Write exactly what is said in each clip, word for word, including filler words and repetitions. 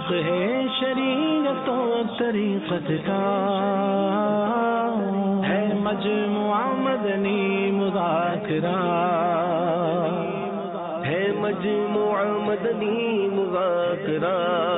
فقہ شریعت و طریقت کا ہے مجموعہ مدنی مذاکرہ، ہے مجموعہ مدنی مذاکرہ،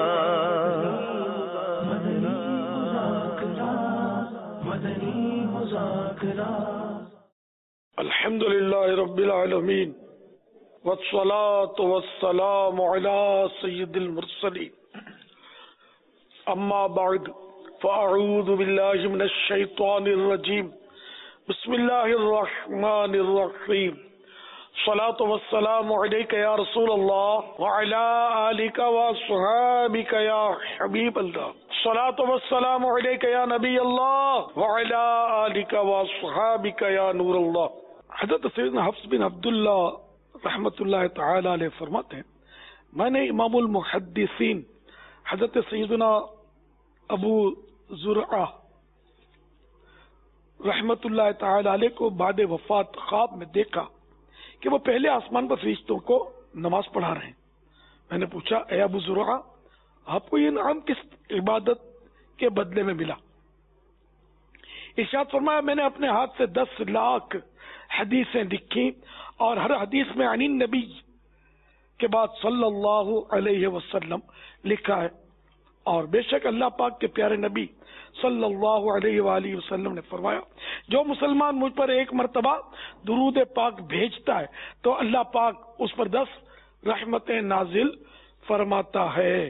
مدنی مذاکرہ، مدنی مذاکرہ۔ الحمدللہ رب العالمین والصلاة والسلام علی سید المرسلین، اما بعد فاعوذ باللہ من الشیطان الرجیم، بسم اللہ الرحمن الرحیم، الصلاة والسلام علیک یا رسول اللہ وعلی آلک واصحابک یا حبیب اللہ، الصلاة والسلام علیک یا نبی اللہ وعلی آلک واصحابک یا نور اللہ۔ حضرت سیدنا حفص بن عبداللہ رحمت اللہ تعالی علیہ فرماتے ہیں، میں نے امام المحدثین حضرت سیدنا ابو زرعہ رحمت اللہ تعالی علیہ کو بعد وفات خواب میں دیکھا کہ وہ پہلے آسمان پر فرشتوں کو نماز پڑھا رہے ہیں۔ میں نے پوچھا، اے ابو زرعہ، آپ کو یہ نام کس عبادت کے بدلے میں ملا؟ ارشاد فرمایا، میں نے اپنے ہاتھ سے دس لاکھ حدیثیں لکھی اور ہر حدیث میں عن النبی کے بعد صلی اللہ علیہ وسلم لکھا ہے، اور بے شک اللہ پاک کے پیارے نبی صلی اللہ علیہ وآلہ وسلم نے فرمایا، جو مسلمان مجھ پر ایک مرتبہ درود پاک بھیجتا ہے تو اللہ پاک اس پر دس رحمتیں نازل فرماتا ہے۔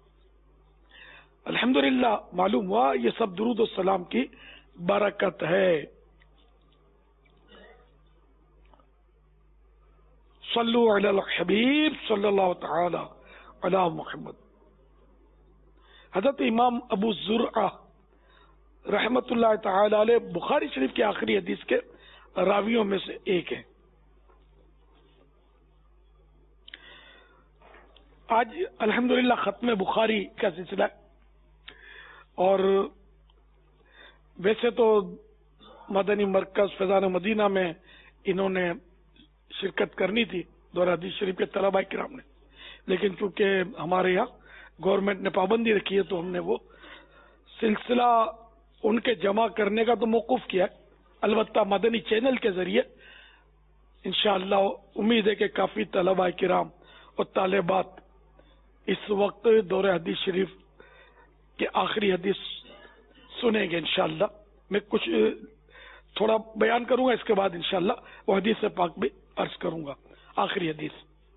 الحمدللہ معلوم ہوا یہ سب درود و سلام کی برکت ہے۔ صلو علی الحبیب صلی اللہ تعالی علی محمد۔ حضرت امام ابو زرعہ رحمت اللہ تعالی علیہ بخاری شریف کی آخری حدیث کے راویوں میں سے ایک ہیں۔ آج الحمدللہ ختم بخاری کا سلسلہ ہے، اور ویسے تو مدنی مرکز فیضان مدینہ میں انہوں نے شرکت کرنی تھی دورہ حدیث شریف کے طلباء کرام نے، لیکن چونکہ ہمارے یہاں گورنمنٹ نے پابندی رکھی ہے تو ہم نے وہ سلسلہ ان کے جمع کرنے کا تو موقوف کیا ہے۔ البتہ مدنی چینل کے ذریعے انشاءاللہ امید ہے کہ کافی طلباء کرام اور طالبات اس وقت دورہ حدیث شریف کے آخری حدیث سنیں گے۔ انشاءاللہ میں کچھ تھوڑا بیان کروں گا، اس کے بعد انشاءاللہ وہ حدیث پاک بھی عرض کروں گا، آخری حدیث۔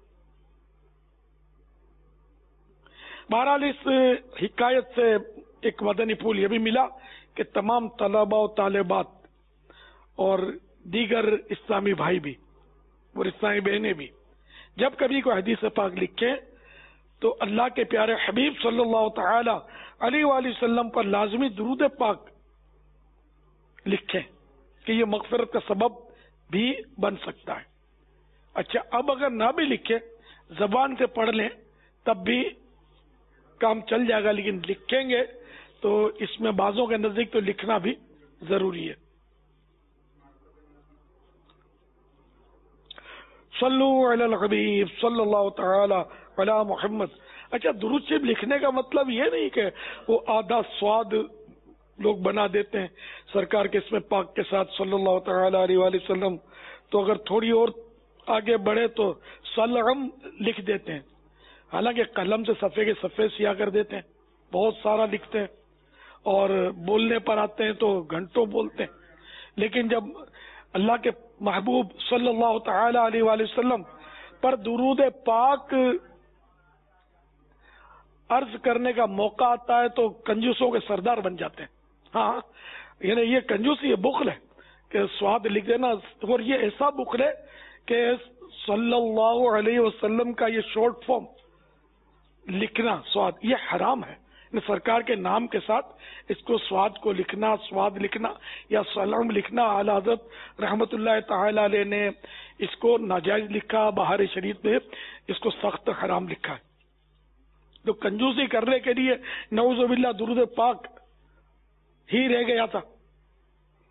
بہرحال اس حکایت سے ایک مدنی پھول یہ بھی ملا کہ تمام طلباء و طالبات اور دیگر اسلامی بھائی بھی اور اسلامی بہنیں بھی جب کبھی کوئی حدیث پاک لکھیں تو اللہ کے پیارے حبیب صلی اللہ تعالی علیہ وآلہ وسلم پر لازمی درود پاک لکھیں کہ یہ مغفرت کا سبب بھی بن سکتا ہے۔ اچھا، اب اگر نہ بھی لکھیں، زبان سے پڑھ لیں تب بھی کام چل جائے گا، لیکن لکھیں گے تو اس میں بعضوں کے نزدیک تو لکھنا بھی ضروری ہے۔ صلو علی الحبیب صلی اللہ تعالی علی محمد۔ اچھا، درود شریف لکھنے کا مطلب یہ نہیں کہ وہ آدھا سواد لوگ بنا دیتے ہیں سرکار کے اسم پاک کے ساتھ صلی اللہ تعالی علیہ وآلہ وسلم، تو اگر تھوڑی اور آگے بڑھے تو سلغم لکھ دیتے ہیں، حالانکہ قلم سے صفحے کے صفحے سیاہ کر دیتے ہیں، بہت سارا لکھتے ہیں، اور بولنے پر آتے ہیں تو گھنٹوں بولتے ہیں۔ لیکن جب اللہ کے محبوب صلی اللہ تعالی علیہ وآلہ وسلم پر درود پاک عرض کرنے کا موقع آتا ہے تو کنجوسوں کے سردار بن جاتے ہیں۔ ہاں، یعنی یہ کنجوسی، یہ بخل ہے کہ سواد لکھ دینا، اور یہ ایسا بخل ہے کہ صلی اللہ علیہ وسلم کا یہ شارٹ فارم لکھنا سواد یہ حرام ہے۔ سرکار کے نام کے ساتھ اس کو سواد کو لکھنا، سواد لکھنا یا سلام لکھنا، اعلی حضرت رحمت اللہ تعالی علیہ نے اس کو ناجائز لکھا، بہار شریف میں اس کو سخت حرام لکھا ہے۔ تو کنجوسی کرنے کے لیے نعوذ باللہ درود پاک ہی رہ گیا تھا۔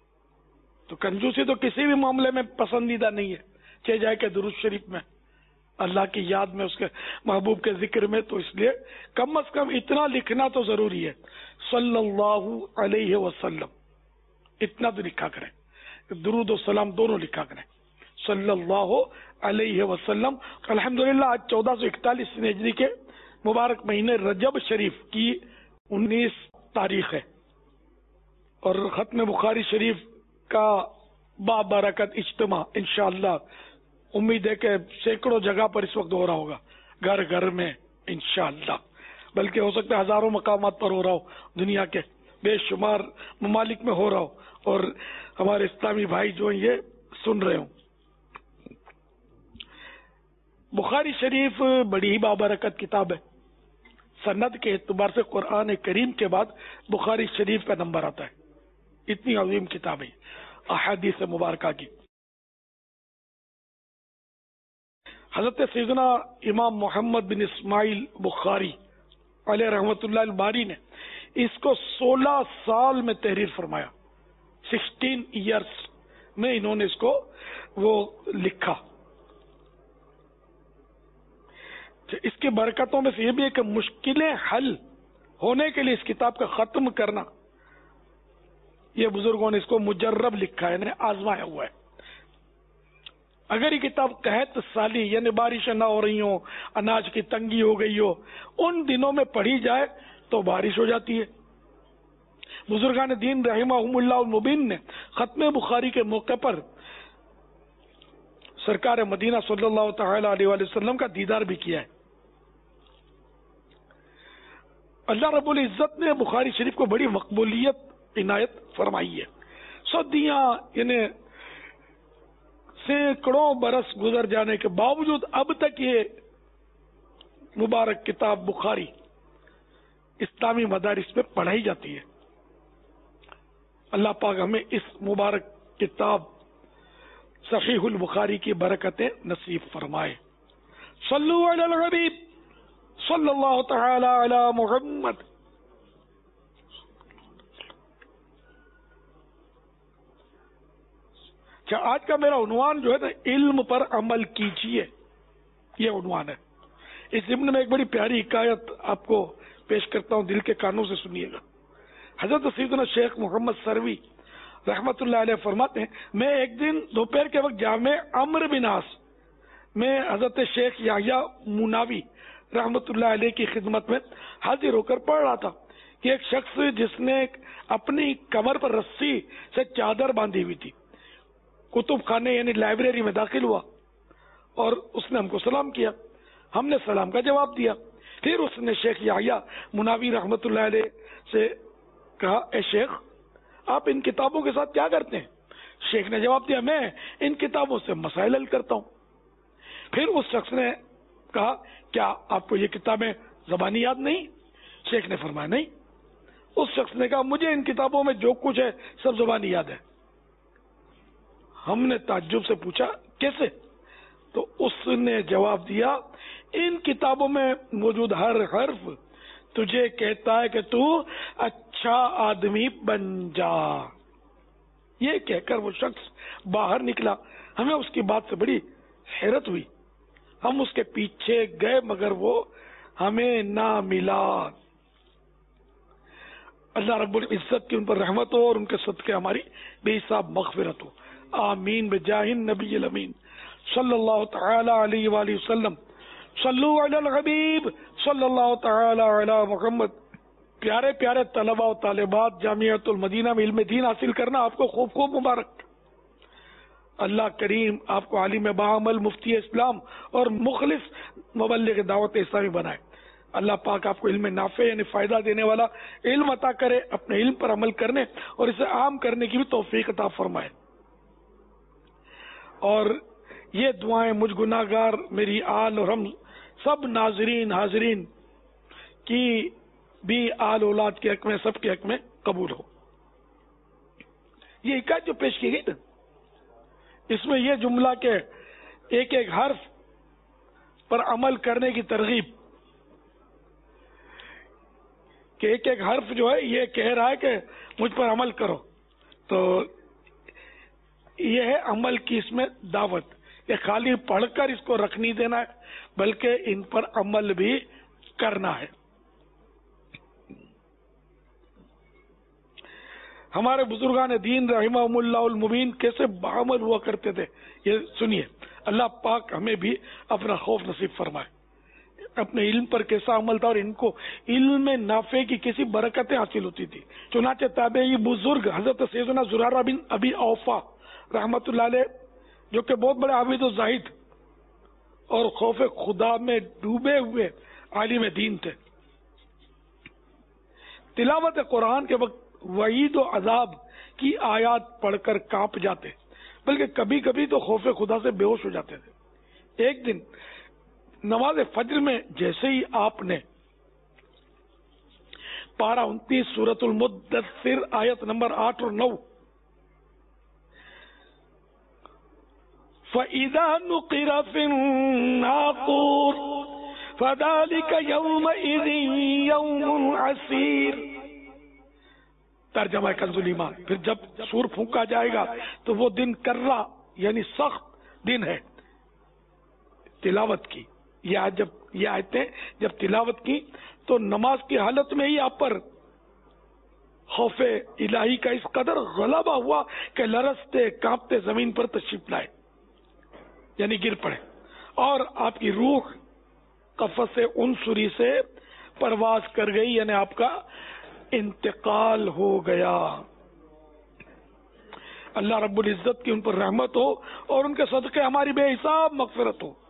تو کنجوسی تو کسی بھی معاملے میں پسندیدہ نہیں ہے، چاہے جائے کہ درود شریف میں اللہ کی یاد میں، اس کے محبوب کے ذکر میں، تو اس لیے کم از کم اتنا لکھنا تو ضروری ہے، صلی اللہ علیہ وسلم، اتنا تو لکھا کریں، درود و سلام دونوں لکھا کریں، صلی اللہ علیہ وسلم۔ الحمدللہ آج چودہ سو اکتالیس ہجری کے مبارک مہینے رجب شریف کی انیس تاریخ ہے، اور ختم بخاری شریف کا بابرکت اجتماع انشاءاللہ امید ہے کہ سینکڑوں جگہ پر اس وقت ہو رہا ہوگا، گھر گھر میں انشاءاللہ، بلکہ ہو سکتا ہے ہزاروں مقامات پر ہو رہا ہو، دنیا کے بے شمار ممالک میں ہو رہا ہو، اور ہمارے اسلامی بھائی جو ہیں یہ سن رہے ہوں۔ بخاری شریف بڑی ہی بابرکت کتاب ہے، سند کے اعتبار سے قرآن کریم کے بعد بخاری شریف کا نمبر آتا ہے، اتنی عظیم کتاب ہے احادیث مبارکہ کی۔ حضرت سیدنا امام محمد بن اسماعیل بخاری علیہ رحمۃ اللہ الباری نے اس کو سولہ سال میں تحریر فرمایا، سکسٹین ایئرس میں انہوں نے اس کو وہ لکھا۔ اس کی برکتوں میں سے یہ بھی ہے کہ مشکلیں حل ہونے کے لیے اس کتاب کا ختم کرنا، یہ بزرگوں نے اس کو مجرب لکھا ہے، یعنی آزمایا ہوا ہے۔ اگر یہ کتاب قحط سالی یعنی بارشیں نہ ہو رہی ہوں، اناج کی تنگی ہو گئی ہو، ان دنوں میں پڑھی جائے تو بارش ہو جاتی ہے۔ بزرگان دین رحمہم اللہ المبین نے ختم بخاری کے موقع پر سرکار مدینہ صلی اللہ تعالی علیہ وآلہ وسلم کا دیدار بھی کیا ہے۔ اللہ رب العزت نے بخاری شریف کو بڑی مقبولیت عنایت فرمائی ہے۔ صدیاں یعنی سینکڑوں برس گزر جانے کے باوجود اب تک یہ مبارک کتاب بخاری اسلامی مدارس میں پڑھائی جاتی ہے۔ اللہ پاک ہمیں اس مبارک کتاب صحیح البخاری کی برکتیں نصیب فرمائے۔ صلو علی الحبیب صلی اللہ تعالی علی محمد۔ آج کا میرا عنوان جو ہے نا، علم پر عمل کیجیے، یہ عنوان ہے۔ اس ضمن میں ایک بڑی پیاری حکایت آپ کو پیش کرتا ہوں، دل کے کانوں سے سنیے گا۔ حضرت سیدنا شیخ محمد سروی رحمت اللہ علیہ فرماتے ہیں، میں ایک دن دوپہر کے وقت جامع عمرو بن عاص میں حضرت شیخ یحییٰ مناوی رحمت اللہ علیہ کی خدمت میں حاضر ہو کر پڑھ رہا تھا کہ ایک شخص جس نے اپنی کمر پر رسی سے چادر باندھی ہوئی تھی کتب خانے یعنی لائبریری میں داخل ہوا، اور اس نے ہم کو سلام کیا، ہم نے سلام کا جواب دیا۔ پھر اس نے شیخ یحییٰ مناوی رحمت اللہ علیہ سے کہا، اے شیخ آپ ان کتابوں کے ساتھ کیا کرتے ہیں؟ شیخ نے جواب دیا، میں ان کتابوں سے مسائل حل کرتا ہوں۔ پھر اس شخص نے کہا، کیا آپ کو یہ کتابیں زبانی یاد نہیں؟ شیخ نے فرمایا نہیں۔ اس شخص نے کہا، مجھے ان کتابوں میں جو کچھ ہے سب زبانی یاد ہے۔ ہم نے تعجب سے پوچھا، کیسے؟ تو اس نے جواب دیا، ان کتابوں میں موجود ہر حرف تجھے کہتا ہے کہ تو اچھا آدمی بن جا۔ یہ کہہ کر وہ شخص باہر نکلا۔ ہمیں اس کی بات سے بڑی حیرت ہوئی، ہم اس کے پیچھے گئے مگر وہ ہمیں نہ ملا۔ اللہ رب العزت کی ان پر رحمت ہو اور ان کے صدقے ہماری بے حساب مغفرت ہو، آمین بجاہ النبی الامین صلی اللہ تعالی علیہ وآلہ وسلم۔ صلو علی الحبیب صلی اللہ تعالی علی محمد۔ پیارے پیارے طلباء و طالبات، جامعۃ المدینہ میں علم دین حاصل کرنا آپ کو خوب خوب مبارک۔ اللہ کریم آپ کو عالم بعمل، مفتی اسلام اور مخلص مبلغ دعوت اسلامی بنائے۔ اللہ پاک آپ کو علم نافع یعنی فائدہ دینے والا علم عطا کرے، اپنے علم پر عمل کرنے اور اسے عام کرنے کی بھی توفیق عطا فرمائے۔ اور یہ دعائیں مجھ گناہ گار، میری آل اور ہم سب ناظرین حاضرین کی بھی آل اولاد کے حق میں، سب کے حق میں قبول ہو۔ یہ حکایت جو پیش کی گئی نا، اس میں یہ جملہ کہ ایک ایک حرف پر عمل کرنے کی ترغیب، کہ ایک ایک حرف جو ہے یہ کہہ رہا ہے کہ مجھ پر عمل کرو، تو یہ ہے عمل کی اس میں دعوت۔ کہ خالی پڑھ کر اس کو رکھ نہیں دینا ہے بلکہ ان پر عمل بھی کرنا ہے. ہمارے بزرگان دین رحمہم اللہ المبین کیسے بعمل ہوا کرتے تھے یہ سنیے. اللہ پاک ہمیں بھی اپنا خوف نصیب فرمائے. اپنے علم پر کیسا عمل تھا اور ان کو علم نافع کی کیسی برکتیں حاصل ہوتی تھی. چنانچہ تابعی بزرگ حضرت سیدنا زرارہ بن ابی اوفا رحمت اللہ علیہ جو کہ بہت بڑے عابد و زاہد اور خوف خدا میں ڈوبے ہوئے عالم دین تھے، تلاوت قرآن کے وقت وعید و عذاب کی آیات پڑھ کر کانپ جاتے، بلکہ کبھی کبھی تو خوف خدا سے بے ہوش ہو جاتے تھے. ایک دن نماز فجر میں جیسے ہی آپ نے پارہ انتیس سورۃ المدثر آیت نمبر آٹھ اور نو فَإِذَا نُقِرَ فِي النَّاقُورِ فَذَلِكَ يَوْمَئِذٍ يَوْمٌ عَسِيرٌ، ترجمہ کنز الایمان. پھر جب سور پھونکا جائے گا تو وہ دن کرا یعنی سخت دن ہے. تلاوت کی یہ آیت جب یہ آیتیں جب تلاوت کی تو نماز کی حالت میں ہی آپ پر خوف الہی کا اس قدر غلبہ ہوا کہ لرزتے کانپتے زمین پر تشریف لائے یعنی گر پڑے اور آپ کی روح قفص عنصری سے پرواز کر گئی یعنی آپ کا انتقال ہو گیا. اللہ رب العزت کی ان پر رحمت ہو اور ان کے صدقے ہماری بے حساب مغفرت ہو.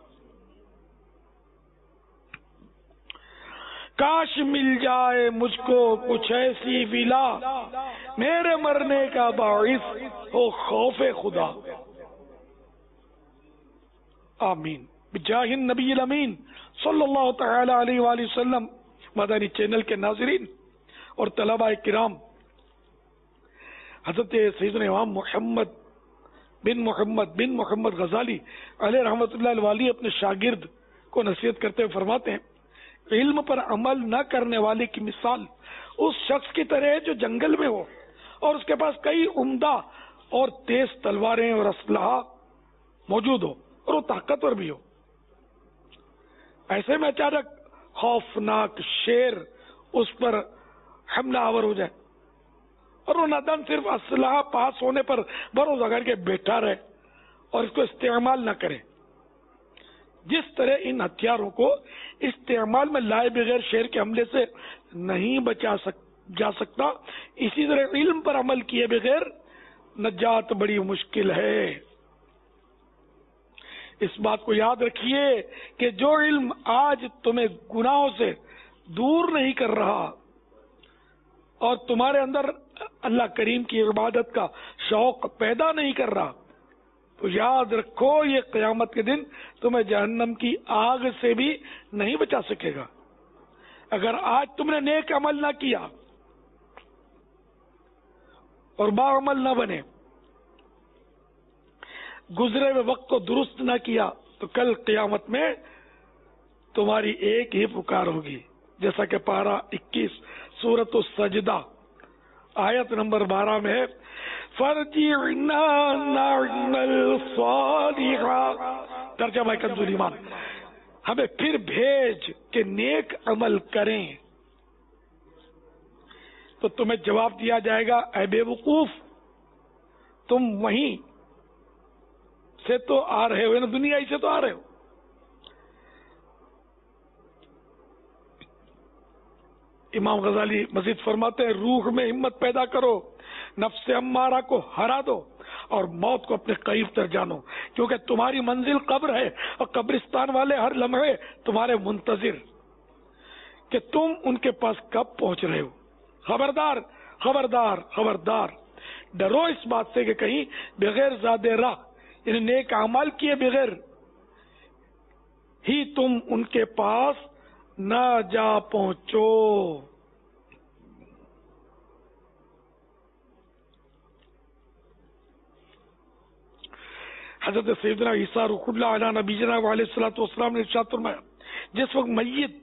کاش مل جائے مجھ کو کچھ ایسی ولا میرے مرنے کا باعث ہو خوف خدا. آمین بجاہ النبی الامین صلی اللہ تعالی علیہ وآلہ وسلم. مدنی چینل کے ناظرین اور طلباء کرام، حضرت سیدنا امام محمد بن محمد بن محمد غزالی علیہ رحمۃ اللہ الوالی اپنے شاگرد کو نصیحت کرتے ہوئے فرماتے ہیں، علم پر عمل نہ کرنے والے کی مثال اس شخص کی طرح ہے جو جنگل میں ہو اور اس کے پاس کئی عمدہ اور تیز تلواریں اور اسلحہ موجود ہو اور وہ طاقتور بھی ہو. ایسے میں اچانک خوفناک شیر اس پر حملہ آور ہو جائے اور وہ نادان صرف اسلحہ پاس ہونے پر بھروسہ کر کے بیٹھا رہے اور اس کو استعمال نہ کرے. جس طرح ان ہتھیاروں کو استعمال میں لائے بغیر شیر کے حملے سے نہیں بچا سک جا سکتا، اسی طرح علم پر عمل کیے بغیر نجات بڑی مشکل ہے. اس بات کو یاد رکھیے کہ جو علم آج تمہیں گناہوں سے دور نہیں کر رہا اور تمہارے اندر اللہ کریم کی عبادت کا شوق پیدا نہیں کر رہا تو یاد رکھو یہ قیامت کے دن تمہیں جہنم کی آگ سے بھی نہیں بچا سکے گا. اگر آج تم نے نیک عمل نہ کیا اور با عمل نہ بنے، گزرے ہوئے وقت کو درست نہ کیا تو کل قیامت میں تمہاری ایک ہی پکار ہوگی، جیسا کہ پارہ اکیس سورۃ السجدہ آیت نمبر بارہ میں ہے، فرجعنا نعمل صالحا. ترجمہ کنز الایمان، ہمیں پھر بھیج کہ نیک عمل کریں. تو تمہیں جواب دیا جائے گا، اے بے وقوف، تم وہیں سے تو آ رہے ہو نا، دنیا ہی سے تو آ رہے ہو. امام غزالی مزید فرماتے ہیں، روح میں ہمت پیدا کرو، نفس امارہ کو ہرا دو اور موت کو اپنے قریب تر جانو، کیونکہ تمہاری منزل قبر ہے اور قبرستان والے ہر لمحے تمہارے منتظر کہ تم ان کے پاس کب پہنچ رہے ہو. خبردار خبردار خبردار، ڈرو اس بات سے کہ کہیں بغیر زاد راہ یعنی نیک اعمال کیے بغیر ہی تم ان کے پاس نہ جا پہنچو. حضرت سیدنا عیسیٰ روح اللہ علیہ نبینا علیہ الصلوۃ والسلام نے ارشاد فرمایا، جس وقت میت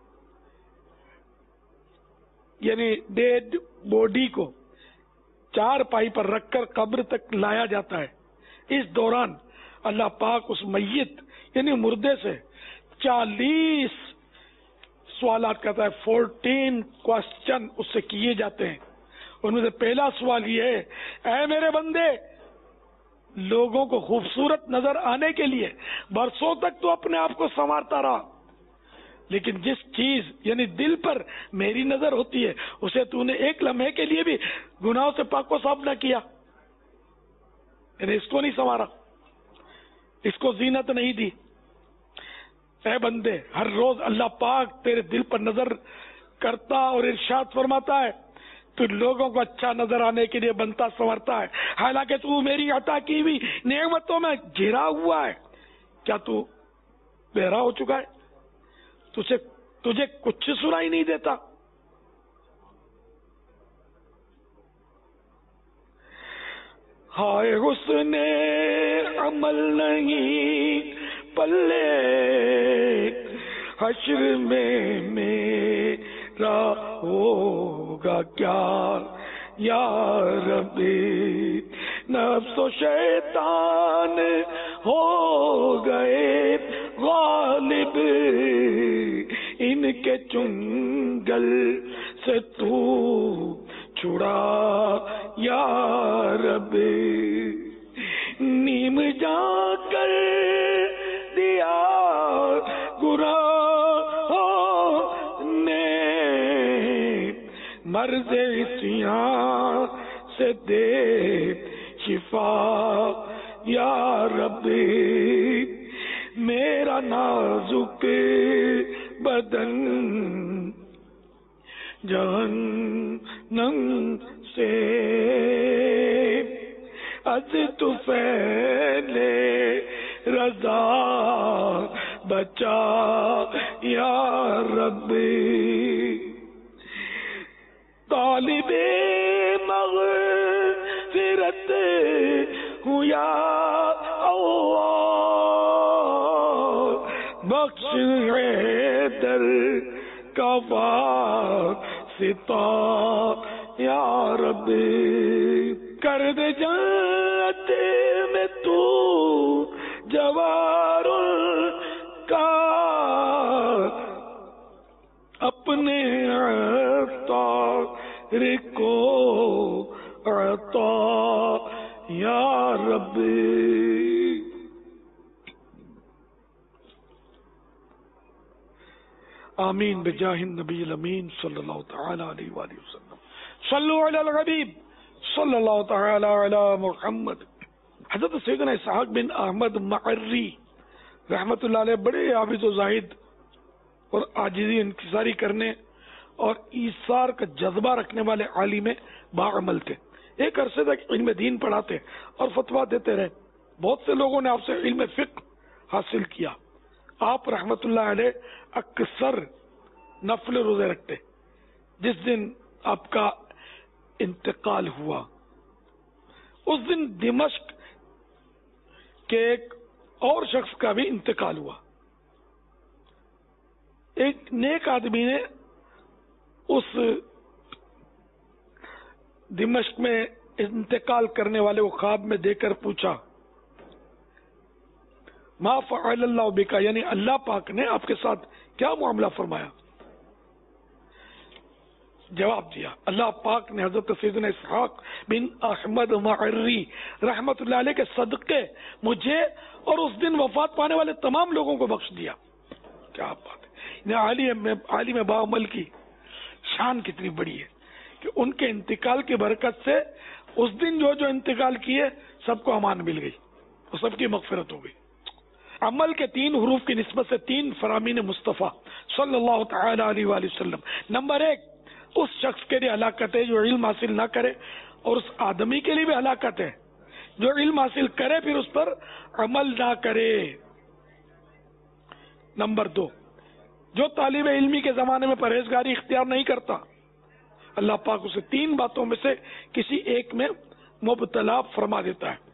یعنی ڈیڈ باڈی کو چار پائی پر رکھ کر قبر تک لایا جاتا ہے، اس دوران اللہ پاک اس میت یعنی مردے سے چالیس سوالات کرتا ہے، فورٹین کوشچن اس سے کیے جاتے ہیں. ان میں سے پہلا سوال یہ ہے، اے میرے بندے، لوگوں کو خوبصورت نظر آنے کے لیے برسوں تک تو اپنے آپ کو سنوارتا رہا، لیکن جس چیز یعنی دل پر میری نظر ہوتی ہے اسے تو نے ایک لمحے کے لیے بھی گناہوں سے پاک و صاف نہ کیا، یعنی اس کو نہیں سنوارا، اس کو زینت نہیں دی. اے بندے، ہر روز اللہ پاک تیرے دل پر نظر کرتا اور ارشاد فرماتا ہے تو لوگوں کو اچھا نظر آنے کے لیے بنتا سنورتا ہے، حالانکہ تو میری عطا کی ہوئی نعمتوں میں گھرا ہوا ہے. کیا تو بہرا ہو چکا ہے؟ تجھے تجھے کچھ سنائی نہیں دیتا؟ ہائے حسن عمل نہیں پلے حشر میں میرا ہوگا کیا یا ربی، نفس و شیطان ہو گئے غالب، ان کے چنگل سے تو چھڑا یا ربی. نیم جا کر دیا گناہوں نے، مرض عصیاں سے دے شفا یا ربی. میرا نازک بدن جہنم سے از تو پہلے رضا بچا یا ربی. طالب مغفرت ہوں یا اللہ، بخش حیدر کا واسطہ یا ربی. کر دے جنت میں تو جوار کا اپنے عطار کو عطا یا ربی. آمین بجاہ النبی الامین صلی اللہ تعالی علیہ وآلہ وسلم. صلو علی الحبیب صلی اللہ تعالی علی محمد. حضرت سیدنا اسحاق بن احمد معری رحمت اللہ علیہ بڑے عابد و زاہد اور عاجزی انکساری کرنے اور ایثار کا جذبہ رکھنے والے عالم باعمل تھے. ایک عرصے تک علم دین پڑھاتے اور فتویٰ دیتے رہے. بہت سے لوگوں نے آپ سے علم فقہ حاصل کیا. آپ رحمت اللہ علیہ اکثر نفل روزے رکھتے. جس دن آپ کا انتقال ہوا اس دن دمشق کے ایک اور شخص کا بھی انتقال ہوا. ایک نیک آدمی نے اس دمشق میں انتقال کرنے والے کو خواب میں دیکھ کر پوچھا، ما فعل اللہ بکا، یعنی اللہ پاک نے آپ کے ساتھ کیا معاملہ فرمایا؟ جواب دیا، اللہ پاک نے حضرت سیدنا اسحاق بن احمد معری رحمت اللہ علیہ کے صدقے مجھے اور اس دن وفات پانے والے تمام لوگوں کو بخش دیا. کیا بات ہے! عالم عالم باعمل کی شان کتنی بڑی ہے کہ ان کے انتقال کی برکت سے اس دن جو جو انتقال کیے سب کو امان مل گئی اور سب کی مغفرت ہو گئی. عمل کے تین حروف کی نسبت سے تین فرامین مصطفیٰ صلی اللہ تعالی علیہ وآلہ وسلم. نمبر ایک، اس شخص کے لیے ہلاکت ہے جو علم حاصل نہ کرے، اور اس آدمی کے لیے بھی ہلاکت ہے جو علم حاصل کرے پھر اس پر عمل نہ کرے. نمبر دو، جو طالب علمی کے زمانے میں پرہیزگاری اختیار نہیں کرتا، اللہ پاک اسے تین باتوں میں سے کسی ایک میں مبتلا فرما دیتا ہے.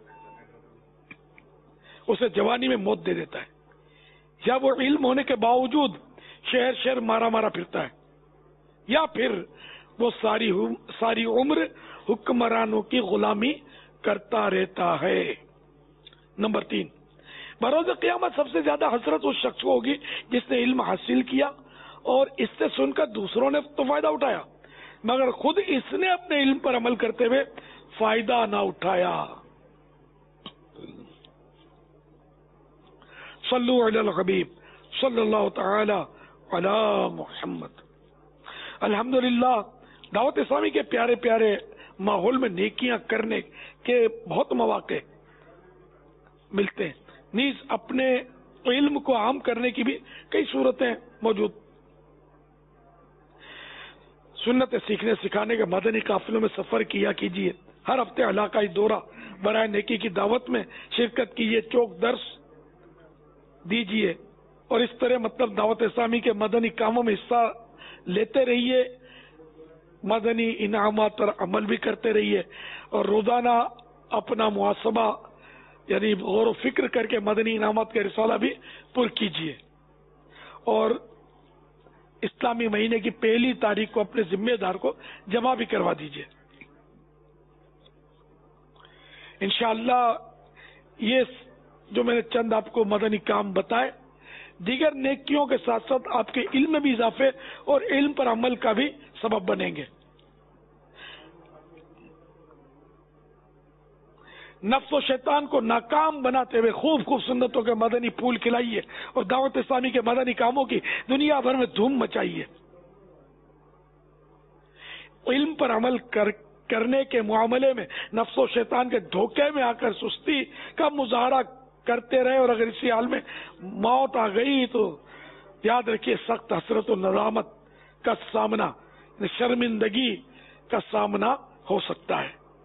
اسے جوانی میں موت دے دیتا ہے، یا وہ علم ہونے کے باوجود شہر شہر مارا مارا پھرتا ہے، یا پھر وہ ساری ساری عمر حکمرانوں کی غلامی کرتا رہتا ہے. نمبر تین، بروز قیامت سب سے زیادہ حسرت اس شخص کو ہوگی جس نے علم حاصل کیا اور اس سے سن کر دوسروں نے تو فائدہ اٹھایا مگر خود اس نے اپنے علم پر عمل کرتے ہوئے فائدہ نہ اٹھایا. صلو علی الحبیب صلی اللہ تعالی علی محمد. الحمدللہ دعوت اسلامی کے پیارے پیارے ماحول میں نیکیاں کرنے کے بہت مواقع ملتے ہیں، نیز اپنے علم کو عام کرنے کی بھی کئی صورتیں موجود. سنت سیکھنے سکھانے کے مدنی قافلوں میں سفر کیا کیجیے، ہر ہفتے علاقائی دورہ برائے نیکی کی دعوت میں شرکت کیجیے، چوک درس دیجیے اور اس طرح مطلب دعوت اسلامی کے مدنی کاموں میں حصہ لیتے رہیے، مدنی انعامات پر عمل بھی کرتے رہیے اور روزانہ اپنا محاسبہ یعنی غور و فکر کر کے مدنی انعامات کا رسالہ بھی پر کیجیے اور اسلامی مہینے کی پہلی تاریخ کو اپنے ذمہ دار کو جمع بھی کروا دیجیے. انشاءاللہ یہ جو میں نے چند آپ کو مدنی کام بتائے دیگر نیکیوں کے ساتھ ساتھ آپ کے علم میں بھی اضافے اور علم پر عمل کا بھی سبب بنیں گے. نفس و شیطان کو ناکام بناتے ہوئے خوب خوب سنتوں کے مدنی پھول کھلائیے اور دعوت اسلامی کے مدنی کاموں کی دنیا بھر میں دھوم مچائیے. علم پر عمل کر کرنے کے معاملے میں نفس و شیطان کے دھوکے میں آ کر سستی کا مظاہرہ کرتے رہے اور اگر اسی حال میں موت آ گئی تو یاد رکھیے سخت حسرت و ندامت کا سامنا، شرمندگی کا سامنا ہو سکتا ہے.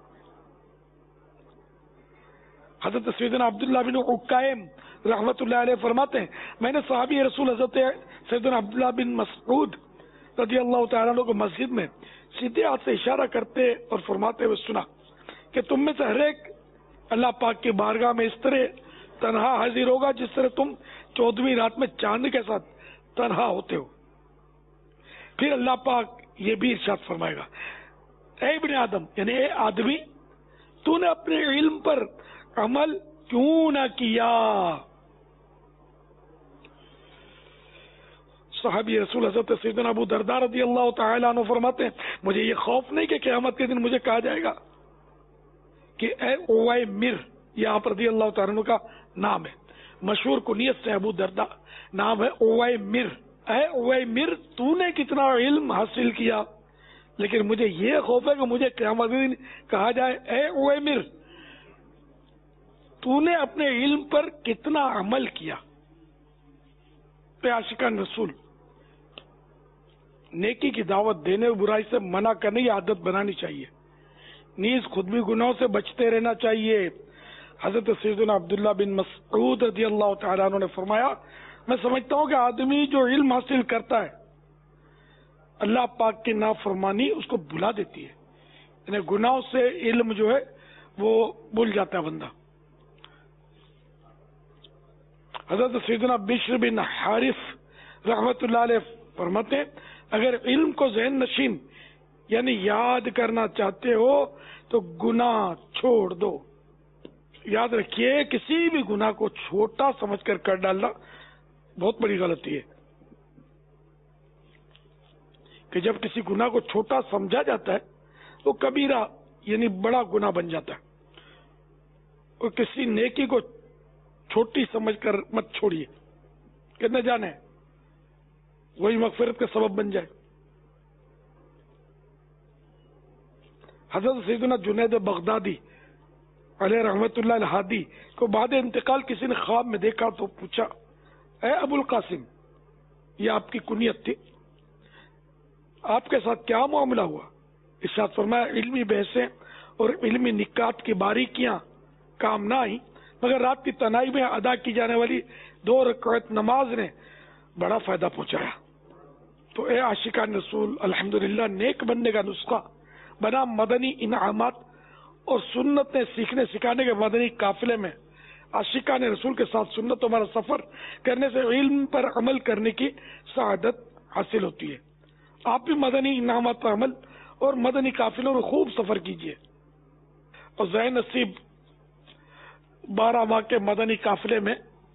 حضرت سیدنا عبداللہ بن عکائم رحمت اللہ علیہ فرماتے ہیں میں نے صحابی رسول حضرت سیدنا عبداللہ بن مسعود رضی اللہ تعالیٰ عنہ کو مسجد میں سیدھے ہاتھ سے اشارہ کرتے اور فرماتے ہوئے سنا کہ تم میں سے ہر ایک اللہ پاک کی بارگاہ میں اس طرح تنہا حاضر ہوگا جس طرح تم چودہویں رات میں چاند کے ساتھ تنہا ہوتے ہو. پھر اللہ پاک یہ بھی ارشاد فرمائے گا اے ابن آدم یعنی اے آدمی تو نے اپنے علم پر عمل کیوں نہ کیا. صحابی رسول حضرت سیدنا ابو درداء رضی اللہ تعالیٰ عنہ فرماتے ہیں مجھے یہ خوف نہیں کہ قیامت کے دن مجھے کہا جائے گا کہ اے اوائے مر، یہ آپ رضی اللہ تعالیٰ عنہ کا نام ہے، مشہور کنیت سے ابو درداء نام ہے اوائے مر. اے اوائے مر تو نے کتنا علم حاصل کیا، لیکن مجھے یہ خوف ہے کہ مجھے قیامت کے دن کہا جائے اے اوائے مر تو نے اپنے علم پر کتنا عمل کیا. عاشقان رسول نیکی کی دعوت دینے اور برائی سے منع کرنے کی عادت بنانی چاہیے، نیز خود بھی گناہوں سے بچتے رہنا چاہیے. حضرت سیدنا عبداللہ بن مسعود رضی اللہ تعالیٰ عنہ نے فرمایا میں سمجھتا ہوں کہ آدمی جو علم حاصل کرتا ہے اللہ پاک کی نافرمانی اس کو بھلا دیتی ہے، یعنی گناہوں سے علم جو ہے وہ بھول جاتا ہے بندہ. حضرت سیدنا بشر بن حارث رحمت اللہ علیہ فرماتے ہیں اگر علم کو ذہن نشین یعنی یاد کرنا چاہتے ہو تو گناہ چھوڑ دو. یاد رکھیے کسی بھی گناہ کو چھوٹا سمجھ کر کر ڈالنا بہت بڑی غلطی ہے کہ جب کسی گناہ کو چھوٹا سمجھا جاتا ہے تو کبیرہ یعنی بڑا گناہ بن جاتا ہے. اور کسی نیکی کو چھوٹی سمجھ کر مت چھوڑیے کہ نہ جانے وہی مغفرت کا سبب بن جائے. حضرت سیدنا جنید بغدادی علیہ رحمت اللہ الہادی کو بعد انتقال کسی نے خواب میں دیکھا تو پوچھا اے ابو القاسم، یہ آپ کی کنیت تھی، آپ کے ساتھ کیا معاملہ ہوا؟ ارشاد فرمایا علمی بحثیں اور علمی نکات کی باریکیاں کام نہ آئی مگر رات کی تنہائی میں ادا کی جانے والی دو رکعت نماز نے بڑا فائدہ پہنچایا. تو اے عاشقان رسول الحمدللہ نیک بننے کا نسخہ بنا مدنی انعامات اور سنتیں سیکھنے سکھانے کے مدنی قافلے میں عاشقان رسول کے ساتھ سنت ہمارا سفر کرنے سے علم پر عمل کرنے کی سعادت حاصل ہوتی ہے. آپ بھی مدنی انعامات پر عمل اور مدنی قافلوں میں خوب سفر کیجیے اور ذہن نصیب بارہ ماہ کے مدنی قافلے میں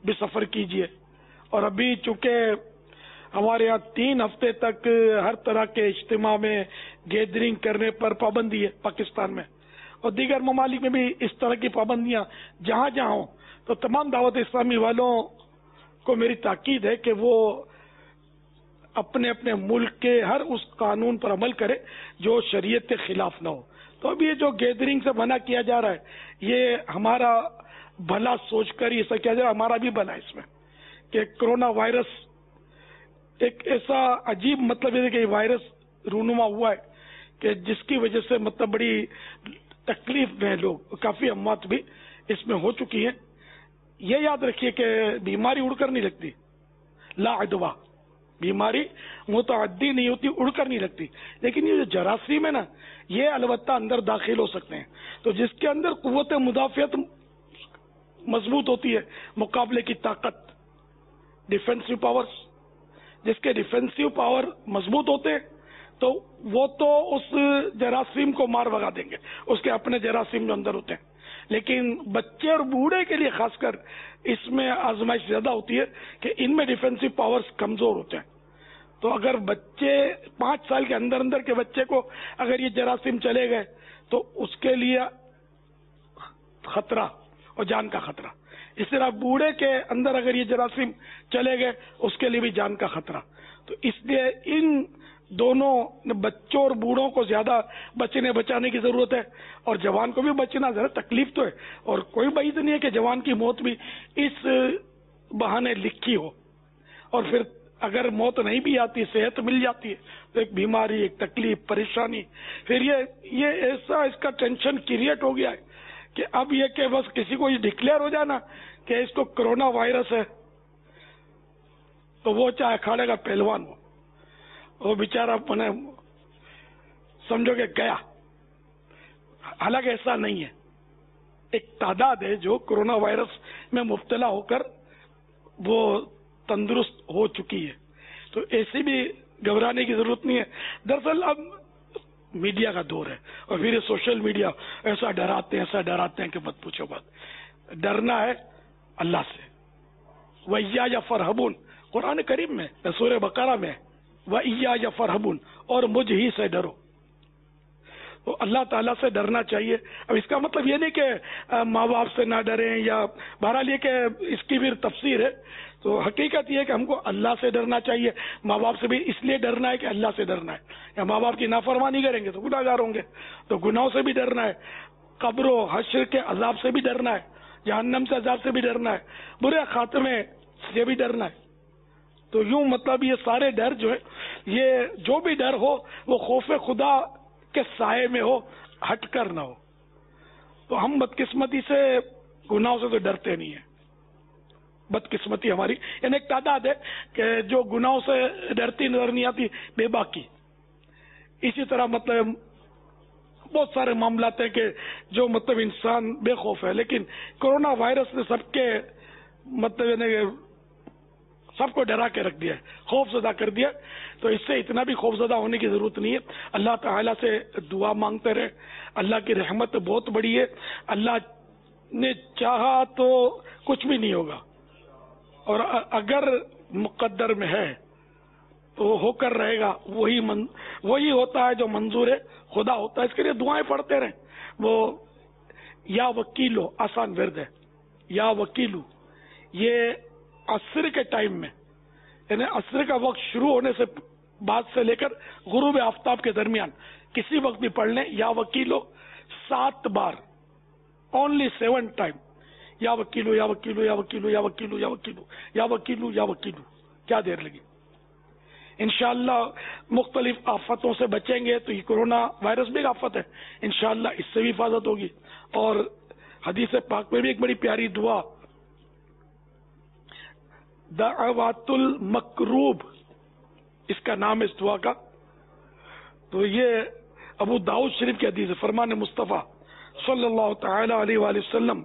بھی سفر کیجیے. اور ابھی چونکہ ہمارے یہاں تین ہفتے تک ہر طرح کے اجتماع میں گیدرنگ کرنے پر پابندی ہے پاکستان میں، اور دیگر ممالک میں بھی اس طرح کی پابندیاں جہاں جہاں ہوں، تو تمام دعوت اسلامی والوں کو میری تاکید ہے کہ وہ اپنے اپنے ملک کے ہر اس قانون پر عمل کرے جو شریعت کے خلاف نہ ہو. تو اب یہ جو گیدرنگ سے منع کیا جا رہا ہے، یہ ہمارا بھلا سوچ کر یہ سب کیا جا رہا ہے، ہمارا بھی بھلا اس میں، کہ کرونا وائرس ایک ایسا عجیب مطلب ہے کہ یہ وائرس رونما ہوا ہے کہ جس کی وجہ سے مطلب بڑی تکلیف میں لوگ، کافی اموات بھی اس میں ہو چکی ہیں. یہ یاد رکھیے کہ بیماری اڑ کر نہیں لگتی، لا عدوہ، بیماری متعدی نہیں ہوتی، اڑ کر نہیں لگتی، لیکن یہ جو جراثیم ہے نا، یہ البتہ اندر داخل ہو سکتے ہیں. تو جس کے اندر قوت مدافعت مضبوط ہوتی ہے، مقابلے کی طاقت، ڈیفینسو پاورز، جس کے ڈیفینسو پاور مضبوط ہوتے ہیں تو وہ تو اس جراثیم کو مار بھگا دیں گے، اس کے اپنے جراثیم جو اندر ہوتے ہیں. لیکن بچے اور بوڑھے کے لیے خاص کر اس میں آزمائش زیادہ ہوتی ہے کہ ان میں ڈیفینسو پاورز کمزور ہوتے ہیں. تو اگر بچے پانچ سال کے اندر اندر کے بچے کو اگر یہ جراثیم چلے گئے تو اس کے لیے خطرہ اور جان کا خطرہ. اس طرح بوڑھے کے اندر اگر یہ جراثیم چلے گئے اس کے لیے بھی جان کا خطرہ. تو اس لیے ان دونوں بچوں اور بوڑھوں کو زیادہ بچنے بچانے کی ضرورت ہے، اور جوان کو بھی بچنا ذرا تکلیف تو ہے، اور کوئی بعید نہیں ہے کہ جوان کی موت بھی اس بہانے لکھی ہو. اور پھر اگر موت نہیں بھی آتی، صحت مل جاتی ہے تو ایک بیماری، ایک تکلیف، پریشانی، پھر یہ یہ ایسا اس کا ٹینشن کریٹ ہو گیا ہے کہ اب یہ کہ بس کسی کو یہ ڈکلیئر ہو جانا کہ اس کو کرونا وائرس ہے تو وہ چاہے کھاڑے کا پہلوان ہو، وہ بیچارہ اپنے سمجھو کہ گیا. حالانکہ ایسا نہیں ہے، ایک تعداد ہے جو کرونا وائرس میں مبتلا ہو کر وہ تندرست ہو چکی ہے. تو ایسی بھی گھبرانے کی ضرورت نہیں ہے. دراصل اب میڈیا کا دور ہے، اور پھر یہ سوشل میڈیا ایسا ڈراتے ہیں ایسا ڈراتے ہیں کہ مت پوچھو بات. ڈرنا ہے اللہ سے. وَإِيَّايَ فَارْهَبُونَ قرآن کریم میں، سورہ بقرہ میں، وَإِيَّايَ فَارْهَبُونَ، اور مجھ ہی سے ڈرو. تو اللہ تعالیٰ سے ڈرنا چاہیے. اب اس کا مطلب یہ نہیں کہ ماں باپ سے نہ ڈریں، یا بہرحال یہ کہ اس کی بھی تفسیر ہے. تو حقیقت یہ ہے کہ ہم کو اللہ سے ڈرنا چاہیے. ماں باپ سے بھی اس لیے ڈرنا ہے کہ اللہ سے ڈرنا ہے. یا ماں باپ کی نافرمانی کریں گے تو گناہ گار ہوں گے، تو گناہوں سے بھی ڈرنا ہے. قبر و حشر کے عذاب سے بھی ڈرنا ہے، جہنم سے عذاب سے بھی ڈرنا ہے، برے خاتمے سے بھی ڈرنا ہے. تو یوں مطلب یہ سارے ڈر جو ہے، یہ جو بھی ڈر ہو وہ خوف خدا کے سائے میں ہو، ہٹ کر نہ ہو. تو ہم بدقسمتی سے گناہوں سے تو ڈرتے نہیں ہیں. بدقسمتی ہماری، یعنی ایک تعداد ہے کہ جو گناہوں سے ڈرتی نظر نہیں آتی، بے باکی. اسی طرح مطلب بہت سارے معاملات ہیں کہ جو مطلب انسان بے خوف ہے، لیکن کرونا وائرس نے سب کے مطلب یعنی سب کو ڈرا کے رکھ دیا ہے، خوف زدہ کر دیا. تو اس سے اتنا بھی خوف زدہ ہونے کی ضرورت نہیں ہے. اللہ تعالیٰ سے دعا مانگتے رہے. اللہ کی رحمت بہت بڑی ہے. اللہ نے چاہا تو کچھ بھی نہیں ہوگا، اور اگر مقدر میں ہے تو ہو کر رہے گا. وہی من وہی ہوتا ہے جو منظور ہے خدا ہوتا ہے. اس کے لیے دعائیں پڑھتے رہیں. وہ یا وکیلو آسان ورد ہے، یا وکیلو. یہ عصر کے ٹائم میں، یعنی عصر کا وقت شروع ہونے سے بعد سے لے کر غروب آفتاب کے درمیان کسی وقت بھی پڑھ لیں یا وکیلو سات بار، اونلی سیون ٹائم. یا وکیلو یا وکیلو یا وکیلو یا وکیلو یا وکیلو یا وکیلو یا وکیلو. کیا دیر لگی. انشاءاللہ مختلف آفتوں سے بچیں گے. تو یہ کرونا وائرس بھی ایک آفت ہے، انشاءاللہ اس سے بھی حفاظت ہوگی. اور حدیث پاک میں بھی ایک بڑی پیاری دعا، دعوات المکروب اس کا نام ہے اس دعا کا. تو یہ ابو داؤد شریف کی حدیث ہے. فرمان مصطفیٰ صلی اللہ تعالی علیہ وآلہ وسلم،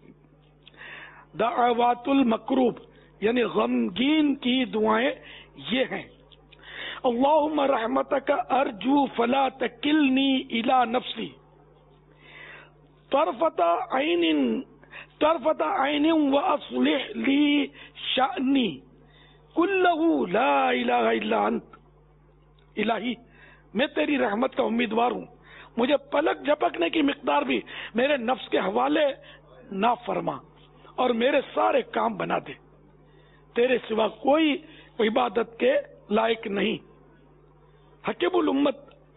دعوات المکروب یعنی غمگین کی دعائیں یہ ہیں: اللہم رحمتک ارجو فلا تکلنی الی نفسی طرفۃ عین طرفت عین واصلح لی شأنی کلہ لا الہ الا انت. الہی میں تیری رحمت کا امیدوار ہوں، مجھے پلک جھپکنے کی مقدار بھی میرے نفس کے حوالے نہ فرما اور میرے سارے کام بنا دے. تیرے سوا کوئی عبادت کے لائق نہیں. حکیم الامت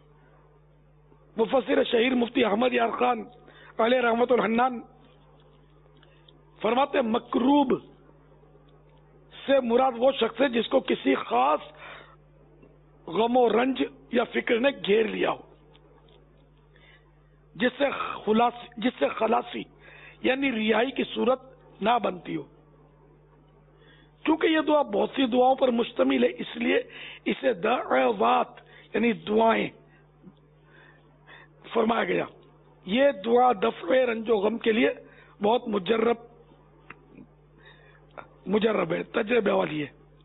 مفسر شہیر مفتی احمد یار خان علیہ رحمت الحنان فرماتے مکروب سے مراد وہ شخص ہے جس کو کسی خاص غم و رنج یا فکر نے گھیر لیا ہو، جس سے خلاصی جس سے خلاصی یعنی رہائی کی صورت نہ بنتی ہو. چونکہ یہ دعا بہت سی دعاؤں پر مشتمل ہے، اس لیے اسے دعوات یعنی دعائیں فرمایا گیا. یہ دعا دفع رنج و غم کے لیے بہت مجرب مجرب ہے، تجربے والی ہے.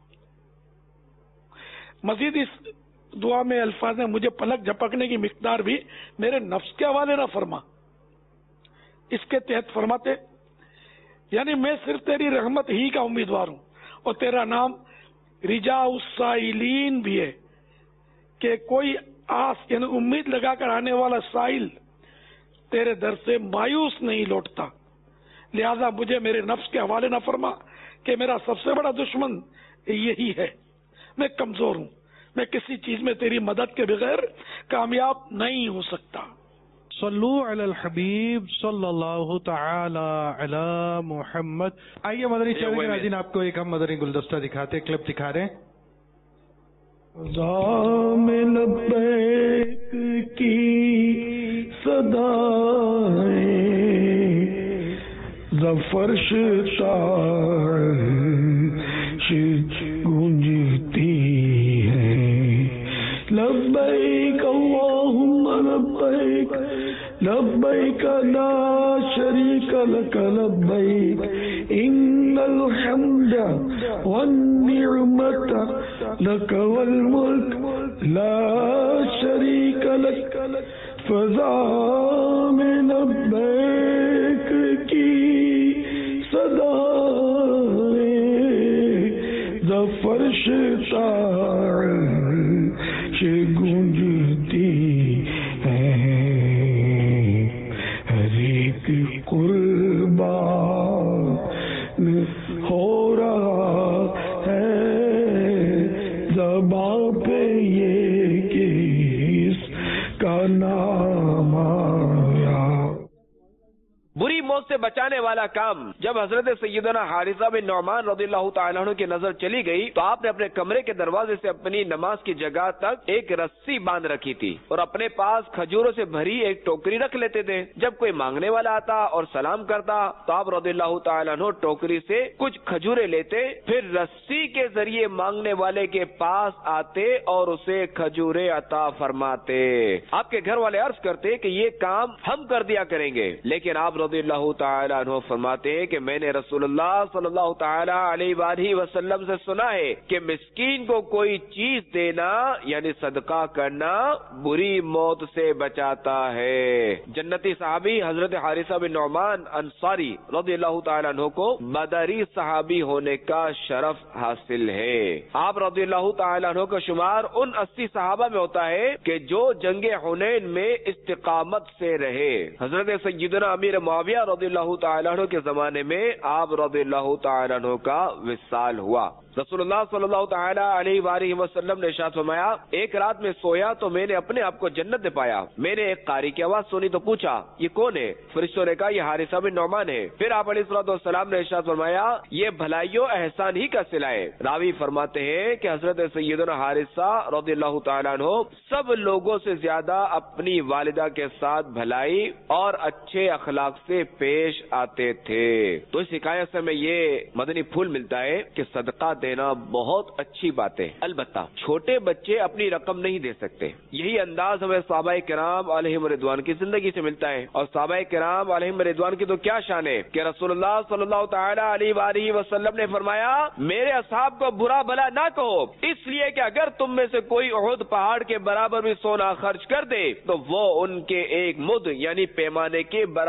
مزید اس دعا میں الفاظ ہیں مجھے پلک جھپکنے کی مقدار بھی میرے نفس کے حوالے نہ فرما. اس کے تحت فرماتے یعنی میں صرف تیری رحمت ہی کا امیدوار ہوں اور تیرا نام رجاء السائلین بھی ہے کہ کوئی آس یعنی امید لگا کر آنے والا سائل تیرے در سے مایوس نہیں لوٹتا. لہذا مجھے میرے نفس کے حوالے نہ فرما کہ میرا سب سے بڑا دشمن یہی ہے. میں کمزور ہوں، میں کسی چیز میں تیری مدد کے بغیر کامیاب نہیں ہو سکتا. صلو علی الحبیب صلی اللہ تعالی علی محمد. آئیے مدنی چینل کے ناظرین آپ کو ایک ہم مدنی گلدستہ دکھاتے کلپ دکھا رہے ہیں. میں لبیک کی صدا زفرش گونجتی ہے. لبیک اللہم لبیک لبیک لا شریک لک لبیک ان الحمد والنعمت لک والملک لا شریک لک. فضا میں لبیک کی صدا زفرش سے گونجتی ہے. ہر ایک قربان ہو رہا ہے زبان پہ یہ کس کا نام آیا. بری موت سے بچانے والا کام جب حضرت سیدنا حارثہ بن نعمان رضی اللہ تعالیٰ عنہ کی نظر چلی گئی تو آپ نے اپنے کمرے کے دروازے سے اپنی نماز کی جگہ تک ایک رسی باندھ رکھی تھی اور اپنے پاس کھجوروں سے بھری ایک ٹوکری رکھ لیتے تھے. جب کوئی مانگنے والا آتا اور سلام کرتا تو آپ رضی اللہ تعالیٰ عنہ ٹوکری سے کچھ کھجورے لیتے، پھر رسی کے ذریعے مانگنے والے کے پاس آتے اور اسے کھجورے عطا فرماتے. آپ کے گھر والے عرض کرتے کہ یہ کام ہم کر دیا کریں گے، لیکن آپ رضی اللہ تعالیٰ عنہ فرماتے ہیں کہ میں نے رسول اللہ صلی اللہ تعالیٰ علیہ وآلہ وسلم سے سنا ہے کہ مسکین کو کوئی چیز دینا یعنی صدقہ کرنا بری موت سے بچاتا ہے. جنتی صحابی حضرت حارثہ بن نعمان انصاری رضی اللہ تعالیٰ عنہ کو بدری صحابی ہونے کا شرف حاصل ہے. آپ رضی اللہ تعالیٰ عنہ کا شمار ان اسی صحابہ میں ہوتا ہے کہ جو جنگ حنین میں استقامت سے رہے. حضرت سیدنا امیر معاویہ رضی اللہ تعالیٰ عنہ کے زمانے میں آپ رضی اللہ تعالیٰ عنہ کا وصال ہوا. رسول اللہ صلی اللہ تعالیٰ علیہ وآلہ وسلم نے ارشاد فرمایا ایک رات میں سویا تو میں نے اپنے آپ کو جنت میں پایا. میں نے ایک قاری کی آواز سنی تو پوچھا یہ کون ہے؟ فرشتوں نے کہا یہ حارثہ بن نعمان ہے. پھر آپ علیہ الصلوۃ والسلام نے ارشاد فرمایا یہ بھلائیوں احسان ہی کا صلہ ہے. راوی فرماتے ہیں کہ حضرت سیدنا حارثہ رضی اللہ تعالیٰ عنہ سب لوگوں سے زیادہ اپنی والدہ کے ساتھ بھلائی اور اچھے اخلاق سے پیش آتے تھے. تو اس حکایت سے ہمیں یہ مدنی پھول ملتا ہے کہ صدقہ دینا بہت اچھی بات ہے. البتہ چھوٹے بچے اپنی رقم نہیں دے سکتے. یہی انداز ہمیں صحابہ کرام علیہم رضوان کی زندگی سے ملتا ہے. اور صحابہ کرام علیہم رضوان کی تو کیا شان ہے کہ رسول اللہ صلی اللہ تعالیٰ علیہ وآلہ وسلم نے فرمایا میرے اصحاب کو برا بھلا نہ کہو، اس لیے کہ اگر تم میں سے کوئی احد پہاڑ کے برابر بھی سونا خرچ کر دے تو وہ ان کے ایک مد یعنی پیمانے کے برابر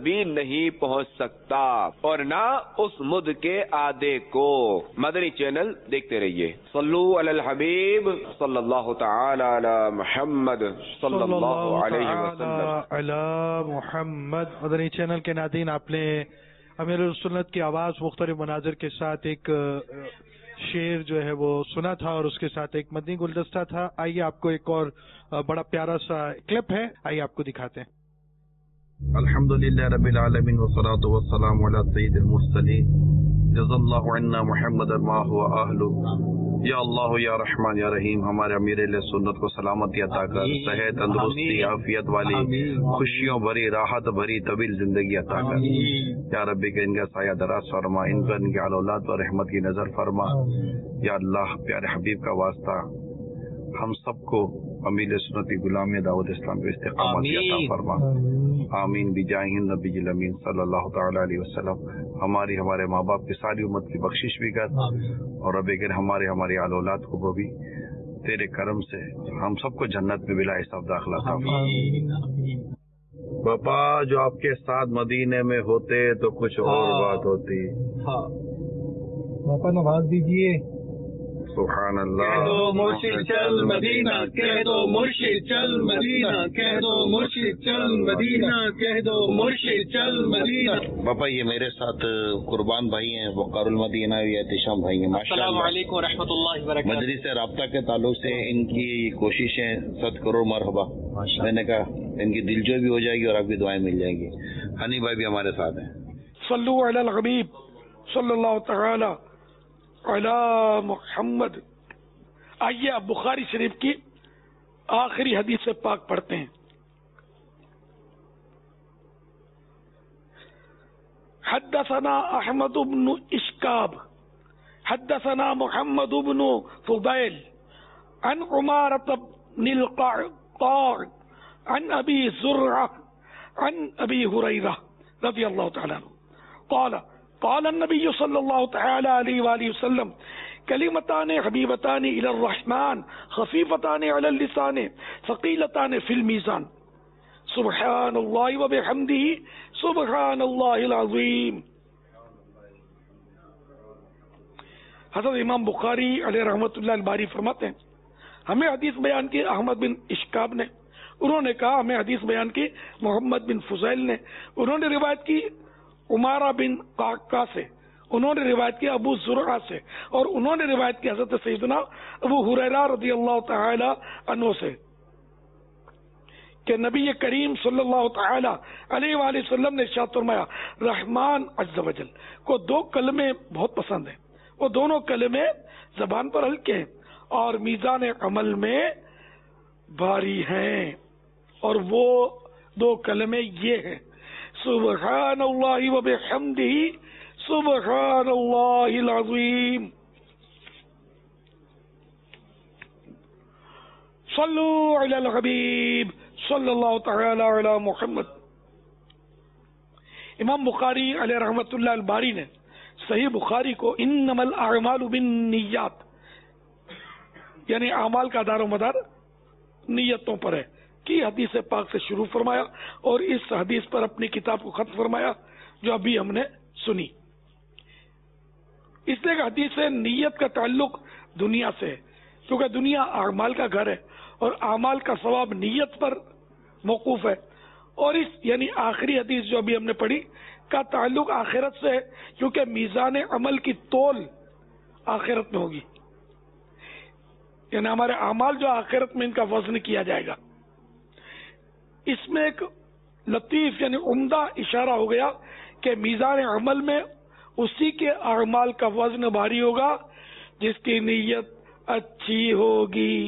بھی نہیں پہنچ سکتا اور نہ اس مد کے آدھے کو۔ مدنی چینل دیکھتے رہیے۔ صلو علی الحبیب صلی اللہ تعالی علی محمد صلی اللہ علیہ وسلم علی محمد۔ مدنی چینل کے ناظرین، آپ نے امیر السنت کی آواز مختلف مناظر کے ساتھ ایک شعر جو ہے وہ سنا تھا اور اس کے ساتھ ایک مدنی گلدستہ تھا۔ آئیے آپ کو ایک اور بڑا پیارا سا کلپ ہے، آئیے آپ کو دکھاتے ہیں۔ الحمدللہ رب العالمین والصلاة والسلام علی سید المرسلین جزا اللہ عنا محمد ما هو اہلہ۔ یا اللہ یا رحمان یا رحیم، ہمارے امیر اہل سنت کو سلامتی عطا کر، صحت، تندرستی، عافیت والی، خوشیوں بھری، راحت بھری طویل زندگی عطا کر۔ یا رب کہ ان کا سایہ دراز فرما، ان پر ان کے اولاد پر رحمت کی نظر فرما۔ یا اللہ پیارے حبیب کا واسطہ ہم سب کو امیر سنت کی غلامی دعوت اسلام کے استقامت عطا فرما۔ آمین بجاہ النبی الامین صلی اللہ تعالی علیہ وسلم۔ ہماری ہمارے ماں باپ کی ساری امت کی بخشش بھی کر، اور رب کہ ہمارے ہماری آل اولاد کو بھی تیرے کرم سے ہم سب کو جنت میں بلا حساب داخلہ عطا فرما۔ باپا جو آپ کے ساتھ مدینے میں ہوتے تو کچھ اور بات ہوتی۔ باپا نواز دیجیے۔ سبحان اللہ۔ کہہ دو مرشد چل مدینہ، کہہ دو مرشد چل مدینہ، کہہ دو مرشد چل مدینہ، کہہ دو مرشد چل مدینہ۔ باپا یہ میرے ساتھ قربان بھائی ہیں، وقار المدینہ یا احتشام بھائی ہیں۔ السلام علیکم و رحمۃ اللہ وبرکاتہ۔ مجلس سے رابطہ کے تعلق سے ان کی کوششیں صد کروڑ مرحبا۔ میں نے کہا ان کی دلجوئی بھی ہو جائے گی اور آپ کی دعائیں مل جائیں گی۔ ہنی بھائی بھی ہمارے ساتھ ہیں۔ صلو علی الحبیب صلی اللہ تعالی علی محمد۔ آئیے اب بخاری شریف کی آخری حدیث سے پاک پڑھتے ہیں۔ حدثنا احمد بن اشکاب حدثنا محمد بن فضیل عن عمارة بن القعقاع عن ابی زرعہ عن ابی ہریرہ رضی اللہ تعالی عنہ قال قال النبی صلی اللہ تعالی علیہ وآلہ وسلم کلمتان حبیبتان الی الرحمن خفیفتان علی اللسان ثقیلتان فی المیزان سبحان اللہ وبحمدہ سبحان اللہ العظیم۔ حضرت امام بخاری علیہ رحمۃ اللہ الباری فرماتے ہیں ہمیں حدیث بیان کی احمد بن اشکاب نے، انہوں نے کہا ہمیں حدیث بیان کی محمد بن فضیل نے، انہوں نے روایت کی عمارہ بن قعقاع سے، انہوں نے روایت کی ابو زرعہ سے، اور انہوں نے روایت کی حضرت سیدنا ابو ہریرہ رضی اللہ تعالی عنہ سے کہ نبی کریم صلی اللہ تعالی علیہ وآلہ وسلم نے ارشاد فرمایا رحمان عز و جل کو دو کلمے بہت پسند ہیں، وہ دونوں کلمے زبان پر ہلکے ہیں اور میزان عمل میں بھاری ہیں، اور وہ دو کلمے یہ ہیں سبحان اللہ و بحمدہ سبحان اللہ العظیم۔ صلو علی الحبیب صلی اللہ تعالی علی محمد۔ امام بخاری علیہ رحمۃ اللہ الباری نے صحیح بخاری کو انما الاعمال بالنیات یعنی اعمال کا دار و مدار نیتوں پر ہے کی حدیث پاک سے شروع فرمایا، اور اس حدیث پر اپنی کتاب کو ختم فرمایا جو ابھی ہم نے سنی، اس لیے کہ حدیث سے نیت کا تعلق دنیا سے ہے، کیونکہ دنیا اعمال کا گھر ہے اور اعمال کا ثواب نیت پر موقوف ہے، اور اس یعنی آخری حدیث جو ابھی ہم نے پڑھی کا تعلق آخرت سے ہے، کیونکہ میزان عمل کی تول آخرت میں ہوگی، یعنی ہمارے اعمال جو آخرت میں ان کا وزن کیا جائے گا۔ اس میں ایک لطیف یعنی عمدہ اشارہ ہو گیا کہ میزان عمل میں اسی کے اعمال کا وزن بھاری ہوگا جس کی نیت اچھی ہوگی۔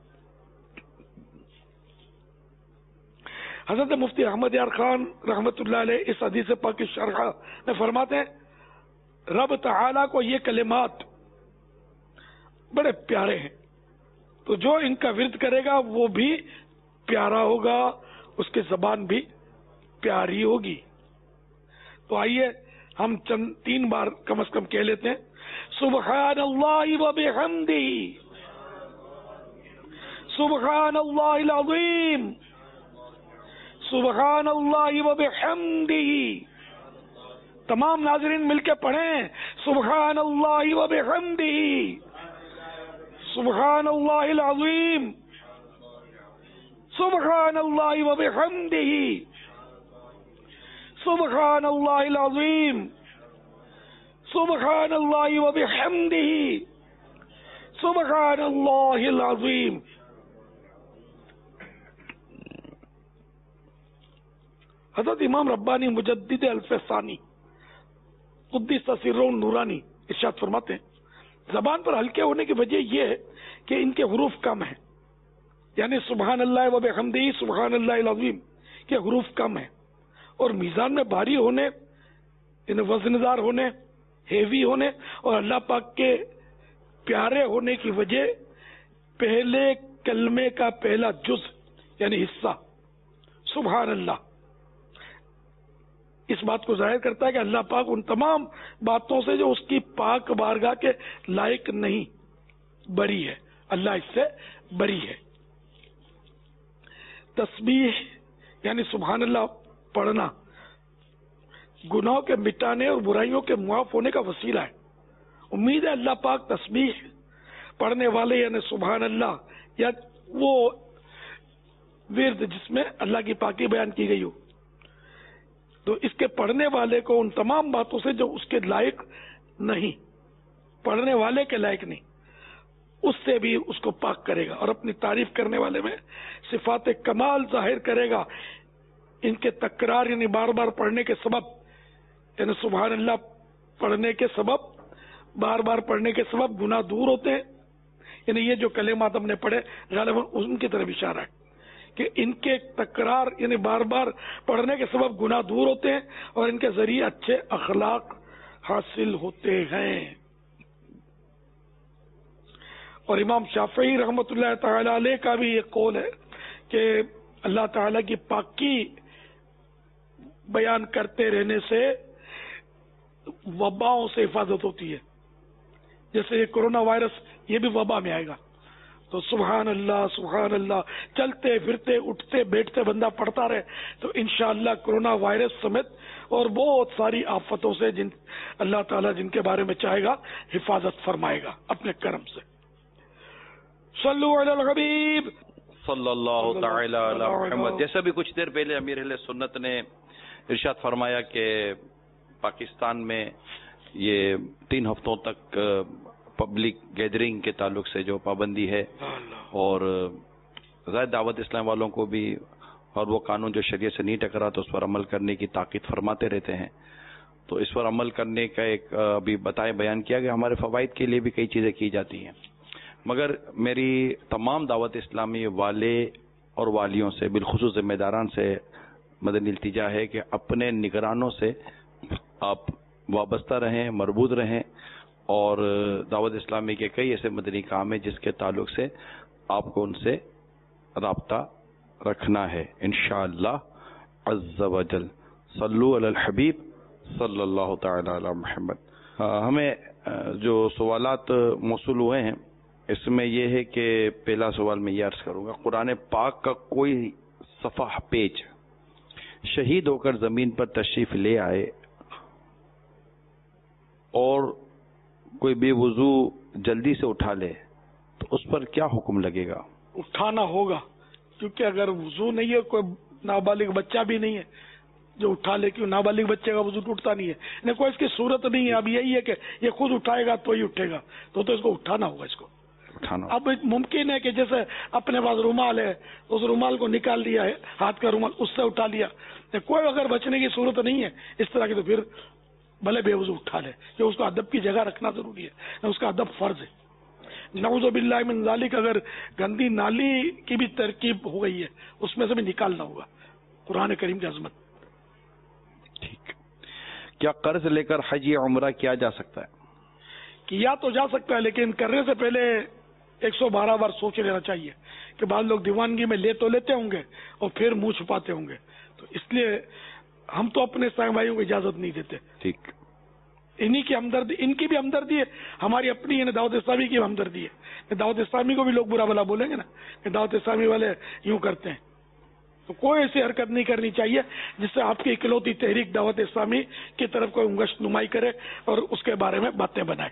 حضرت مفتی احمد یار خان رحمت اللہ علیہ اس حدیث پاک کی شرح میں فرماتے ہیں رب تعالی کو یہ کلمات بڑے پیارے ہیں، تو جو ان کا ورد کرے گا وہ بھی پیارا ہوگا، اس کی زبان بھی پیاری ہوگی۔ تو آئیے ہم چند تین بار کم از کم کہہ لیتے ہیں سبحان اللہ و بحمدہ سبحان اللہ العظیم سبحان اللہ و بحمدہ. تمام ناظرین مل کے پڑھیں سبحان اللہ و بحمدہ. سبحان اللہ العظیم. سبحان اللہ و بحمدہ. سبحان اللہ العظیم. سبحان اللہ و بحمدہ. سبحان اللہ العظیم. حضرت امام ربانی مجدد الفسانی قدس سرہ نورانی ارشاد فرماتے ہیں زبان پر ہلکے ہونے کی وجہ یہ ہے کہ ان کے حروف کم ہیں، یعنی سبحان اللہ و بحمدہ سبحان اللہ العظیم کے حروف کم ہیں، اور میزان میں بھاری ہونے یعنی وزندار ہونے، ہیوی ہونے اور اللہ پاک کے پیارے ہونے کی وجہ پہلے کلمے کا پہلا جز یعنی حصہ سبحان اللہ اس بات کو ظاہر کرتا ہے کہ اللہ پاک ان تمام باتوں سے جو اس کی پاک بارگاہ کے لائق نہیں بری ہے، اللہ اس سے بری ہے. تسبیح یعنی سبحان اللہ پڑھنا گناہوں کے مٹانے اور برائیوں کے معاف ہونے کا وسیلہ ہے. امید ہے اللہ پاک تسبیح پڑھنے والے یعنی سبحان اللہ یا وہ ورد جس میں اللہ کی پاکی بیان کی گئی ہو تو اس کے پڑھنے والے کو ان تمام باتوں سے جو اس کے لائق نہیں، پڑھنے والے کے لائق نہیں، اس سے بھی اس کو پاک کرے گا اور اپنی تعریف کرنے والے میں صفات کمال ظاہر کرے گا. ان کے تکرار یعنی بار بار پڑھنے کے سبب یعنی سبحان اللہ پڑھنے کے سبب بار بار پڑھنے کے سبب گناہ دور ہوتے ہیں. یعنی یہ جو کلمات ہم نے پڑھے غالباً ان کی طرف اشارہ ہے کہ ان کے تکرار یعنی بار بار پڑھنے کے سبب گناہ دور ہوتے ہیں اور ان کے ذریعے اچھے اخلاق حاصل ہوتے ہیں. اور امام شافعی رحمۃ اللہ تعالی علیہ کا بھی یہ قول ہے کہ اللہ تعالی کی پاکی بیان کرتے رہنے سے وباؤں سے حفاظت ہوتی ہے. جیسے یہ کرونا وائرس یہ بھی وبا میں آئے گا تو سبحان اللہ سبحان اللہ چلتے پھرتے اٹھتے بیٹھتے بندہ پڑھتا رہے تو انشاءاللہ کرونا وائرس سمیت اور بہت ساری آفتوں سے جن اللہ تعالیٰ جن کے بارے میں چاہے گا حفاظت فرمائے گا اپنے کرم سے. صلو علی الحبیب صلی اللہ تعالی علی محمد. جیسا بھی کچھ دیر پہلے امیر اہل سنت نے ارشاد فرمایا کہ پاکستان میں یہ تین ہفتوں تک پبلک گیدرنگ کے تعلق سے جو پابندی ہے اور ظاہر دعوت اسلام والوں کو بھی اور وہ قانون جو شریعت سے نہیں ٹکرا تو اس پر عمل کرنے کی تاکید فرماتے رہتے ہیں. تو اس پر عمل کرنے کا ایک ابھی بتائے بیان کیا کہ ہمارے فوائد کے لیے بھی کئی چیزیں کی جاتی ہیں، مگر میری تمام دعوت اسلامی والے اور والیوں سے بالخصوص ذمہ داران سے مدنی التجا ہے کہ اپنے نگرانوں سے آپ وابستہ رہیں، مربوط رہیں، اور دعوت اسلامی کے کئی ایسے مدنی کام ہیں جس کے تعلق سے آپ کو ان سے رابطہ رکھنا ہے انشاءاللہ عز و جل. صلو علی الحبیب صلی اللہ تعالی علی محمد. ہمیں جو سوالات موصول ہوئے ہیں اس میں یہ ہے کہ پہلا سوال میں یہ عرض کروں گا، قرآن پاک کا کوئی صفحہ پیج شہید ہو کر زمین پر تشریف لے آئے اور کوئی بے وضو جلدی سے اٹھا لے تو اس پر کیا حکم لگے گا؟ اٹھانا ہوگا، کیونکہ اگر وضو نہیں ہے، کوئی نابالغ بچہ بھی نہیں ہے جو اٹھا لے، کیوں نابالغ بچے کا وضو ٹوٹتا نہیں ہے، نہیں کوئی اس کی صورت نہیں ہے. اب یہی ہے کہ یہ خود اٹھائے گا تو ہی اٹھے گا، تو تو اس کو اٹھانا ہوگا. اس کو اٹھانا اب ممکن ہے کہ جیسے اپنے پاس رومال ہے اس رومال کو نکال لیا ہے، ہاتھ کا رومال، اس سے اٹھا لیا، کوئی اگر بچنے کی صورت نہیں ہے اس طرح کی تو پھر بھلے بے وضو اٹھا لے، کہ اس کو ادب کی جگہ رکھنا ضروری ہے، اس کا ادب فرض ہے. نعوذ باللہ من ذالک اگر گندی نالی کی بھی ترکیب ہو گئی ہے اس میں سے بھی نکالنا ہوگا. قرآن کریم کی عظمت. ٹھیک. کیا قرض لے کر حج یا عمرہ کیا جا سکتا ہے؟ کیا تو جا سکتا ہے، لیکن کرنے سے پہلے ایک سو بارہ بار سوچ لینا چاہیے کہ بعض لوگ دیوانگی میں لے تو لیتے ہوں گے اور پھر منہ چھپاتے ہوں گے، تو اس لیے ہم تو اپنے سائیں بھائیوں کو اجازت نہیں دیتے. ٹھیک. انہی کی ہمدردی، ان کی بھی ہمدردی ہے، ہماری اپنی یعنی دعوت اسلامی کی ہمدردی ہے. دعوت اسلامی کو بھی لوگ برا بلا بولیں گے نا کہ دعوت اسلامی والے یوں کرتے ہیں، تو کوئی ایسی حرکت نہیں کرنی چاہیے جس سے آپ کی اکلوتی تحریک دعوت اسلامی کی طرف کوئی انگشت نمائی کرے اور اس کے بارے میں باتیں بنائے.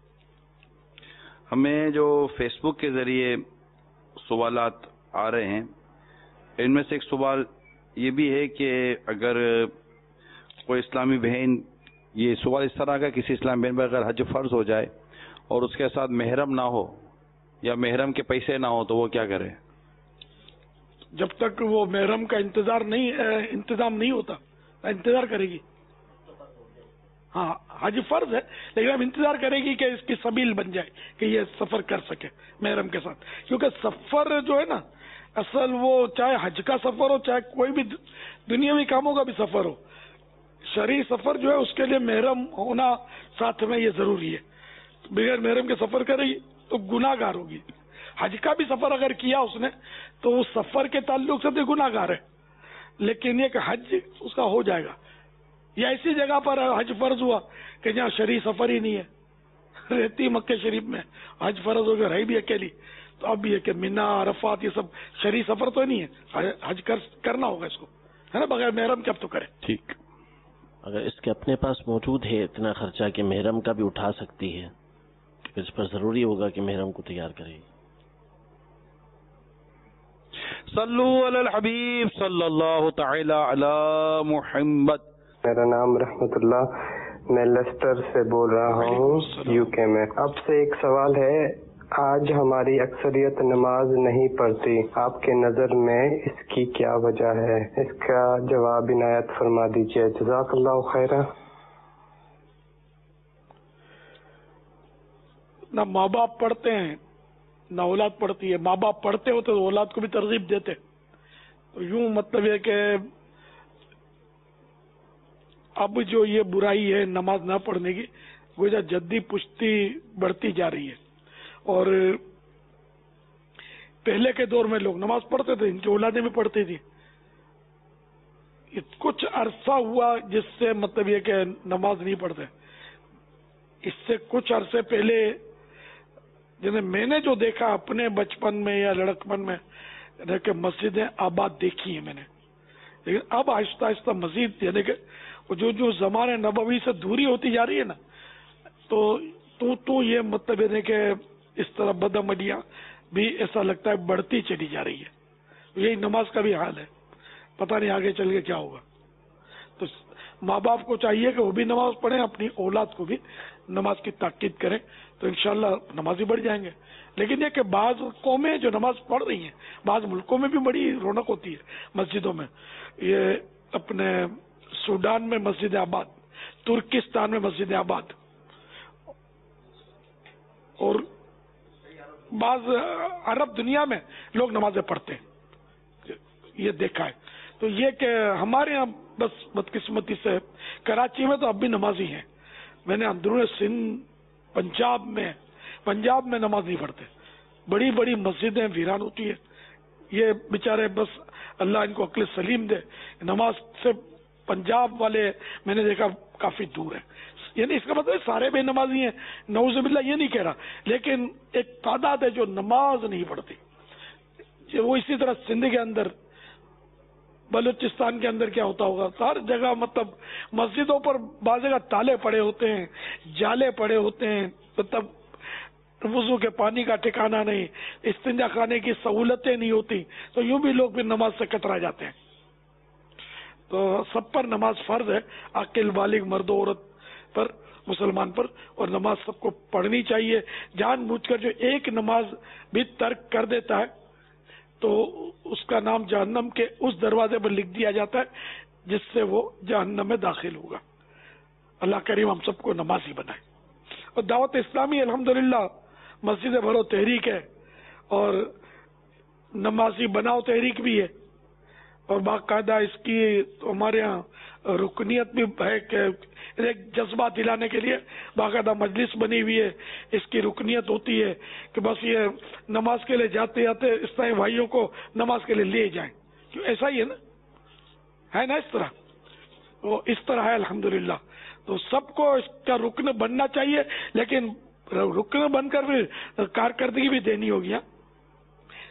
ہمیں جو فیس بک کے ذریعے سوالات آ رہے ہیں ان میں سے ایک سوال یہ بھی ہے کہ اگر کوئی اسلامی بہن، یہ سوال اس طرح کا، کسی اسلامی بہن پر اگر حج فرض ہو جائے اور اس کے ساتھ محرم نہ ہو یا محرم کے پیسے نہ ہو تو وہ کیا کرے؟ جب تک وہ محرم کا انتظار نہیں انتظام نہیں ہوتا انتظار کرے گی. ہاں حج فرض ہے لیکن اب انتظار کرے گی کہ اس کی سبیل بن جائے کہ یہ سفر کر سکے محرم کے ساتھ، کیونکہ سفر جو ہے نا اصل وہ چاہے حج کا سفر ہو چاہے کوئی بھی دنیاوی کاموں کا بھی سفر ہو، شرعی سفر جو ہے اس کے لیے محرم ہونا ساتھ میں یہ ضروری ہے. بغیر محرم کے سفر کرے گی تو گناہ گار ہوگی. حج کا بھی سفر اگر کیا اس نے تو اس سفر کے تعلق سے بھی گناہ گار ہے، لیکن یہ کہ حج اس کا ہو جائے گا. یا ایسی جگہ پر حج فرض ہوا کہ جہاں شرعی سفر ہی نہیں ہے، رہتی مکہ شریف میں حج فرض ہو گیا، رہی بھی اکیلی، تو اب یہ کہ مینا عرفات یہ سب شرعی سفر تو نہیں ہے، حج کرنا ہوگا اس کو، ہے نا، بغیر محرم کے اب تو کرے. ٹھیک. اگر اس کے اپنے پاس موجود ہے اتنا خرچہ کہ محرم کا بھی اٹھا سکتی ہے تو اس پر ضروری ہوگا کہ محرم کو تیار کرے. صلو علی الحبیب صلی اللہ تعالی علی محمد. میرا نام رحمت اللہ، میں لیسٹر سے بول رہا ہوں یو کے میں. اب سے ایک سوال ہے، آج ہماری اکثریت نماز نہیں پڑھتی، آپ کے نظر میں اس کی کیا وجہ ہے؟ اس کا جواب عنایت فرما دیجیے، جزاک اللہ خیرہ. نہ ماں باپ پڑھتے ہیں نہ اولاد پڑھتی ہے. ماں باپ پڑھتے ہوتے تو اولاد کو بھی ترغیب دیتے. تو یوں مطلب یہ کہ اب جو یہ برائی ہے نماز نہ پڑھنے کی، گویا جدی پشتی بڑھتی جا رہی ہے. اور پہلے کے دور میں لوگ نماز پڑھتے تھے، ان کی اولادیں بھی پڑھتی تھی. کچھ عرصہ ہوا جس سے مطلب یہ کہ نماز نہیں پڑھتے. اس سے کچھ عرصے پہلے جنہیں میں نے جو دیکھا اپنے بچپن میں یا لڑکپن میں کہ مسجدیں آباد دیکھی ہیں میں نے، لیکن اب آہستہ آہستہ مزید یعنی کہ جو جو زمانے نبوی سے دوری ہوتی جا رہی ہے نا، تو تو تو یہ مطلب ہے کہ اس طرح بدعملیاں بھی ایسا لگتا ہے بڑھتی چلی جا رہی ہے. یہی نماز کا بھی حال ہے، پتہ نہیں آگے چل کے کیا ہوگا. تو ماں باپ کو چاہیے کہ وہ بھی نماز پڑھیں، اپنی اولاد کو بھی نماز کی تاکید کریں، تو انشاءاللہ نمازی بڑھ جائیں گے. لیکن یہ کہ بعض قومیں جو نماز پڑھ رہی ہیں، بعض ملکوں میں بھی بڑی رونق ہوتی ہے مسجدوں میں. یہ اپنے سوڈان میں مسجد آباد، ترکستان میں مسجد آباد، اور بعض عرب دنیا میں لوگ نمازیں پڑھتے ہیں، یہ دیکھا ہے. تو یہ کہ ہمارے یہاں بس بدقسمتی سے کراچی میں تو اب بھی نمازی ہیں. میں نے اندرون سندھ پنجاب میں پنجاب میں نماز نہیں پڑھتے، بڑی بڑی مسجدیں ویران ہوتی ہیں. یہ بیچارے بس اللہ ان کو عقل سلیم دے، نماز سے پنجاب والے میں نے دیکھا کافی دور ہیں. یعنی اس کا مطلب سارے بے نمازی ہیں، نعوذ باللہ یہ نہیں کہہ رہا، لیکن ایک تعداد ہے جو نماز نہیں پڑھتی. وہ اسی طرح سندھ کے اندر، بلوچستان کے اندر کیا ہوتا ہوگا، ہر جگہ مطلب مسجدوں پر بعض جگہ تالے پڑے ہوتے ہیں، جالے پڑے ہوتے ہیں، مطلب وضو کے پانی کا ٹھکانہ نہیں، استنجا خانے کی سہولتیں نہیں ہوتی. تو یوں بھی لوگ بھی نماز سے کترا جاتے ہیں. تو سب پر نماز فرض ہے، عاقل بالغ مرد و عورت پر، مسلمان پر، اور نماز سب کو پڑھنی چاہیے. جان بوجھ کر جو ایک نماز بھی ترک کر دیتا ہے تو اس کا نام جہنم کے اس دروازے پر لکھ دیا جاتا ہے جس سے وہ جہنم میں داخل ہوگا. اللہ کریم ہم سب کو نمازی بنائے. اور دعوت اسلامی الحمدللہ مسجد بھرو تحریک ہے اور نمازی بناؤ تحریک بھی ہے، اور باقاعدہ اس کی ہمارے ہاں رکنیت بھی ہے کہ ایک جذبہ دلانے کے لیے باقاعدہ مجلس بنی ہوئی ہے. اس کی رکنیت ہوتی ہے کہ بس یہ نماز کے لیے جاتے جاتے اس طرح بھائیوں کو نماز کے لیے لے جائیں. کیوں ایسا ہی ہے نا، ہے نا اس طرح، وہ اس طرح ہے الحمدللہ. تو سب کو اس کا رکن بننا چاہیے، لیکن رکن بن کر بھی کارکردگی بھی دینی ہوگی.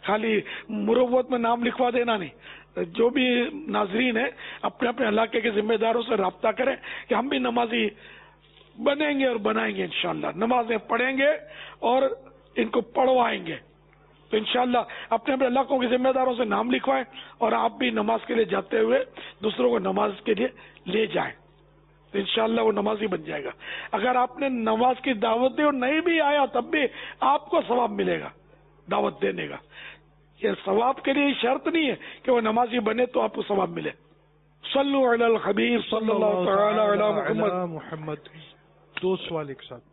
خالی مروت میں نام لکھوا دینا نہیں. جو بھی ناظرین ہیں اپنے اپنے علاقے کے ذمہ داروں سے رابطہ کریں کہ ہم بھی نمازی بنیں گے اور بنائیں گے انشاءاللہ. نمازیں پڑھیں گے اور ان کو پڑھوائیں گے. تو انشاءاللہ اپنے اپنے علاقوں کے ذمہ داروں سے نام لکھوائیں اور آپ بھی نماز کے لیے جاتے ہوئے دوسروں کو نماز کے لیے لے جائیں تو انشاءاللہ وہ نمازی بن جائے گا. اگر آپ نے نماز کی دعوت دی اور نہیں بھی آیا تب بھی آپ کو ثواب ملے گا دعوت دینے کا. یہ ثواب کے لیے شرط نہیں ہے کہ وہ نمازی بنے تو آپ کو ثواب ملے. صلو علی الحبیب صلی اللہ تعالی علی محمد. محمد دو سوال ایک ساتھ.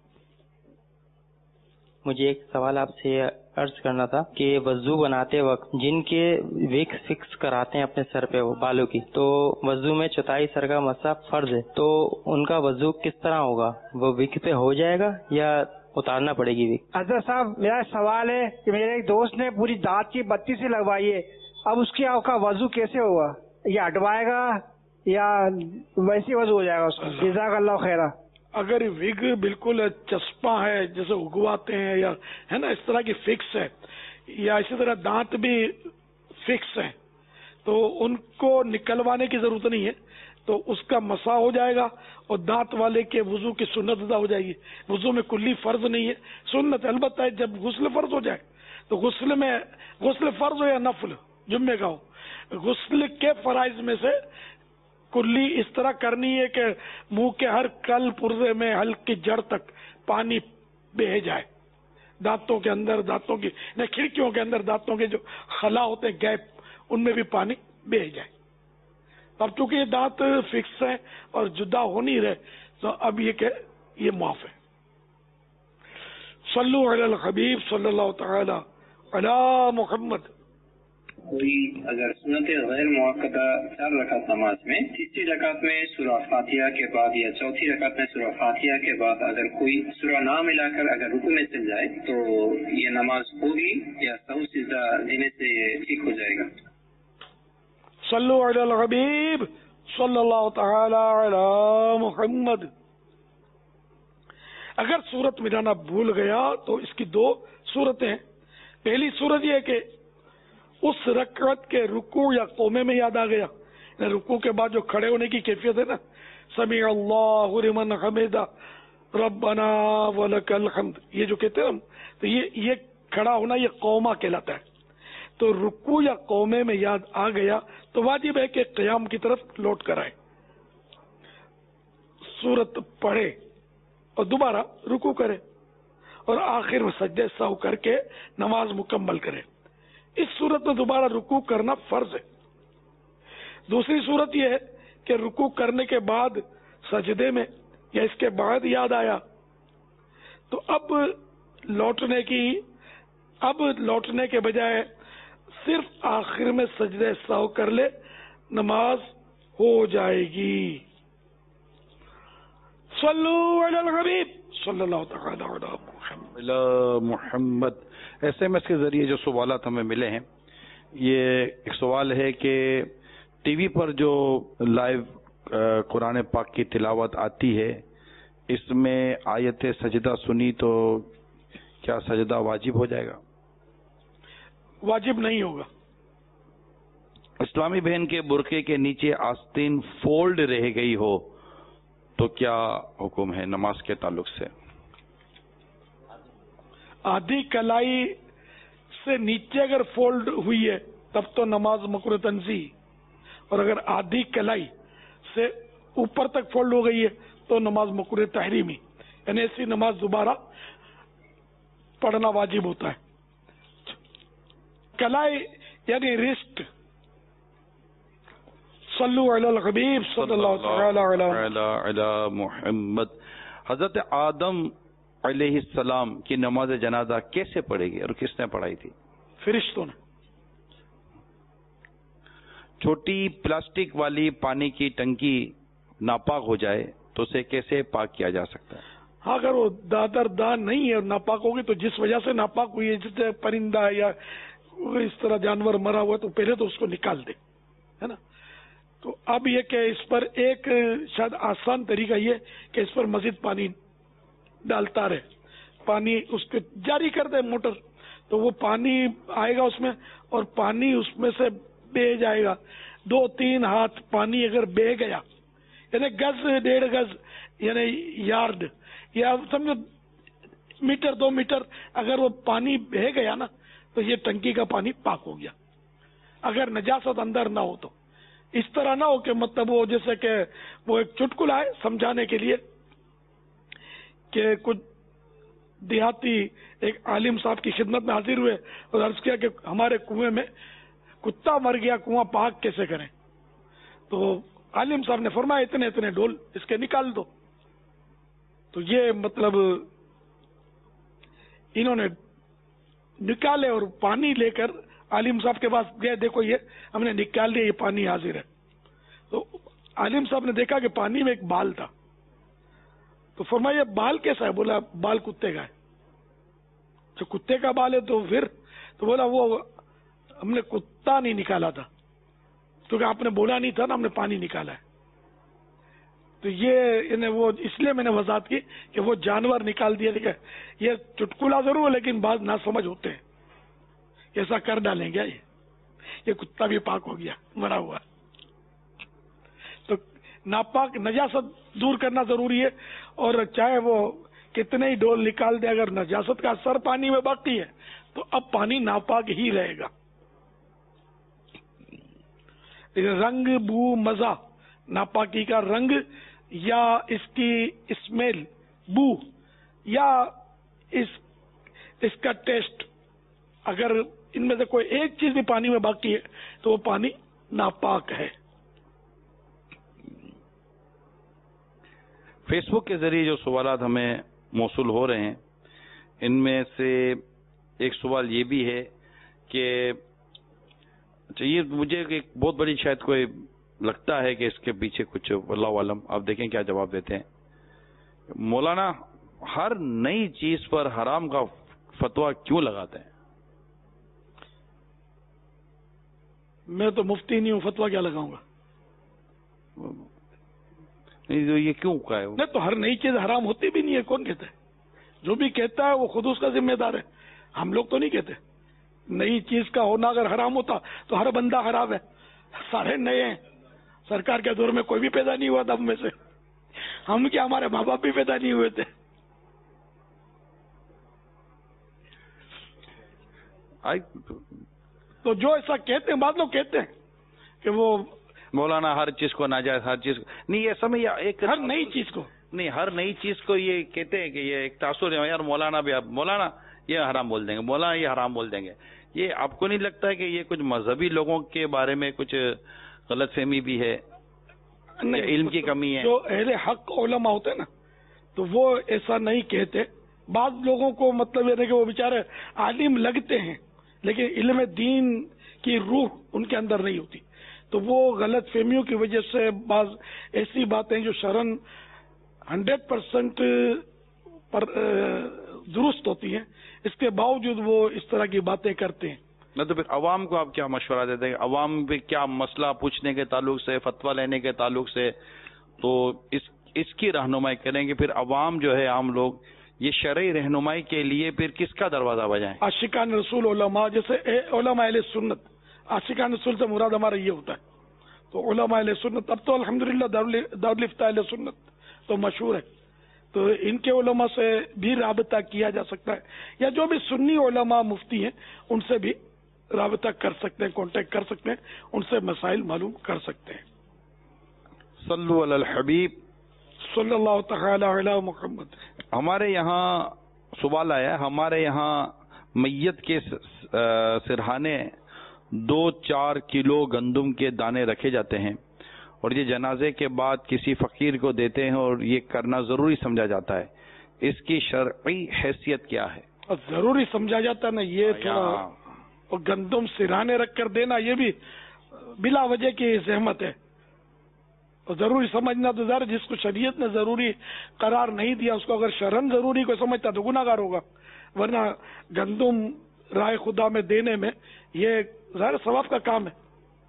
مجھے ایک سوال آپ سے عرض کرنا تھا کہ وضو بناتے وقت جن کے وگ فکس کراتے ہیں اپنے سر پہ وہ بالوں کی، تو وضو میں چوتھائی سر کا مسح فرض ہے، تو ان کا وضو کس طرح ہوگا؟ وہ وگ پہ ہو جائے گا یا اتارنا پڑے گی وگ؟ حضرت صاحب میرا سوال ہے کہ میرے ایک دوست نے پوری دانت کی بتی سے لگوائی ہے، اب اس کی آپ کا وضو کیسے ہوگا؟ یا ہٹوائے گا یا ویسے وضو ہو جائے گا اس کا؟ جزاک اللہ خیرہ. اگر وگ بالکل چسپاں ہے جیسے اگواتے ہیں یا ہے نا اس طرح کی فکس ہے یا اسی طرح دانت بھی فکس ہیں تو ان کو نکلوانے کی ضرورت نہیں ہے، تو اس کا مسح ہو جائے گا اور دانت والے کے وضو کی سنت ادا ہو جائے گی. وضو میں کلی فرض نہیں ہے، سنت البتہ ہے جب غسل فرض ہو جائے تو غسل میں غسل فرض ہو یا نفل جمعے کا ہو، غسل کے فرائض میں سے کلی اس طرح کرنی ہے کہ منہ کے ہر کل پرزے میں حلق کی جڑ تک پانی بہہ جائے. دانتوں کے اندر دانتوں کی نہیں کھڑکیوں کے اندر دانتوں کے جو خلا ہوتے ہیں گیپ ان میں بھی پانی بہہ جائے. اب چونکہ یہ دانت فکس ہیں اور جدا ہو نہیں رہے تو اب یہ کہ یہ معاف ہے. صلو علی الحبیب صلی اللہ تعالی علی محمد. کوئی اگر سنت غیر موقع چار رکعت نماز میں تیسری رکعت میں سورہ فاتحہ کے بعد یا چوتھی رکعت میں سورہ فاتحہ کے بعد اگر کوئی سورہ نہ ملا کر اگر رکوع میں چل جائے تو یہ نماز ہوگی یا سہو سجدہ دینے سے یہ ٹھیک ہو جائے گا؟ صلو علی الحبیب صلی اللہ تعالی علی محمد. اگر صورت ملانا بھول گیا تو اس کی دو صورتیں. پہلی صورت یہ ہے کہ اس رکعت کے رکوع یا قومے میں یاد آ گیا، رکوع کے بعد جو کھڑے ہونے کی کیفیت ہے نا، سمیع اللہ لمن حمدہ ربنا ولک الحمد، یہ جو کہتے ہیں ہم، تو یہ یہ کھڑا ہونا یہ قومہ کہلاتا ہے. تو رکوع یا قومے میں یاد آ گیا تو واجب ہے کہ قیام کی طرف لوٹ کر آئے، سورت پڑھے اور دوبارہ رکوع کرے اور آخر میں سجدہ سہو کر کے نماز مکمل کرے. اس صورت میں دوبارہ رکوع کرنا فرض ہے. دوسری صورت یہ ہے کہ رکوع کرنے کے بعد سجدے میں یا اس کے بعد یاد آیا تو اب لوٹنے کی اب لوٹنے کے بجائے صرف آخر میں سجدہ سہو کر لے، نماز ہو جائے گی. صلو علی الحبیب صلی اللہ تعالی علی محمد. ایس ایم ایس کے ذریعے جو سوالات ہمیں ملے ہیں، یہ ایک سوال ہے کہ ٹی وی پر جو لائیو قرآن پاک کی تلاوت آتی ہے اس میں آیت سجدہ سنی تو کیا سجدہ واجب ہو جائے گا؟ واجب نہیں ہوگا. اسلامی بہن کے برقعے کے نیچے آستین فولڈ رہ گئی ہو تو کیا حکم ہے نماز کے تعلق سے؟ آدھی کلائی سے نیچے اگر فولڈ ہوئی ہے تب تو نماز مکروہ تنزیہ، اور اگر آدھی کلائی سے اوپر تک فولڈ ہو گئی ہے تو نماز مکروہ تحریمی، یعنی ایسی نماز دوبارہ پڑھنا واجب ہوتا ہے. کلائی یعنی رسٹ. صلو علی الحبیب صلی اللہ تعالی علی محمد. حضرت آدم علیہ السلام کی نماز جنازہ کیسے پڑھے گی اور کس نے پڑھائی تھی؟ فرشتوں نے. چھوٹی پلاسٹک والی پانی کی ٹنکی ناپاک ہو جائے تو اسے کیسے پاک کیا جا سکتا ہے؟ ہاں اگر وہ دادر دان نہیں ہے اور ناپاک ہوگی تو جس وجہ سے ناپاک ہوئی ہے، جیسے پرندہ ہے یا اس طرح جانور مرا ہوا ہے تو پہلے تو اس کو نکال دے، ہے نا. تو اب یہ کہ اس پر ایک شاید آسان طریقہ یہ کہ اس پر مزید پانی ڈالتا رہے، پانی اس کو جاری کر دے موٹر تو وہ پانی آئے گا اس میں اور پانی اس میں سے بہہ جائے گا. دو تین ہاتھ پانی اگر بہہ گیا یعنی گز ڈیڑھ گز یعنی یارڈ یا سمجھو میٹر دو میٹر اگر وہ پانی بہہ گیا نا تو یہ ٹنکی کا پانی پاک ہو گیا اگر نجاست اندر نہ ہو. تو اس طرح نہ ہو کہ مطلب وہ جیسے کہ وہ ایک چٹکلا ہے سمجھانے کے لیے کہ کچھ دیہاتی ایک عالم صاحب کی خدمت میں حاضر ہوئے اور عرض کیا کہ ہمارے کنویں میں کتا مر گیا, کنواں پاک کیسے کریں؟ تو عالم صاحب نے فرمایا اتنے اتنے ڈول اس کے نکال دو. تو یہ مطلب انہوں نے نکالے اور پانی لے کر عالم صاحب کے پاس گئے, دیکھو یہ ہم نے نکال لیا, یہ پانی حاضر ہے. تو عالم صاحب نے دیکھا کہ پانی میں ایک بال تھا. تو فرمایا یہ بال کیسا ہے؟ بولا بال کتے کا ہے. جو کتے کا بال ہے تو پھر تو بولا وہ ہم نے کتا نہیں نکالا تھا کیونکہ آپ نے بولا نہیں تھا نا, ہم نے پانی نکالا ہے. تو یہ وہ اس لیے میں نے وضاحت کی کہ وہ جانور نکال دیا. دیکھا یہ چٹکلا ضرور ہے لیکن بعض نہ سمجھ ہوتے ہیں, ایسا کر ڈالیں گے یہ یہ کتا بھی پاک ہو گیا مرا ہوا. تو ناپاک نجاست دور کرنا ضروری ہے, اور چاہے وہ کتنے ہی ڈول نکال دے اگر نجاست کا اثر پانی میں باقی ہے تو اب پانی ناپاک ہی رہے گا. رنگ بو مزہ, ناپاکی کا رنگ یا اس کی اسمیل بو یا اس اس کا ٹیسٹ, اگر ان میں سے کوئی ایک چیز بھی پانی میں باقی ہے تو وہ پانی ناپاک ہے. فیس بک کے ذریعے جو سوالات ہمیں موصول ہو رہے ہیں ان میں سے ایک سوال یہ بھی ہے کہ اچھا یہ مجھے ایک بہت بڑی شاید کوئی لگتا ہے کہ اس کے پیچھے کچھ اللہ عالم, آپ دیکھیں کیا جواب دیتے ہیں. مولانا ہر نئی چیز پر حرام کا فتویٰ کیوں لگاتے ہیں؟ میں تو مفتی نہیں ہوں, فتویٰ کیا لگاؤں گا؟ نہیں یہ کیوں کا ہے؟ نہیں تو ہر نئی چیز حرام ہوتی بھی نہیں ہے, کون کہتا ہے؟ جو بھی کہتا ہے وہ خود اس کا ذمہ دار ہے, ہم لوگ تو نہیں کہتے. نئی چیز کا ہونا اگر حرام ہوتا تو ہر بندہ حرام ہے, سارے نئے ہیں. سرکار کے دور میں کوئی بھی پیدا نہیں ہوا تھا ہم میں سے, ہم کیا ہمارے ماں باپ بھی پیدا نہیں ہوئے تھے. تو جو ایسا کہتے ہیں بعض لوگ کہتے ہیں کہ وہ مولانا ہر چیز کو ناجائز, ہر چیز کو نہیں, یہ سمجھ ایک ہر نئی چیز کو نہیں, ہر نئی چیز کو یہ کہتے ہیں کہ یہ ایک تاثر ہے یار, مولانا بھی مولانا یہ حرام بول دیں گے, مولانا یہ حرام بول دیں گے. یہ آپ کو نہیں لگتا ہے کہ یہ کچھ مذہبی لوگوں کے بارے میں کچھ غلط فہمی بھی ہے, علم کی کمی ہے؟ جو اہل حق علماء ہوتے ہیں نا تو وہ ایسا نہیں کہتے. بعض لوگوں کو مطلب یہ ہے کہ وہ بیچارے عالم لگتے ہیں لیکن علم دین کی روح ان کے اندر نہیں ہوتی, تو وہ غلط فہمیوں کی وجہ سے بعض ایسی باتیں جو شرعن ہنڈریڈ پرسینٹ پر درست ہوتی ہیں اس کے باوجود وہ اس طرح کی باتیں کرتے ہیں. نہ تو پھر عوام کو آپ کیا مشورہ دیتے ہیں؟ عوام پہ کیا مسئلہ پوچھنے کے تعلق سے, فتویٰ لینے کے تعلق سے, تو اس اس کی رہنمائی کریں گے. پھر عوام جو ہے عام لوگ یہ شرعی رہنمائی کے لیے پھر کس کا دروازہ بجائیں؟ عاشقان رسول علماء, جیسے علماء اہل سنت, عاشقان رسول سے مراد ہمارا یہ ہوتا ہے. تو علماء اہل سنت, اب تو الحمدللہ دارالفتہ اہل سنت تو مشہور ہے, تو ان کے علماء سے بھی رابطہ کیا جا سکتا ہے, یا جو بھی سنی علماء مفتی ہیں ان سے بھی رابطہ کر سکتے ہیں, کانٹیکٹ کر سکتے ہیں, ان سے مسائل معلوم کر سکتے ہیں. صلو علی الحبیب صلی اللہ تعالی علی محمد. ہمارے یہاں سوال آیا, ہمارے یہاں میت کے سرہانے دو چار کلو گندم کے دانے رکھے جاتے ہیں اور یہ جنازے کے بعد کسی فقیر کو دیتے ہیں اور یہ کرنا ضروری سمجھا جاتا ہے, اس کی شرعی حیثیت کیا ہے؟ ضروری سمجھا جاتا ہے نا, یہ تھوڑا اور گندم سرانے رکھ کر دینا یہ بھی بلا وجہ کی زحمت ہے, اور ضروری سمجھنا تو ظاہر جس کو شریعت نے ضروری قرار نہیں دیا اس کو اگر شرعن ضروری کو سمجھتا تو گناہ گار ہوگا, ورنہ گندم رائے خدا میں دینے میں یہ ظاہر ثواب کا کام ہے,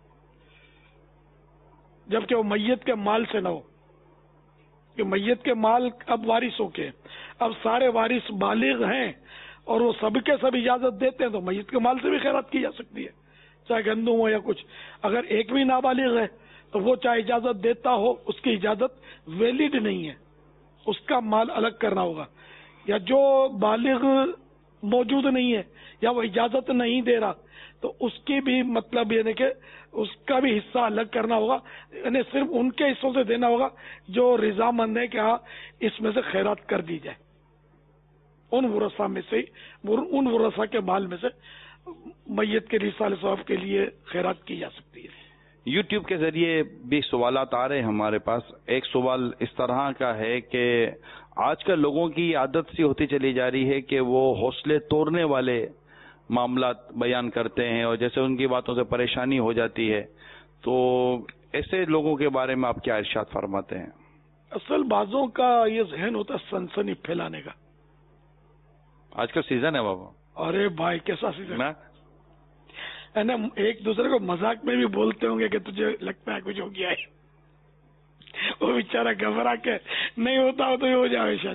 جبکہ وہ میت کے مال سے نہ ہو, کہ میت کے مال اب وارثوں کے, اب سارے وارث بالغ ہیں, اور وہ سب کے سب اجازت دیتے ہیں تو میت کے مال سے بھی خیرات کی جا سکتی ہے، چاہے گندم ہو یا کچھ. اگر ایک بھی نابالغ ہے تو وہ چاہے اجازت دیتا ہو، اس کی اجازت ویلڈ نہیں ہے، اس کا مال الگ کرنا ہوگا. یا جو بالغ موجود نہیں ہے یا وہ اجازت نہیں دے رہا تو اس کی بھی مطلب یعنی کہ اس کا بھی حصہ الگ کرنا ہوگا، یعنی صرف ان کے حصوں سے دینا ہوگا جو رضامند ہے کہ ہاں اس میں سے خیرات کر دی جائے. ان ورثاء میں سے ان ورثاء کے مال میں سے میت کے رسالہ ثواب کے لیے خیرات کی جا سکتی ہے. یوٹیوب کے ذریعے بھی سوالات آ رہے ہیں ہمارے پاس. ایک سوال اس طرح کا ہے کہ آج کل لوگوں کی عادت سی ہوتی چلی جا رہی ہے کہ وہ حوصلے توڑنے والے معاملات بیان کرتے ہیں اور جیسے ان کی باتوں سے پریشانی ہو جاتی ہے، تو ایسے لوگوں کے بارے میں آپ کیا ارشاد فرماتے ہیں؟ اصل بازوں کا یہ ذہن ہوتا ہے سنسنی پھیلانے کا. آج کل سیزن ہے بابا. ارے بھائی کیسا سیزن ہے نا، ایک دوسرے کو مذاق میں بھی بولتے ہوں گے کہ تجھے لگتا ہے کچھ ہو گیا ہے، وہ بیچارہ گھبرا کے نہیں ہوتا ہو تو یہ ہو جائے شاید.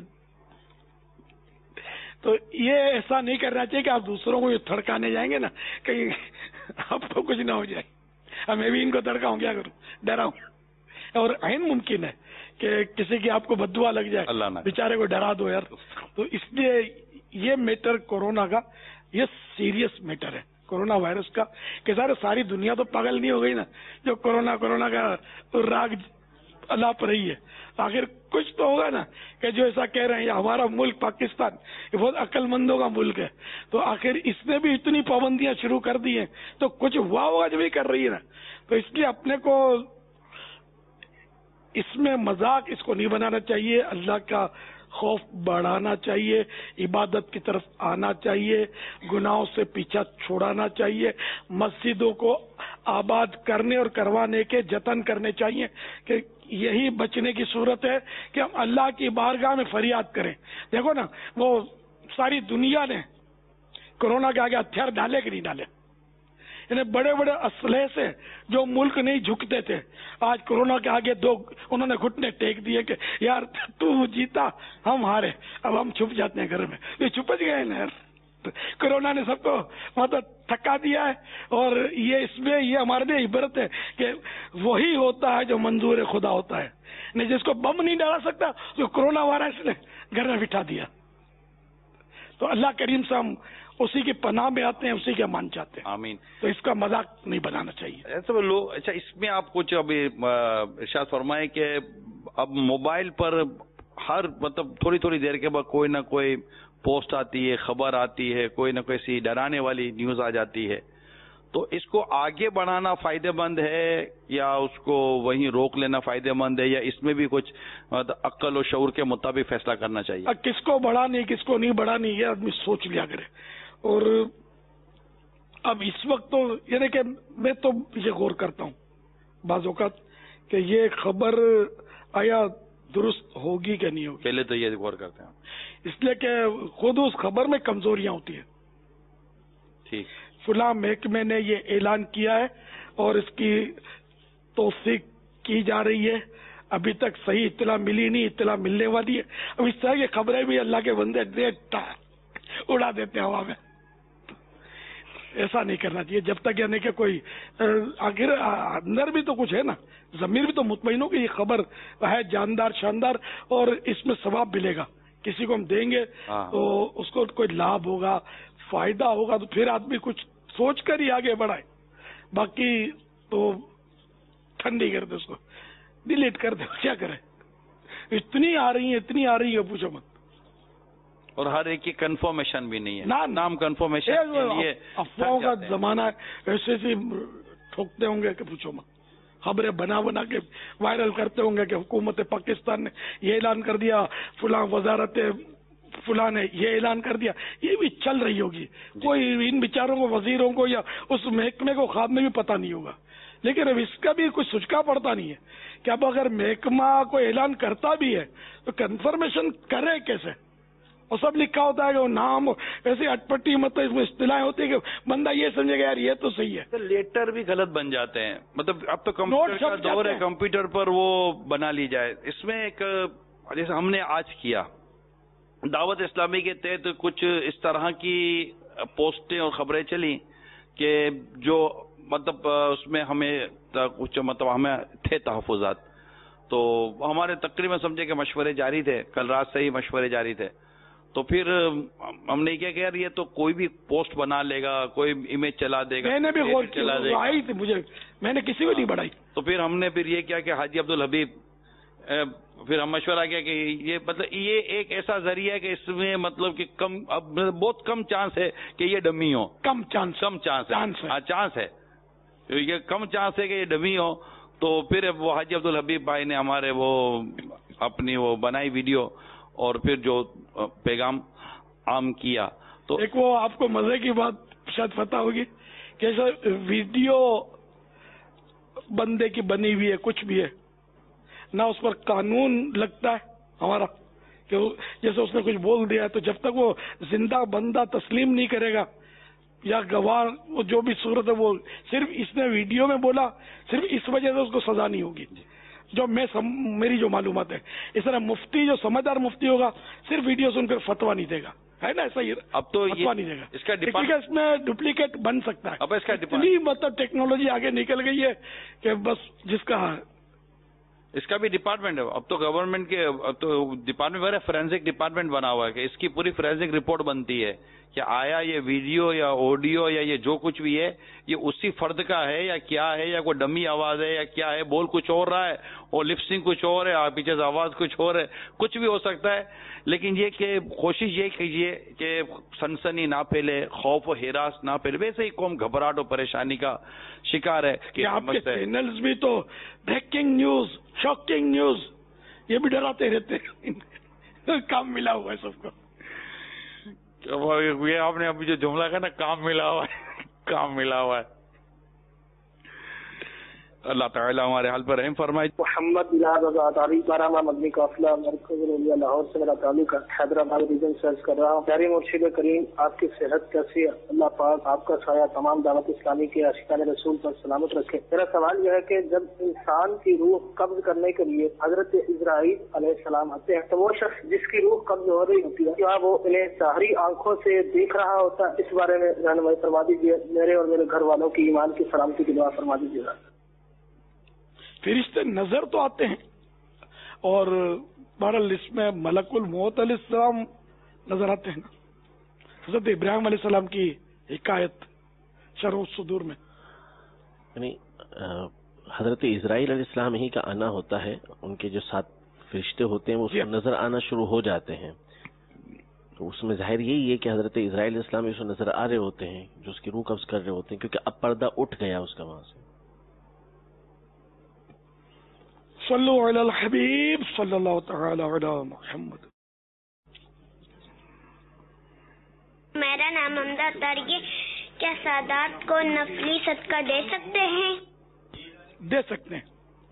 تو یہ ایسا نہیں کرنا چاہیے کہ آپ دوسروں کو یہ تھڑکانے جائیں گے نا کہیں آپ کو کچھ نہ ہو جائے. میں بھی ان کو تھڑکاؤں کیا کروں، ڈراؤں. اور عین ممکن ہے کہ کسی کی آپ کو بددعا لگ جائے، اللہ نہ بیچارے کو ڈرا دو یار. تو اس لیے یہ میٹر کورونا کا یہ سیریس میٹر ہے، کورونا وائرس کا، کہ سارے ساری دنیا تو پاگل نہیں ہو گئی نا جو کورونا کورونا کا راگ الاپ رہی ہے. آخر کچھ تو ہوگا نا کہ جو ایسا کہہ رہے ہیں. ہمارا ملک پاکستان یہ بہت عقل مندوں کا ملک ہے، تو آخر اس نے بھی اتنی پابندیاں شروع کر دی ہیں تو کچھ ہوا ہوگا جو بھی کر رہی ہے نا. تو اس لیے اپنے کو اس میں مذاق اس کو نہیں بنانا چاہیے، اللہ کا خوف بڑھانا چاہیے، عبادت کی طرف آنا چاہیے، گناہوں سے پیچھا چھوڑانا چاہیے، مسجدوں کو آباد کرنے اور کروانے کے جتن کرنے چاہیے کہ یہی بچنے کی صورت ہے کہ ہم اللہ کی بارگاہ میں فریاد کریں. دیکھو نا وہ ساری دنیا نے کورونا کے آگے ہتھیار ڈالے کہ نہیں ڈالے، یعنی بڑے بڑے اسلحے سے جو ملک نہیں جھکتے تھے آج کورونا کے آگے دو انہوں نے گھٹنے ٹیک دیے کہ یار تو جیتا ہم ہارے، اب ہم چھپ جاتے ہیں گھر میں. یہ چھپچ گئے نا یار، کورونا نے سب کو مطلب تھکا دیا ہے. اور یہ اس میں یہ ہمارے لیے عبرت ہے کہ وہی ہوتا ہے جو منظور خدا ہوتا ہے، نہیں جس کو بم نہیں ڈالا سکتا جو کورونا وائرس نے گھر میں بٹھا دیا. تو اللہ کریم سے ہم اسی کی پناہ میں آتے ہیں، اسی کے مان چاہتے ہیں. آمین. تو اس کا مذاق نہیں بنانا چاہیے. ایسے لوگ اچھا اس میں آپ کچھ ابھی ارشاد فرمائیں کہ اب موبائل پر ہر مطلب تھوڑی تھوڑی دیر کے بعد کوئی نہ کوئی پوسٹ آتی ہے، خبر آتی ہے، کوئی نہ کوئی سی ڈرانے والی نیوز آ جاتی ہے، تو اس کو آگے بڑھانا فائدہ مند ہے یا اس کو وہیں روک لینا فائدہ مند ہے، یا اس میں بھی کچھ عقل و شعور کے مطابق فیصلہ کرنا چاہیے؟ کس کو بڑھانی کس کو نہیں بڑھانی یہ آدمی سوچ لیا کرے. اور اب اس وقت تو یعنی کہ میں تو یہ غور کرتا ہوں بعض اوقات کہ یہ خبر آیا درست ہوگی کہ نہیں ہوگی. پہلے تو یہ غور کرتے ہیں اس لیے کہ خود اس خبر میں کمزوریاں ہوتی ہیں. ٹھیک، فلاں محکمے نے یہ اعلان کیا ہے اور اس کی توثیق کی جا رہی ہے، ابھی تک صحیح اطلاع ملی نہیں، اطلاع ملنے والی ہے. اب اس طرح کی خبریں بھی اللہ کے بندے دیتا اڑا دیتے ہیں ہوا میں. ایسا نہیں کرنا چاہیے جب تک یعنی کہ کوئی آخر اندر بھی تو کچھ ہے نا، ضمیر بھی تو مطمئن ہو کہ یہ خبر ہے جاندار شاندار اور اس میں ثواب ملے گا، کسی کو ہم دیں گے تو اس کو کوئی لابھ ہوگا، فائدہ ہوگا، تو پھر آدمی کچھ سوچ کر ہی آگے بڑھائے. باقی تو ٹھنڈی کر دے، اس کو ڈیلیٹ کر دے، کیا کرے. اتنی آ رہی ہیں اتنی آ رہی ہے پوچھو مت. اور ہر ایک کی کنفرمیشن بھی نہیں ہے، نام کنفرمیشن کے لیے افواہوں کا زمانہ ہے، ایسے ایسے ٹھوکتے ہوں گے کہ پوچھو مت. خبریں بنا بنا کے وائرل کرتے ہوں گے کہ حکومت پاکستان نے یہ اعلان کر دیا، فلاں وزارت فلاں نے یہ اعلان کر دیا. یہ بھی چل رہی ہوگی، کوئی ان بیچاروں کو وزیروں کو یا اس محکمے کو خواب میں بھی پتہ نہیں ہوگا. لیکن اب اس کا بھی کچھ سچکا پڑتا نہیں ہے کہ اب اگر محکمہ کوئی اعلان کرتا بھی ہے تو کنفرمیشن کرے کیسے. اور سب لکھا ہوتا ہے کہ وہ نام ایسے اٹپٹی مطلب اس میں اصطلاح ہوتی ہے کہ بندہ یہ سمجھے گا یار یہ تو صحیح ہے. لیٹر بھی غلط بن جاتے ہیں، مطلب اب تو کمپیوٹر کا دور ہے، کمپیوٹر پر وہ بنا لی جائے. اس میں ایک جیسے ہم نے آج کیا دعوت اسلامی کے تحت کچھ اس طرح کی پوسٹیں اور خبریں چلی کہ جو مطلب اس میں ہمیں کچھ مطلب ہمیں تھے تحفظات، تو ہمارے تقریباً سمجھے کہ مشورے جاری تھے، کل رات سے ہی مشورے جاری تھے. تو پھر ہم نے کیا کہ یار یہ تو کوئی بھی پوسٹ بنا لے گا، کوئی امیج چلا دے گا، میں نے بھی غور کیا، آئی تھی مجھے، میں نے کسی کو نہیں بڑھائی. تو پھر ہم نے پھر یہ کیا کہ حاجی عبدالحبیب، پھر ہم مشورہ کیا کہ یہ مطلب یہ ایک ایسا ذریعہ ہے کہ اس میں مطلب کہ کم بہت کم چانس ہے کہ یہ ڈمی ہو، کم چانس کم چانس ہاں چانس ہے، یہ کم چانس ہے کہ یہ ڈمی ہو. تو پھر وہ حاجی عبدالحبیب بھائی نے ہمارے وہ اپنی وہ بنائی ویڈیو اور پھر جو پیغام عام کیا. تو ایک وہ آپ کو مزے کی بات شاید پتہ ہوگی کہ سر ویڈیو بندے کی بنی ہوئی ہے، کچھ بھی ہے نہ اس پر قانون لگتا ہے ہمارا کہ جیسے اس نے کچھ بول دیا تو جب تک وہ زندہ بندہ تسلیم نہیں کرے گا یا گواہ جو بھی صورت ہے وہ صرف اس نے ویڈیو میں بولا، صرف اس وجہ سے اس کو سزا نہیں ہوگی، جو میں سم... میری جو معلومات ہے. اس طرح مفتی جو سمجھدار مفتی ہوگا صرف ویڈیو سن کر فتوا نہیں دے گا، ہے نا ایسا ہی اب تو فتوا نہیں دے گا. اس کا اس میں ڈپلیکیٹ بن سکتا ہے. اب اس کا اتنی مطلب ٹیکنالوجی آگے نکل گئی ہے کہ بس جس کا اس کا بھی ڈپارٹمنٹ ہے. اب تو گورنمنٹ کے اب تو ڈپارٹمنٹ فورینسک ڈپارٹمنٹ بنا ہوا ہے کہ اس کی پوری فورینسک رپورٹ بنتی ہے کہ آیا یہ ویڈیو یا آڈیو یا یہ جو کچھ بھی ہے یہ اسی فرد کا ہے یا کیا ہے، یا کوئی ڈمی آواز ہے یا کیا ہے، بول کچھ اور رہا ہے اور لپسنگ کچھ اور ہے، پیچھے سے آواز کچھ اور ہے، کچھ بھی ہو سکتا ہے. لیکن یہ کہ کوشش یہ کیجیے کہ سنسنی نہ پھیلے، خوف و ہراس نہ پھیلے. ویسے ہی قوم گھبراہٹ اور پریشانی کا شکار ہے کہ آپ کے چینلز بھی تو بریکنگ نیوز، شاکنگ نیوز یہ بھی ڈراتے رہتے ہیں. کام ملا ہوا ہے سب کو. یہ آپ نے ابھی جو جملہ کہا نا کام ملا ہوا ہے، کام ملا ہوا ہے. اللہ تعالیٰ ہمارے حال پر رحم فرمائے. محمد بلال آزاداری بارہمہ مدنی قافلہ مرکز رضیہ لاہور سے میرا تعلق ہے، حیدرآباد ریجن سے عرض کر رہا ہوں. پیاری مرشد کریم آپ کی صحت کیسی ہے؟ اللہ پاک آپ کا سایہ تمام دعوت اسلامی کے عاشقان رسول پر سلامت رکھے. میرا سوال یہ ہے کہ جب انسان کی روح قبض کرنے کے لیے حضرت اسرائیل علیہ السلام آتے ہیں تو وہ شخص جس کی روح قبض ہو رہی ہوتی ہے کیا وہ انہیں ظاہری آنکھوں سے دیکھ رہا ہوتا ہے؟ اس بارے میں رہنمائی فرما دیجیے. میرے اور میرے گھر والوں کی ایمان کی سلامتی کی دعا فرما دیجیے گا. فرشتے نظر تو آتے ہیں اور بہرحال اس میں ملک الموت علیہ السلام نظر آتے ہیں نا. حضرت ابراہیم علیہ السلام کی حکایت شرح الصدور میں یعنی حضرت اسرائیل علیہ السلام ہی کا آنا ہوتا ہے، ان کے جو سات فرشتے ہوتے ہیں وہ اس کو نظر آنا شروع ہو جاتے ہیں. تو اس میں ظاہر یہی ہے کہ حضرت اسرائیل علیہ السلام اس کو نظر آ رہے ہوتے ہیں جو اس کی روح قبض کر رہے ہوتے ہیں، کیونکہ اب پردہ اٹھ گیا اس کا وہاں سے. صلو علی الحبیب صلی اللہ تعالی علی محمد. میرا نام حمدہ اطہر. کیا سادات کو نفلی صدقہ دے سکتے ہیں؟ دے سکتے ہیں.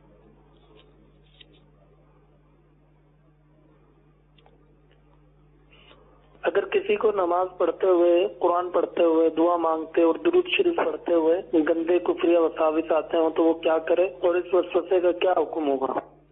اگر کسی کو نماز پڑھتے ہوئے، قرآن پڑھتے ہوئے، دعا مانگتے اور درود شریف پڑھتے ہوئے گندے کفری وساوس آتے ہوں تو وہ کیا کرے اور اس وسوسے کا کیا حکم ہوگا؟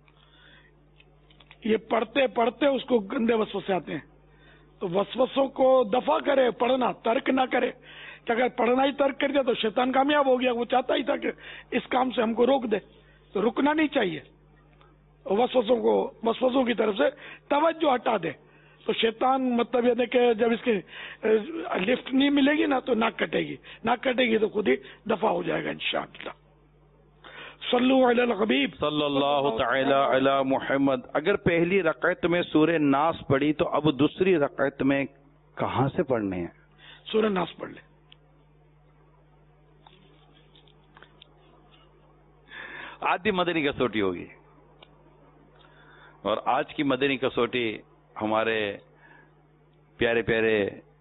یہ پڑھتے پڑھتے اس کو گندے وسوسے آتے ہیں تو وسوسوں کو دفع کرے، پڑھنا ترک نہ کرے. کہ اگر پڑھنا ہی ترک کر دیا تو شیطان کامیاب ہو گیا. وہ چاہتا ہی تھا کہ اس کام سے ہم کو روک دے، تو رکنا نہیں چاہیے. وسوسوں کو وسوسوں کی طرف سے توجہ ہٹا دے تو شیطان مطلب یہ کہ جب اس کی لفٹ نہیں ملے گی نا تو ناک کٹے گی، ناک کٹے گی تو خود ہی دفع ہو جائے گا انشاءاللہ. صلو علی الحبیب صلی اللہ تعالی علی محمد. اگر پہلی رکعت میں سورہ ناس پڑھی تو اب دوسری رکعت میں کہاں سے پڑھنے ہیں؟ سورہ ناس پڑھ لے. آدھی مدنی کسوٹی ہوگی اور آج کی مدنی کسوٹی ہمارے پیارے پیارے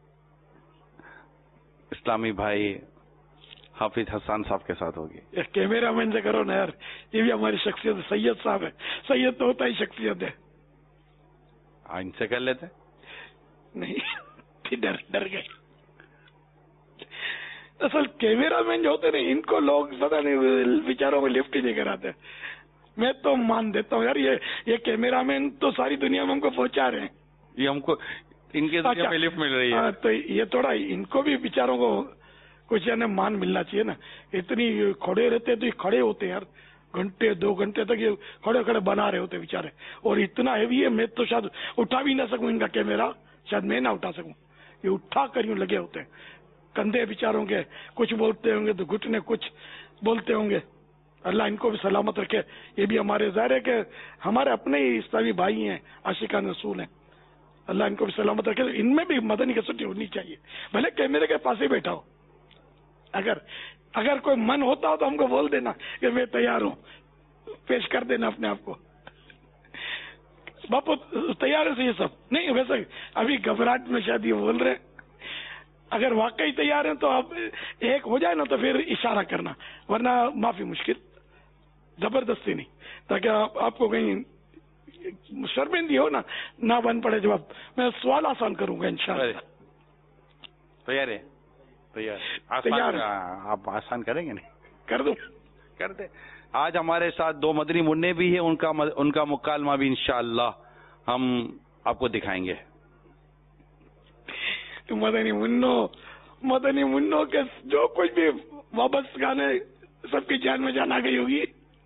اسلامی بھائی حافظ حسان صاحب کے ساتھ ہوگی. کیمرہ مین سے کرو نا یار، یہ بھی ہماری شخصیت ہے. سید صاحب ہے، سید تو ہوتا ہی شخصیت ہے. ان سے کر لیتے نہیں، ڈر ڈر گئے. اصل کیمرہ مین جو ہوتے نا ان کو لوگ پتا نہیں بیچاروں کو لفٹ ہی نہیں کراتے. میں تو مان دیتا ہوں یار، یہ یہ کیمرہ مین تو ساری دنیا میں ہم کو پہنچا رہے ہیں. ये हमको इनके अच्छा, में लिफ्ट मिल रही है। हाँ, तो ये थोड़ा इनको भी बेचारों को कुछ यानी मान मिलना चाहिए ना। इतनी खड़े रहते तो ये खड़े होते यार, घंटे दो घंटे तक ये खड़े खड़े बना रहे होते बेचारे। और इतना हैवी है, मैं तो शायद उठा भी ना सकूं इनका कैमरा, शायद मैं ना उठा सकूं। ये उठा कर यूं लगे होते हैं, कंधे बेचारों के कुछ बोलते होंगे तो घुटने कुछ बोलते होंगे। अल्लाह इनको भी सलामत रखे। ये भी हमारे ज़ाहिर है कि हमारे अपने ही इस्लामी भाई हैं, आशिकान रसूल हैं। अल्लाह इनको भी सलामत रखे। इनमें भी मदनी कसौटी होनी चाहिए, भले कैमरे के पास ही बैठा हो। अगर अगर कोई मन होता हो तो हमको बोल देना कि मैं तैयार हूँ, पेश कर देना अपने आप को। बापू तैयार है ये सब? नहीं, वैसे अभी घबराहट में शायद ये बोल रहे। अगर वाकई तैयार है तो आप एक हो जाए ना तो फिर इशारा करना, वरना माफी मुश्किल, जबरदस्ती नहीं, ताकि आप, आपको कहीं शर्मिंदी हो ना ना बन पड़े जवाब। मैं सवाल आसान करूंगा इंशाल्लाह। तैयार है? तैयार तैयार है। आप आसान करेंगे? नहीं कर दूं? कर दे। आज हमारे साथ दो मदनी मुन्ने भी है, उनका उनका मुकालमा भी इंशाअल्लाह हम आपको दिखाएंगे। मदनी मुन्नो मदनी मुन्नो के जो कुछ भी वापस गाने सबकी जान में जान आ गई होगी।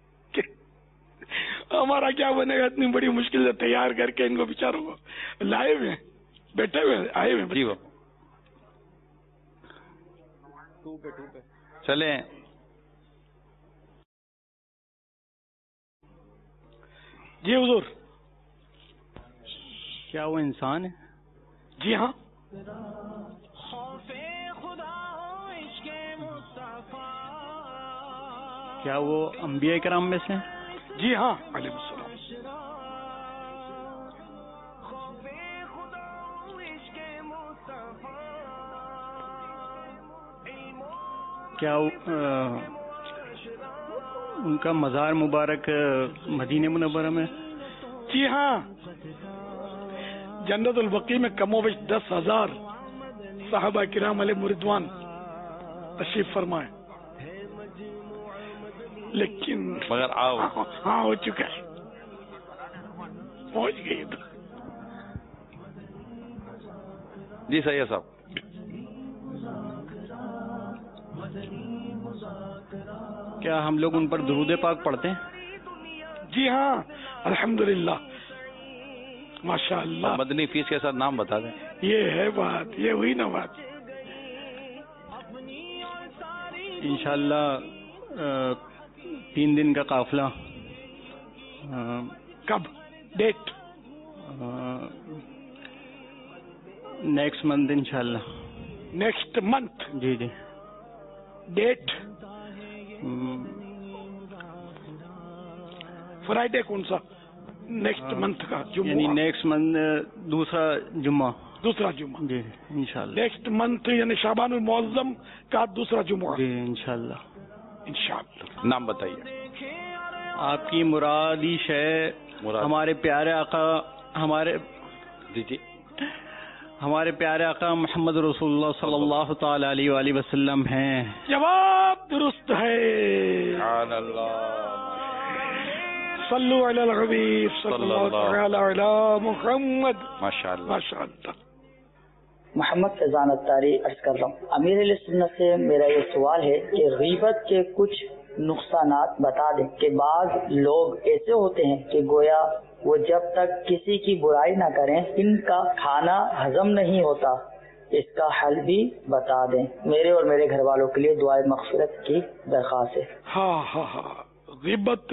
हमारा क्या बनेगा? इतनी बड़ी मुश्किल से तैयार करके इनको बेचारों को लाए हुए, बैठे हुए, आए हुए। जी वो चले। जी हुजूर। क्या वो इंसान है? जी हाँ। क्या वो अंबिया किराम में से? जी हाँ, अलैहिस्सलाम। क्या आ, उनका मज़ार मुबारक मदीने मुनव्वरा में? जी हाँ, जन्नतुल बकी में कमोबेश दस हजार साहबा किराम अलैहिम रिदवान तशरीफ फरमाए, लेकिन मगर आओ हाँ, हाँ हो चुका है, पहुंच गई तो। जी सही है साहब। क्या हम लोग उन पर दुरूद पाक पढ़ते हैं? जी हाँ, अल्हम्दुलिल्लाह, माशाअल्लाह। मदनी फीस के साथ नाम बता दें। ये है बात, ये हुई ना बात। इंशाअल्लाह तीन दिन का काफिला। कब? डेट? नेक्स्ट मंथ इंशाअल्लाह। Next month? जी जी। डेट? फ्राइडे कौन सा? नेक्स्ट मंथ का जुम्मा? यानी नेक्स्ट मंथ दूसरा जुम्मा। दूसरा जुम्मा जी इंशाल्लाह। नेक्स्ट मंथ यानी शाबानुल मुअज्जम का दूसरा जुम्मा। जी इंशाल्लाह। इंशाल्लाह। नाम बताइए। आपकी मुरादिश है। मुराद। हमारे प्यारे आका हमारे जी जी हमारे प्यारे आका मोहम्मद रसूलुल्लाह सल्लल्लाहु तआला अलैहि वसल्लम हैं। जवाब दुरुस्त है। सल्लु अलल हबीब सल्लल्लाहु तआला अला मुहम्मद। माशाअल्लाह माशाअल्लाह। मोहम्मद फैजान अत्तारी अर्ज कर रहा हूँ। अमीर अहले सुन्नत से मेरा ये सवाल है कि गीबत के कुछ नुकसानात बता दें कि बाज लोग ऐसे होते हैं कि गोया वो जब तक किसी की बुराई ना करें इनका खाना हजम नहीं होता, इसका हल भी बता दें। मेरे और मेरे घर वालों के लिए दुआए मग़फ़िरत की दरख्वास्त है। हाँ हाँ हाँ, गीबत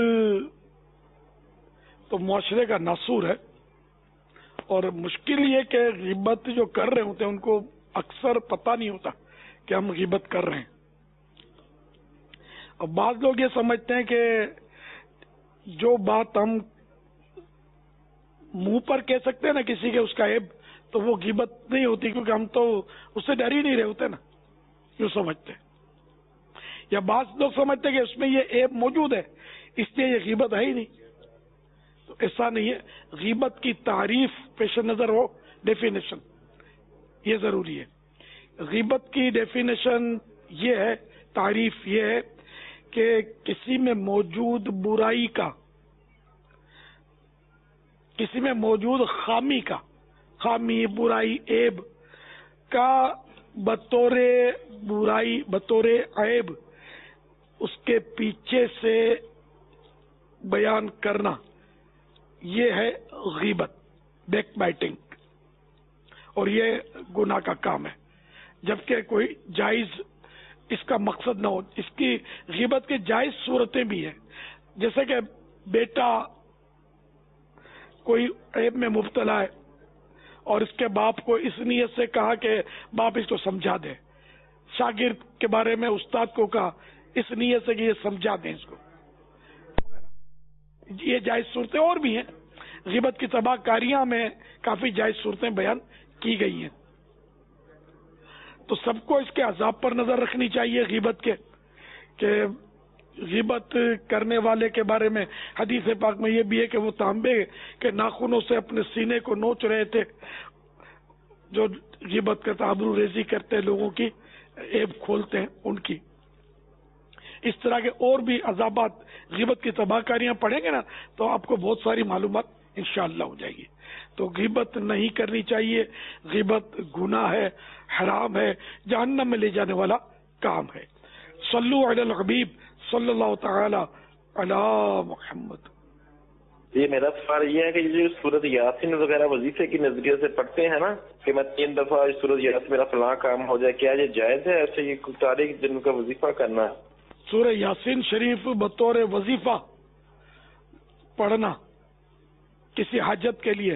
तो मुआशरे का नासूर है और मुश्किल ये कि गीबत जो कर रहे होते हैं उनको अक्सर पता नहीं होता कि हम गीबत कर रहे हैं। और बाज लोग ये समझते हैं कि जो बात हम मुंह पर कह सकते हैं ना किसी के उसका ऐब, तो वो गीबत नहीं होती, क्योंकि हम तो उससे डर ही नहीं रहे होते ना, यूं समझते। या बाज लोग समझते हैं कि उसमें ये ऐब मौजूद है इसलिए ये गीबत है ही नहीं। तो ऐसा नहीं है। गीबत की तारीफ पेश नजर हो, डेफिनेशन ये जरूरी है। गीबत की डेफिनेशन ये है, तारीफ ये है कि किसी में मौजूद बुराई का, किसी में मौजूद खामी का, खामी, बुराई, ऐब का बतौर बुराई, बतौर ऐब उसके पीछे से बयान करना, ये है गीबत, बैक बाइटिंग, और ये गुनाह का काम है, जबकि कोई जायज इसका मकसद न हो। इसकी गीबत की जायज सूरतें भी हैं, जैसे कि बेटा कोई ऐब में मुब्तला है और इसके बाप को इस नीयत से कहा कि बाप इसको समझा दे, शागिर्द के बारे में उस्ताद को कहा इस नीयत से कि ये समझा दें इसको, ये जायज सूरतें और भी हैं। गिबत की तबाहकारियां में काफी जायज सूरतें बयान की गई हैं। तो सबको इसके अजाब पर नजर रखनी चाहिए गिबत के, कि गिबत करने वाले के बारे में हदीस पाक में ये भी है कि वो तांबे के नाखूनों से अपने सीने को नोच रहे थे, जो गिबत करता आबरू रेजी करते हैं, लोगों की ऐब खोलते हैं उनकी। इस तरह के और भी अजाबात, गिबत की तबाहकारियां पढ़ेंगे ना तो आपको बहुत सारी मालूमात इंशाअल्लाह हो जाएगी। तो गिबत नहीं करनी चाहिए, गिबत गुनाह है, हराम है, जहन्नम में ले जाने वाला काम है। सल्लु अलल हबीब सल्लल्लाहु तआला अला मुहम्मद। ये मेरा सवाल ये है कि जो सूरत यासीन वगैरह वजीफे की नजरिए से पढ़ते हैं ना कि मैं तीन दफा सूरत यासीन मेरा फलां काम हो जाए, क्या ये जायज है? ऐसे ये तारीख दिन का वजीफा करना है? सूरह यासीन शरीफ बतौर वजीफा पढ़ना किसी हाजत के लिए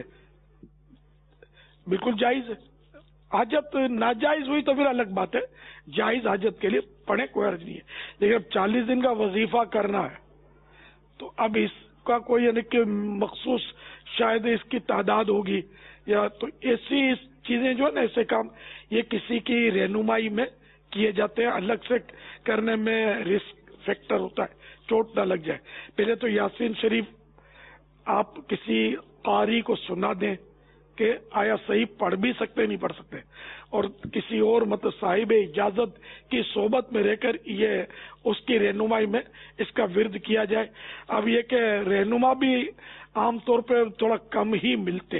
बिल्कुल जायज है। हाजत नाजायज हुई तो फिर अलग बात है, जायज हाजत के लिए पढ़े, कोई अर्ज नहीं है। लेकिन अब चालीस दिन का वजीफा करना है तो अब इसका कोई यानी कि मखसूस शायद इसकी तादाद होगी, या तो ऐसी चीजें जो है ना, ऐसे काम ये किसी की रहनुमाई में किए जाते हैं, अलग से करने में रिस्क फैक्टर होता है, चोट ना लग जाए। पहले तो यासीन शरीफ आप किसी कारी को सुना दें कि आया सही पढ़ भी सकते नहीं पढ़ सकते, और किसी और मतलब साहिब इजाजत की सोबत में रहकर ये उसकी रहनुमाई में इसका विर्द किया जाए। अब ये कि रहनुमा भी आमतौर पर थोड़ा कम ही मिलते,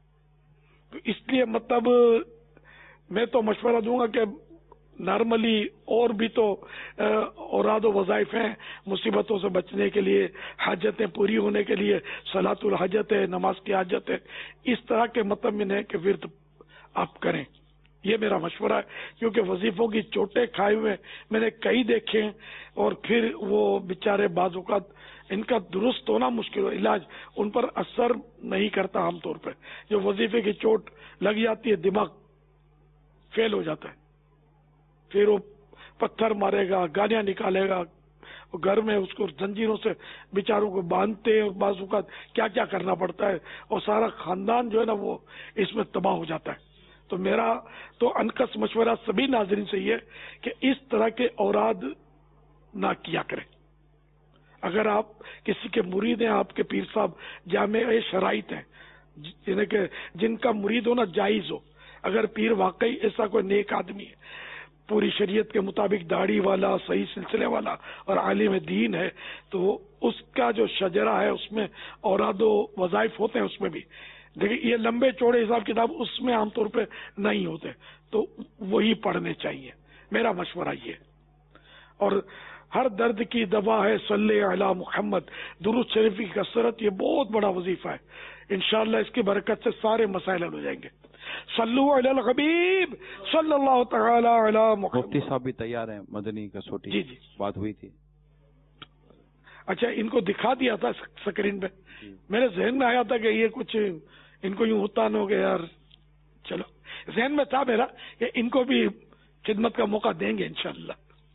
तो इसलिए मतलब मैं तो मशवरा दूंगा कि नॉर्मली और भी तो औराद व वज़ाइफ हैं मुसीबतों से बचने के लिए, हाजतें पूरी होने के लिए, सलातुल हाजत है, नमाज की हाजत है, इस तरह के मतलब में है कि विर्द आप करें, ये मेरा मशवरा है। क्योंकि वजीफों की चोटें खाए हुए मैंने कई देखे हैं, और फिर वो बेचारे बाजुकात इनका दुरुस्त होना मुश्किल हो, इलाज उन पर असर नहीं करता आमतौर पर। जो वजीफे की चोट लग जाती है दिमाग फेल हो जाता है, फिर वो पत्थर मारेगा, गालियां निकालेगा, घर में उसको जंजीरों से बेचारों को बांधते हैं, और बाजू का क्या क्या करना पड़ता है, और सारा खानदान जो है ना वो इसमें तबाह हो जाता है। तो मेरा तो अनकस मशवरा सभी नाजरीन से ये कि इस तरह के औराद ना किया करें। अगर आप किसी के मुरीद हैं, आपके पीर साहब जामे शराइत हैं जिन्हें के जिनका मुरीद होना जायज हो, अगर पीर वाकई ऐसा कोई नेक आदमी है, पूरी शरीयत के मुताबिक दाढ़ी वाला, सही सिलसिले वाला और आलिम दीन है, तो उसका जो शजरा है उसमें औरादो वज़ाइफ होते हैं, उसमें भी देखिए ये लंबे चौड़े हिसाब किताब उसमें आमतौर पे नहीं होते, तो वही पढ़ने चाहिए, मेरा मशवरा ये। और हर दर्द की दवा है सल्ले अला मुहम्मद, दुरूद शरीफ की कसरत, ये बहुत बड़ा वजीफा है। इंशाअल्लाह इसकी बरकत से सारे मसाइल हल हो जाएंगे। सल्लु अलल हबीब सल्लल्लाहु तआला अला मुहम्मद। मुफ्ती साहब भी तैयार हैं, मदनी कसौटी जी जी बात हुई थी। अच्छा, इनको दिखा दिया था स्क्रीन पे, मेरे जहन में आया था कि ये कुछ इनको यूं होता न हो गया यार, चलो जहन में था मेरा कि इनको भी खिदमत का मौका देंगे इंशाअल्लाह।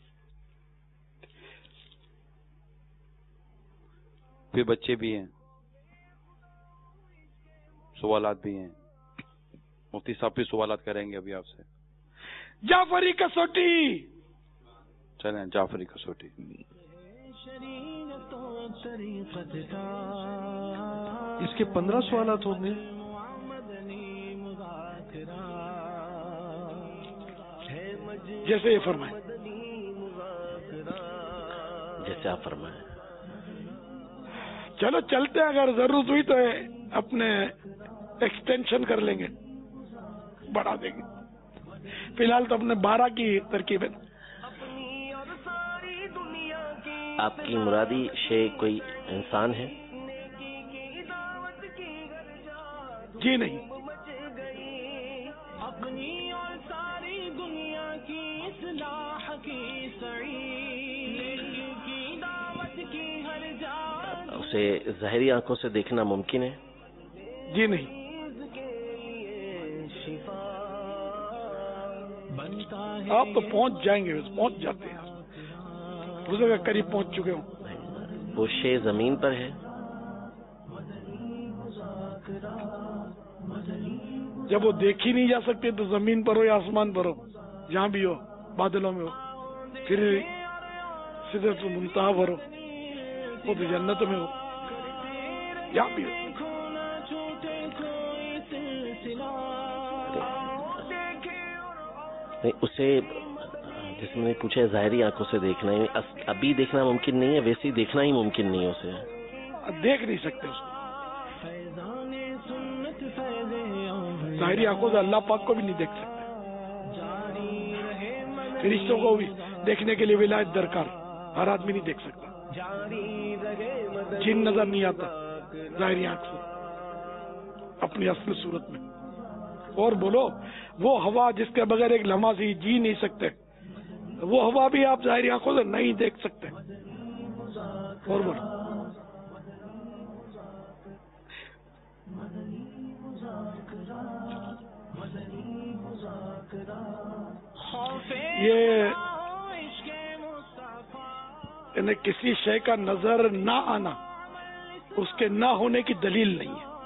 फिर बच्चे भी हैं, सवालात भी हैं, मुफ्ती साहब भी सवालात करेंगे अभी आपसे। जाफरी कसौटी, चलें जाफरी कसौटी। इसके पंद्रह सवालात होंगे। जैसे ये फरमाए, जैसे आप फरमाए। चलो चलते हैं, अगर जरूरत हुई तो अपने एक्सटेंशन कर लेंगे। بڑھا دیں گے. فی الحال تو اپنے بارہ کی ترکیب ہے. آپ کی مرادی شے کوئی انسان ہے؟ جی نہیں. اسے ظاہری آنکھوں سے دیکھنا ممکن ہے؟ جی نہیں. آپ تو پہنچ جائیں گے, پہنچ جاتے ہیں, اس جگہ قریب پہنچ چکے ہوں. وہ شے زمین پر ہے؟ جب وہ دیکھی نہیں جا سکتے تو زمین پر ہو یا آسمان پر ہو, جہاں بھی ہو, بادلوں میں ہو, پھر سدرۃ المنتہا پر ہو, وہ تو جنت میں ہو, جہاں بھی ہو. اسے جس میں نے پوچھا ظاہری آنکھوں سے دیکھنا ہے, ابھی دیکھنا ممکن نہیں ہے, ویسے ہی دیکھنا ہی ممکن نہیں ہے اسے. دیکھ نہیں سکتے اس کو ظاہری آنکھوں سے, اللہ پاک کو بھی نہیں دیکھ سکتے. فرشتوں کو بھی دیکھنے کے لیے ولایت درکار, ہر آدمی نہیں دیکھ سکتا. جن نظر نہیں آتا ظاہری آنکھ سے اپنی اصل صورت میں. اور بولو وہ ہوا جس کے بغیر ایک لمحہ سے جی نہیں سکتے, وہ ہوا بھی آپ ظاہری آنکھوں سے نہیں دیکھ سکتے. اور بولو یہ یعنی کسی شے کا نظر نہ آنا اس کے نہ ہونے کی دلیل نہیں ہے.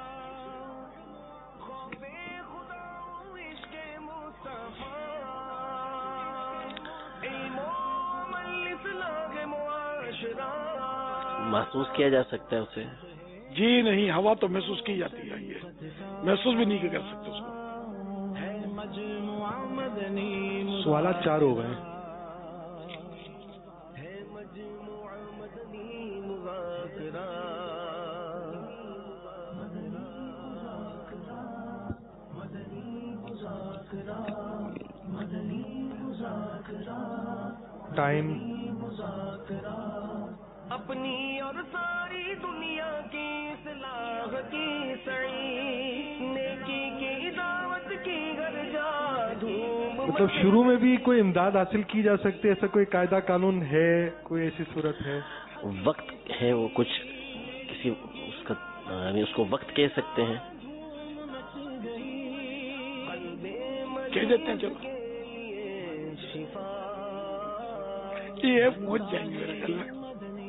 محسوس کیا جا سکتا ہے اسے؟ جی نہیں, ہوا تو محسوس کی جاتی ہے, یہ محسوس بھی نہیں کر سکتے اس کو. سوالات چار ہو گئے. ٹائم اپنی اور ساری دنیا کی اصلاح کی سعی, نیکی کی دعوت کی گھر جا دھوم. مطلب شروع میں بھی کوئی امداد حاصل کی جا سکتی ہے, ایسا کوئی قاعدہ قانون ہے, کوئی ایسی صورت ہے؟ وقت ہے وہ کچھ کسی اس کا یعنی اس کو وقت کہہ سکتے ہیں, کہہ دیتے ہیں. چلو یہ پہنچ جائیں گے میرے خیال میں.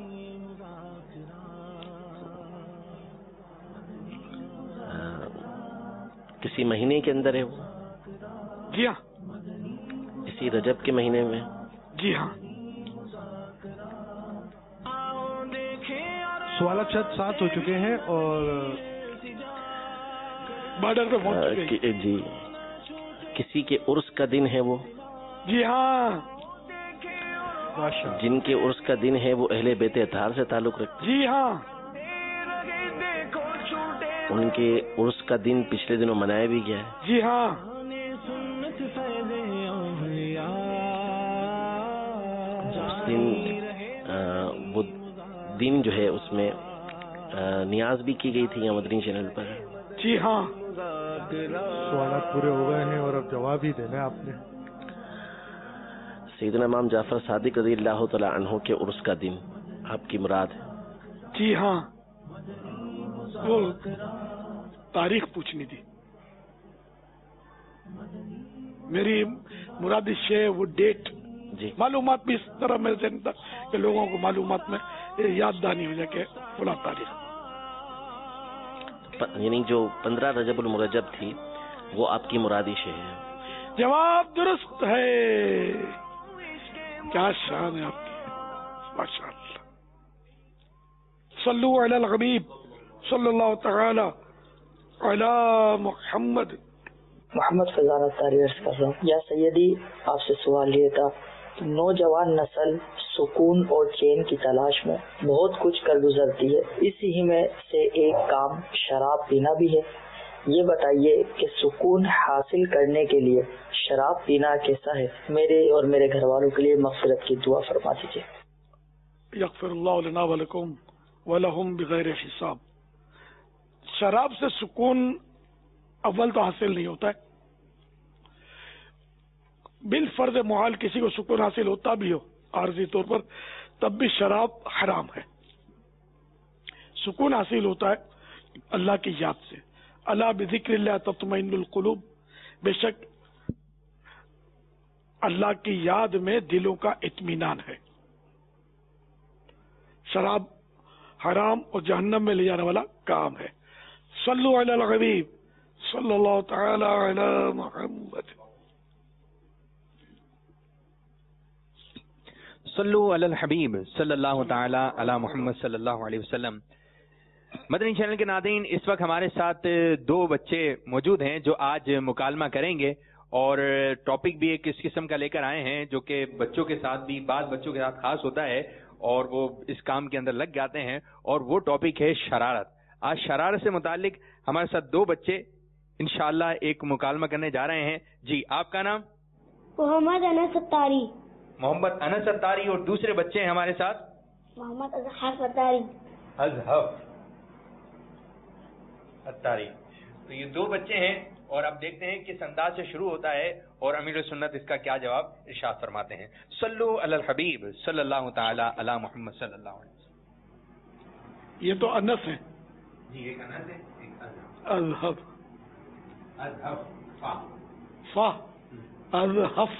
کسی مہینے کے اندر ہے وہ؟ جی ہاں. اسی رجب کے مہینے میں؟ جی ہاں. سوالات شاید سات ہو چکے ہیں اور بارڈر پہ پہنچ چکے. جی کسی کے عرس کا دن ہے وہ؟ جی ہاں. جن کے عرس کا دن ہے وہ اہل بیت اطہار سے تعلق رکھتے ہیں؟ جی ہاں. ان کے عرس کا دن پچھلے دنوں منایا بھی گیا ہے؟ جی ہاں. اس دن وہ دن جو ہے اس میں نیاز بھی کی گئی تھی یا مدنی چینل پر؟ جی ہاں. سوالات پورے ہو گئے ہیں اور اب جواب ہی دینا آپ نے. سیدنا امام جعفر صادق رضی اللہ تعالی عنہ کے عرس کا دن آپ کی مراد ہے؟ جی ہاں. وہ تاریخ پوچھنی تھی میری مراد سے, وہ ڈیٹ. جی معلومات بھی اس طرح میرے ذہن تک کہ لوگوں کو معلومات میں یاد دہانی ہو جائے کہ فلاں تاریخ. یعنی جو پندرہ رجب المرجب تھی وہ آپ کی مرادی شے ہے؟ جواب درست ہے. کیا شان ہے آپ کی, ماشاء اللہ. صلو علی الحبیب صلی اللہ تعالی علی محمد. محمد فضان الطاری عرض کر رہا ہوں. یا سیدی آپ سے سوال یہ تھا کہ نوجوان نسل سکون اور چین کی تلاش میں بہت کچھ کر گزرتی ہے, اسی ہی میں سے ایک کام شراب پینا بھی ہے. یہ بتائیے کہ سکون حاصل کرنے کے لیے شراب پینا کیسا ہے؟ میرے اور میرے گھر والوں کے لیے مغفرت کی دعا فرما دیجیے۔ یغفر اللہ لنا ولکم ولہم بغیر حساب۔ شراب سے سکون اول تو حاصل نہیں ہوتا ہے، بالفرض محال کسی کو سکون حاصل ہوتا بھی ہو عارضی طور پر، تب بھی شراب حرام ہے۔ سکون حاصل ہوتا ہے اللہ کی یاد سے، الا بذکر اللہ تطمئن القلوب، بے شک اللہ کی یاد میں دلوں کا اطمینان ہے۔ شراب حرام اور جہنم میں لے جانے والا کام ہے۔ صلو علی الحبیب صلی اللہ تعالی علی محمد۔ صلو علی الحبیب صلی اللہ تعالی علی محمد صلی اللہ علیہ وسلم۔ مدنی چینل کے ناظرین، اس وقت ہمارے ساتھ دو بچے موجود ہیں جو آج مکالمہ کریں گے، اور ٹاپک بھی ایک اس قسم کا لے کر آئے ہیں جو کہ بچوں کے ساتھ بھی، بعض بچوں کے ساتھ خاص ہوتا ہے اور وہ اس کام کے اندر لگ جاتے ہیں، اور وہ ٹاپک ہے شرارت۔ آج شرارت سے متعلق ہمارے ساتھ دو بچے انشاءاللہ ایک مکالمہ کرنے جا رہے ہیں۔ جی، آپ کا نام؟ محمد انس اتاری۔ محمد انس اتاری۔ اور دوسرے بچے ہیں ہمارے ساتھ؟ محمد اظہر اتاری۔ اظہر اتاری۔ تو یہ دو بچے ہیں، اور اب دیکھتے ہیں کس انداز سے شروع ہوتا ہے اور امیر سنت اس کا کیا جواب ارشاد فرماتے ہیں۔ صلو علی الحبیب صلی اللہ تعالی علی محمد صلی اللہ علیہ وسلم۔ یہ تو انس ہے جی، ایک انس ہے، ایک اذہب اذہب فا فا اذہب۔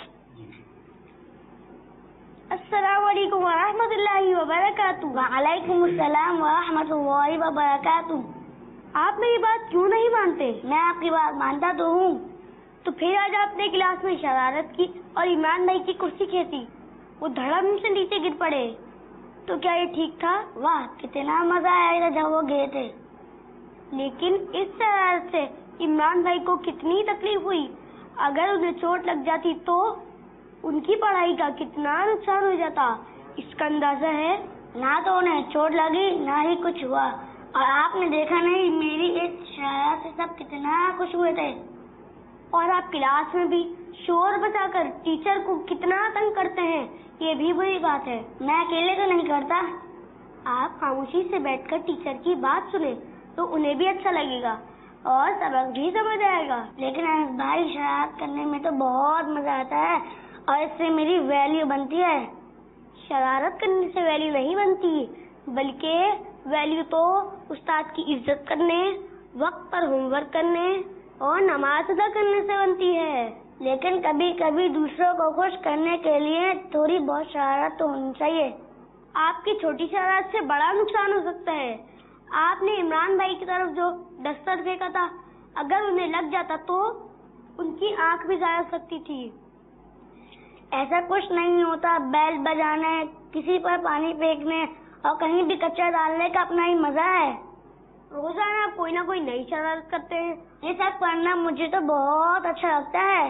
السلام علیکم ورحمۃ اللہ وبرکاتہ۔ وعلیکم السلام ورحمۃ اللہ وبرکاتہ۔ آپ میری بات کیوں نہیں مانتے؟ میں آپ کی بات مانتا تو ہوں، تو پھر آج آپ نے کلاس میں شرارت کی اور عمران بھائی کی کرسی کھینچی، وہ دھڑم سے نیچے گر پڑے، تو کیا یہ ٹھیک تھا؟ واہ، کتنا مزہ آیا تھا جب وہ گئے تھے۔ لیکن اس شرارت سے عمران بھائی کو کتنی تکلیف ہوئی، اگر انہیں چوٹ لگ جاتی تو ان کی پڑھائی کا کتنا نقصان ہو جاتا۔ اس کا اندازہ ہے نہ تو انہیں چوٹ لگی نہ ہی کچھ ہوا، اور آپ نے دیکھا نہیں میری ایک شرارت سے سب کتنا خوش ہوئے تھے۔ اور آپ کلاس میں بھی شور بچا کر ٹیچر کو کتنا تنگ کرتے ہیں، یہ بھی بری بات ہے۔ میں اکیلے تو نہیں کرتا، آپ خاموشی سے بیٹھ کر ٹیچر کی بات سنیں تو انہیں بھی اچھا لگے گا اور سبق بھی سمجھ آئے گا۔ لیکن انس بھائی، شرارت کرنے میں تو بہت مزہ آتا ہے اور اس سے میری ویلیو بنتی ہے۔ شرارت کرنے سے ویلیو نہیں بنتی، بلکہ ویلیو تو استاد کی عزت کرنے، وقت پر ہوم ورک کرنے اور نماز ادا کرنے سے بنتی ہے۔ لیکن کبھی کبھی دوسروں کو خوش کرنے کے لیے تھوڑی بہت شرارت تو ہونی چاہیے۔ آپ کی چھوٹی شرارت سے بڑا نقصان ہو سکتا ہے۔ آپ نے عمران بھائی کی طرف جو ڈسٹر پھینکا تھا، اگر انہیں لگ جاتا تو ان کی آنکھ بھی ضائع ہو سکتی تھی۔ ایسا کچھ نہیں ہوتا، بیل بجانے، کسی پر پانی پھینکنے اور کہیں بھی کچرا ڈالنے کا اپنا ہی مزہ ہے۔ روزانہ کوئی نہ کوئی نئی شرارت کرتے ہیں، یہ سب کرنا مجھے تو بہت اچھا لگتا ہے۔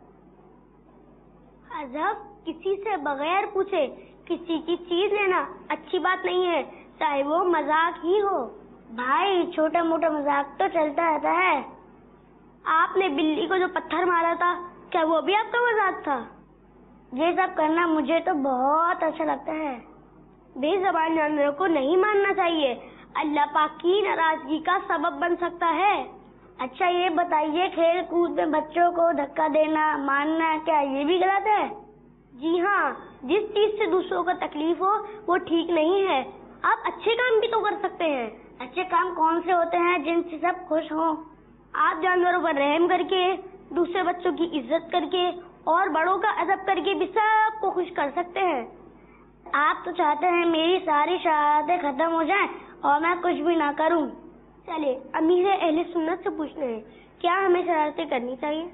اذہب، کسی سے بغیر پوچھے کسی کی چیز لینا اچھی بات نہیں ہے، چاہے وہ مذاق ہی ہو۔ بھائی، چھوٹا موٹا مذاق تو چلتا رہتا ہے۔ آپ نے بلی کو جو پتھر مارا تھا، کیا وہ بھی آپ کا مذاق تھا؟ یہ سب کرنا مجھے تو بہت اچھا لگتا ہے۔ بے زبان جانوروں کو نہیں ماننا چاہیے، اللہ پاک کی ناراضگی کا سبب بن سکتا ہے۔ اچھا یہ بتائیے، کھیل کود میں بچوں کو دھکا دینا، مارنا، کیا یہ بھی غلط ہے؟ جی ہاں، جس چیز سے دوسروں کو تکلیف ہو وہ ٹھیک نہیں ہے۔ آپ اچھے کام بھی تو کر سکتے ہیں۔ اچھے کام کون سے ہوتے ہیں؟ جن سے سب خوش ہوں۔ آپ جانوروں پر رحم کر کے، دوسرے بچوں کی عزت کر کے اور بڑوں کا ادب کر کے بھی سب کو خوش کر سکتے ہیں۔ آپ تو چاہتے ہیں میری ساری شرارتیں ختم ہو جائیں اور میں کچھ بھی نہ کروں۔ چلے امیر اہل سنت سے پوچھتے ہیں، کیا ہمیں شرارتیں کرنی چاہیے؟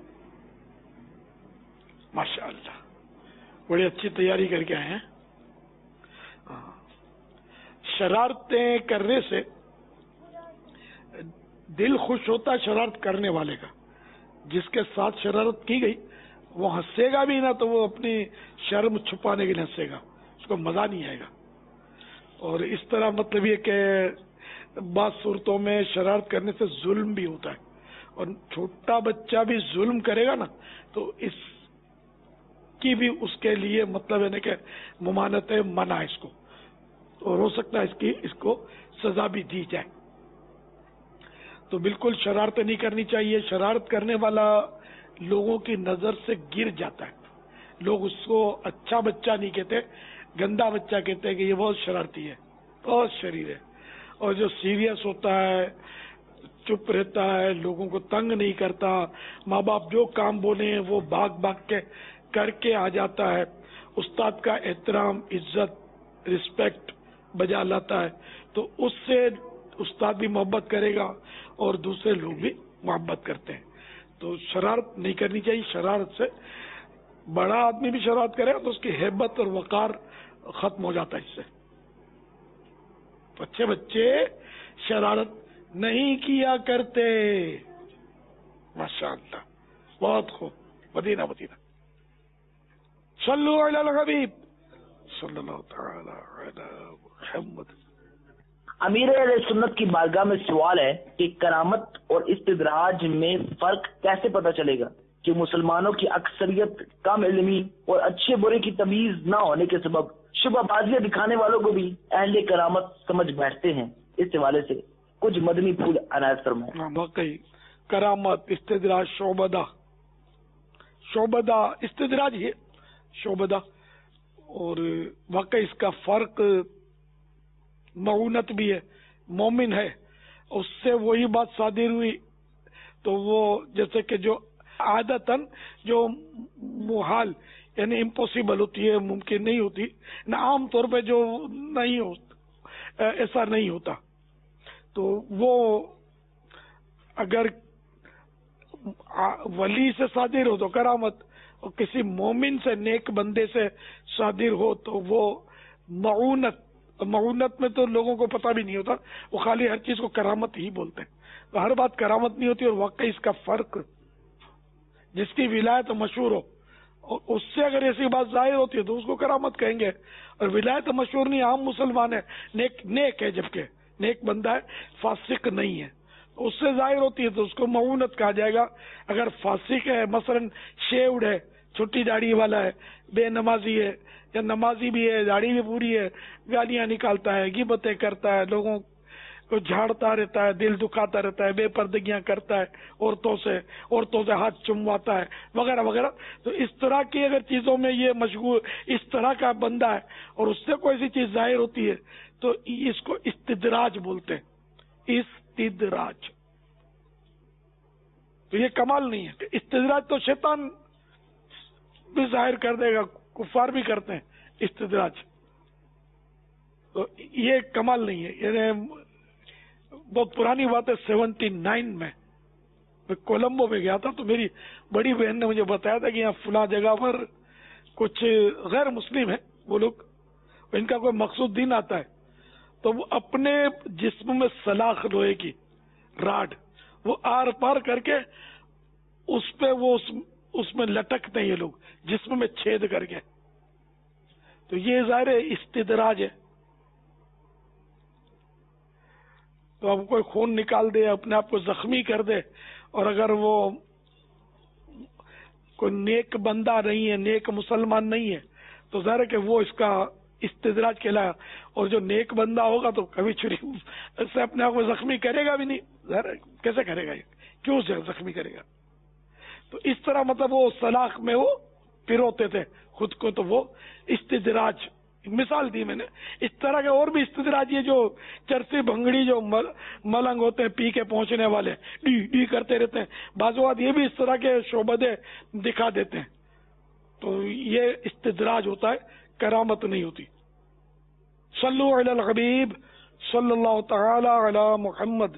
ماشاءاللہ، بڑی اچھی تیاری کر کے آئے ہیں۔ شرارتیں کرنے سے دل خوش ہوتا ہے شرارت کرنے والے کا۔ جس کے ساتھ شرارت کی گئی وہ ہنسے گا بھی نہ تو وہ اپنی شرم چھپانے کے لیے ہنسے گا، اس کو مزہ نہیں آئے گا۔ اور اس طرح مطلب یہ کہ بعض صورتوں میں شرارت کرنے سے ظلم بھی ہوتا ہے، اور چھوٹا بچہ بھی ظلم کرے گا نا تو اس کی بھی اس کے لیے مطلب ہے نا کہ ممانت منع اس کو، اور ہو سکتا ہے اس کی اس کو سزا بھی دی جائے. تو بالکل شرارتیں نہیں کرنی چاہیے. شرارت کرنے والا لوگوں کی نظر سے گر جاتا ہے. لوگ اس کو اچھا بچہ نہیں کہتے، گندا بچہ کہتے ہیں کہ یہ بہت شرارتی ہے، بہت شریر ہے. اور جو سیریس ہوتا ہے، چپ رہتا ہے، لوگوں کو تنگ نہیں کرتا، ماں باپ جو کام بولے ہیں وہ بھاگ بھاگ کے کر کے آ جاتا ہے، استاد کا احترام، عزت، رسپیکٹ بجا لاتا ہے، تو اس سے استاد بھی محبت کرے گا اور دوسرے لوگ بھی محبت کرتے ہیں. تو شرارت نہیں کرنی چاہیے. شرارت سے بڑا آدمی بھی شرارت کرے تو اس کی ہیبت اور وقار ختم ہو جاتا ہے اس سے. اچھے بچے شرارت نہیں کیا کرتے. ماشاء اللہ، بہت خوب. مدینہ مدینہ. صلو علی الحبیب صلی اللہ تعالی علی محمد. امیر اہل سنت کی بارگاہ میں سوال ہے کہ کرامت اور استدراج میں فرق کیسے پتہ چلے گا کہ مسلمانوں کی اکثریت کم علمی اور اچھے برے کی تمیز نہ ہونے کے سبب شبہ بازیاں دکھانے والوں کو بھی اہل کرامت سمجھ بیٹھتے ہیں. اس حوالے سے کچھ مدنی پھول عنایت فرمائیں. واقعی کرامت، استدراج، شعبدہ شعبدہ استدراج یہ شعبدہ، اور واقعی اس کا فرق معونت بھی ہے. مومن ہے اس سے وہی بات صادر ہوئی تو وہ جیسے کہ جو عادتاً جو محال یعنی امپوسیبل ہوتی ہے، ممکن نہیں ہوتی نہ، عام طور پہ جو نہیں ہو ایسا نہیں ہوتا، تو وہ اگر ولی سے صادر ہو تو کرامت، اور کسی مومن سے نیک بندے سے صادر ہو تو وہ معونت. معونت میں تو لوگوں کو پتہ بھی نہیں ہوتا، وہ خالی ہر چیز کو کرامت ہی بولتے ہیں. تو ہر بات کرامت نہیں ہوتی، اور واقعی اس کا فرق، جس کی ولایت مشہور ہو اور اس سے اگر ایسی بات ظاہر ہوتی ہے تو اس کو کرامت کہیں گے. اور ولایت مشہور نہیں، عام مسلمان ہے، نیک نیک ہے، جبکہ نیک بندہ ہے، فاسق نہیں ہے، اس سے ظاہر ہوتی ہے تو اس کو معونت کہا جائے گا. اگر فاسق ہے، مثلا شیوڈ ہے، چھوٹی داڑھی والا ہے، بے نمازی ہے، یا نمازی بھی ہے، داڑھی بھی پوری ہے، گالیاں نکالتا ہے، غیبتیں کرتا ہے، لوگوں کو جھاڑتا رہتا ہے، دل دکھاتا رہتا ہے، بے پردگیاں کرتا ہے عورتوں سے عورتوں سے ہاتھ چمواتا ہے وغیرہ وغیرہ، تو اس طرح کی اگر چیزوں میں یہ مشغول اس طرح کا بندہ ہے اور اس سے کوئی سی چیز ظاہر ہوتی ہے تو اس کو استدراج بولتے ہیں. استدراج تو یہ کمال نہیں ہے. استدراج تو شیطان بھی ظاہر کر دے گا، کفار بھی کرتے ہیں استدراج، تو یہ کمال نہیں ہے. یعنی بہت پرانی بات ہے، سیونٹی نائن میں میں کولمبو میں گیا تھا تو میری بڑی بہن نے مجھے بتایا تھا کہ یہاں فلاں جگہ پر کچھ غیر مسلم ہیں، وہ لوگ ان کا کوئی مخصوص دن آتا ہے تو وہ اپنے جسم میں سلاخ لوہے کی راڈ وہ آر پار کر کے اس پہ وہ اس, اس میں لٹکتے ہیں یہ لوگ جسم میں چھید کر کے. تو یہ ظاہر استدراج ہے. تو اب کوئی خون نکال دے، اپنے آپ کو زخمی کر دے، اور اگر وہ کوئی نیک بندہ نہیں ہے، نیک مسلمان نہیں ہے، تو ظاہر ہے کہ وہ اس کا استدراج کہلایا. اور جو نیک بندہ ہوگا تو کبھی چھری سے اپنے آپ کو زخمی کرے گا بھی نہیں. ظاہر کیسے کرے گا، یہ کیوں زخمی کرے گا؟ تو اس طرح مطلب وہ سلاخ میں وہ پروتے تھے خود کو، تو وہ استدراج مثال دی میں نے. اس طرح کے اور بھی استدراج یہ جو چرسی بھنگڑی جو ملنگ ہوتے ہیں پی کے پہنچنے والے ڈی ڈی کرتے رہتے ہیں، بعض اوقات یہ بھی اس طرح کے شعبدے دکھا دیتے ہیں. تو یہ استدراج ہوتا ہے، کرامت نہیں ہوتی. صلو علی الحبیب صلی اللہ تعالی علی محمد.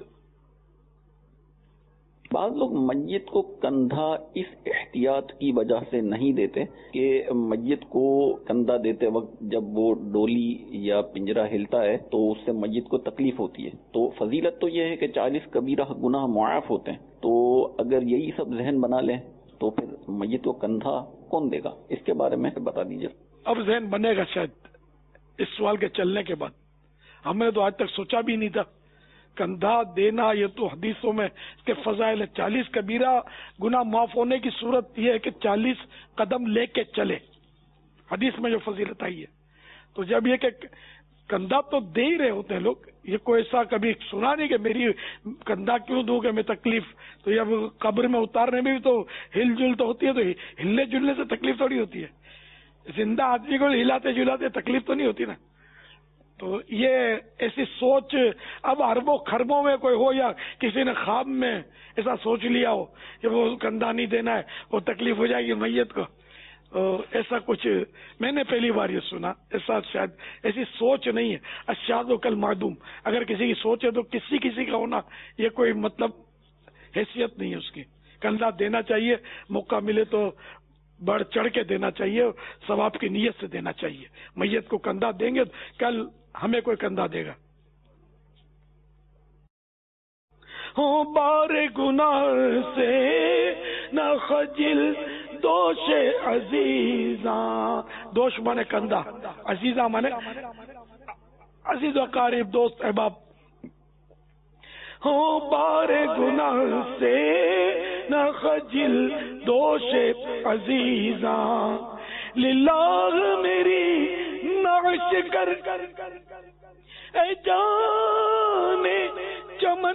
بعض لوگ میت کو کندھا اس احتیاط کی وجہ سے نہیں دیتے کہ میت کو کندھا دیتے وقت جب وہ ڈولی یا پنجرا ہلتا ہے تو اس سے میت کو تکلیف ہوتی ہے. تو فضیلت تو یہ ہے کہ چالیس کبیرہ گناہ معاف ہوتے ہیں. تو اگر یہی سب ذہن بنا لیں تو پھر میت کو کندھا کون دے گا؟ اس کے بارے میں بتا دیجیے. اب ذہن بنے گا شاید اس سوال کے چلنے کے بعد. ہم نے تو آج تک سوچا بھی نہیں تھا کندھا دینا یہ تو حدیثوں میں اس کے فضائل ہے. چالیس کبیرہ گناہ معاف ہونے کی صورت یہ ہے کہ چالیس قدم لے کے چلے, حدیث میں جو فضیلت آئی ہے. تو جب یہ کہ کندھا تو دے ہی رہے ہوتے ہیں لوگ, یہ کوئی ایسا کبھی سنا نہیں کہ میری کندھا کیوں دوں کہ میں تکلیف, تو جب قبر میں اتارنے میں بھی تو ہل جل تو ہوتی ہے, تو ہلنے جلنے سے تکلیف تھوڑی ہوتی ہے. زندہ آدمی کو ہلاتے جلاتے تکلیف تو نہیں ہوتی نا. تو یہ ایسی سوچ اب اربوں خربوں میں کوئی ہو یا کسی نے خواب میں ایسا سوچ لیا ہو کہ وہ کندھا نہیں دینا ہے, وہ تکلیف ہو جائے گی میت کو, ایسا کچھ میں نے پہلی بار یہ سنا. ایسا شاید ایسی سوچ نہیں ہے. الشاذ کل معدوم, اگر کسی کی سوچ ہے تو کسی کسی کا ہونا یہ کوئی مطلب حیثیت نہیں ہے اس کی. کندھا دینا چاہیے, موقع ملے تو بڑھ چڑھ کے دینا چاہیے, ثواب کی نیت سے دینا چاہیے. میت کو کندھا دیں گے کل ہمیں کوئی کندھا دے گا. ہو بار گناہ سے نہ خجل دوش عزیزاں, دوش مانے کندھا, عزیزاں مانے عزیز و قریب دوست احباب. ہو بار گناہ سے نہ خجل دوش عزیزاں, للہ میری نعش کر اے جانے چمن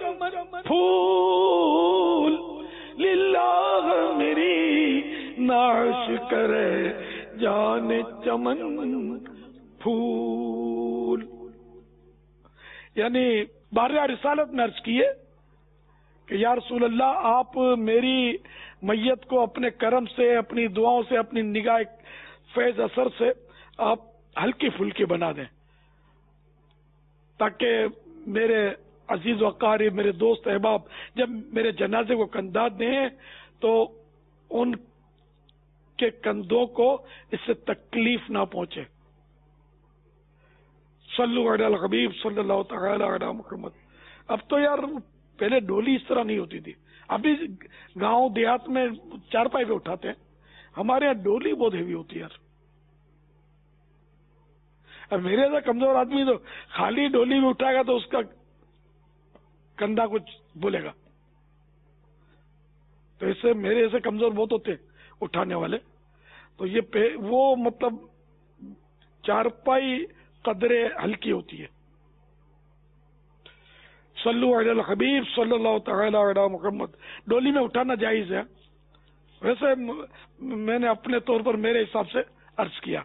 پھول, للہ میری نعش کرے جانے چمن پھول. یعنی بارہ رسالت میں عرض کیے کہ یا رسول اللہ آپ میری میت کو اپنے کرم سے, اپنی دعاؤں سے, اپنی نگاہ فیض اثر سے آپ ہلکی پھلکی بنا دیں, تاکہ میرے عزیز و قریب, میرے دوست احباب جب میرے جنازے کو کندھا دیں تو ان کے کندھوں کو اس سے تکلیف نہ پہنچے. صلو علی الحبیب صلی اللہ تعالی علی محمد. اب تو یار پہلے ڈولی اس طرح نہیں ہوتی تھی, ابھی گاؤں دیہات میں چارپائی پہ اٹھاتے ہیں, ہمارے یہاں ڈولی بہت ہیوی ہوتی ہے یار. اب میرے ایسا کمزور آدمی تو خالی ڈولی میں اٹھائے گا تو اس کا کندھا کچھ بولے گا. تو اس سے میرے ایسے کمزور بہت ہوتے ہیں اٹھانے والے, تو یہ وہ مطلب چارپائی قدرے ہلکی ہوتی ہے. صلو علی الحبیب صلی اللہ تعالی علی محمد. ڈولی میں اٹھانا جائز ہے, ویسے میں نے اپنے طور پر میرے حساب سے عرض کیا.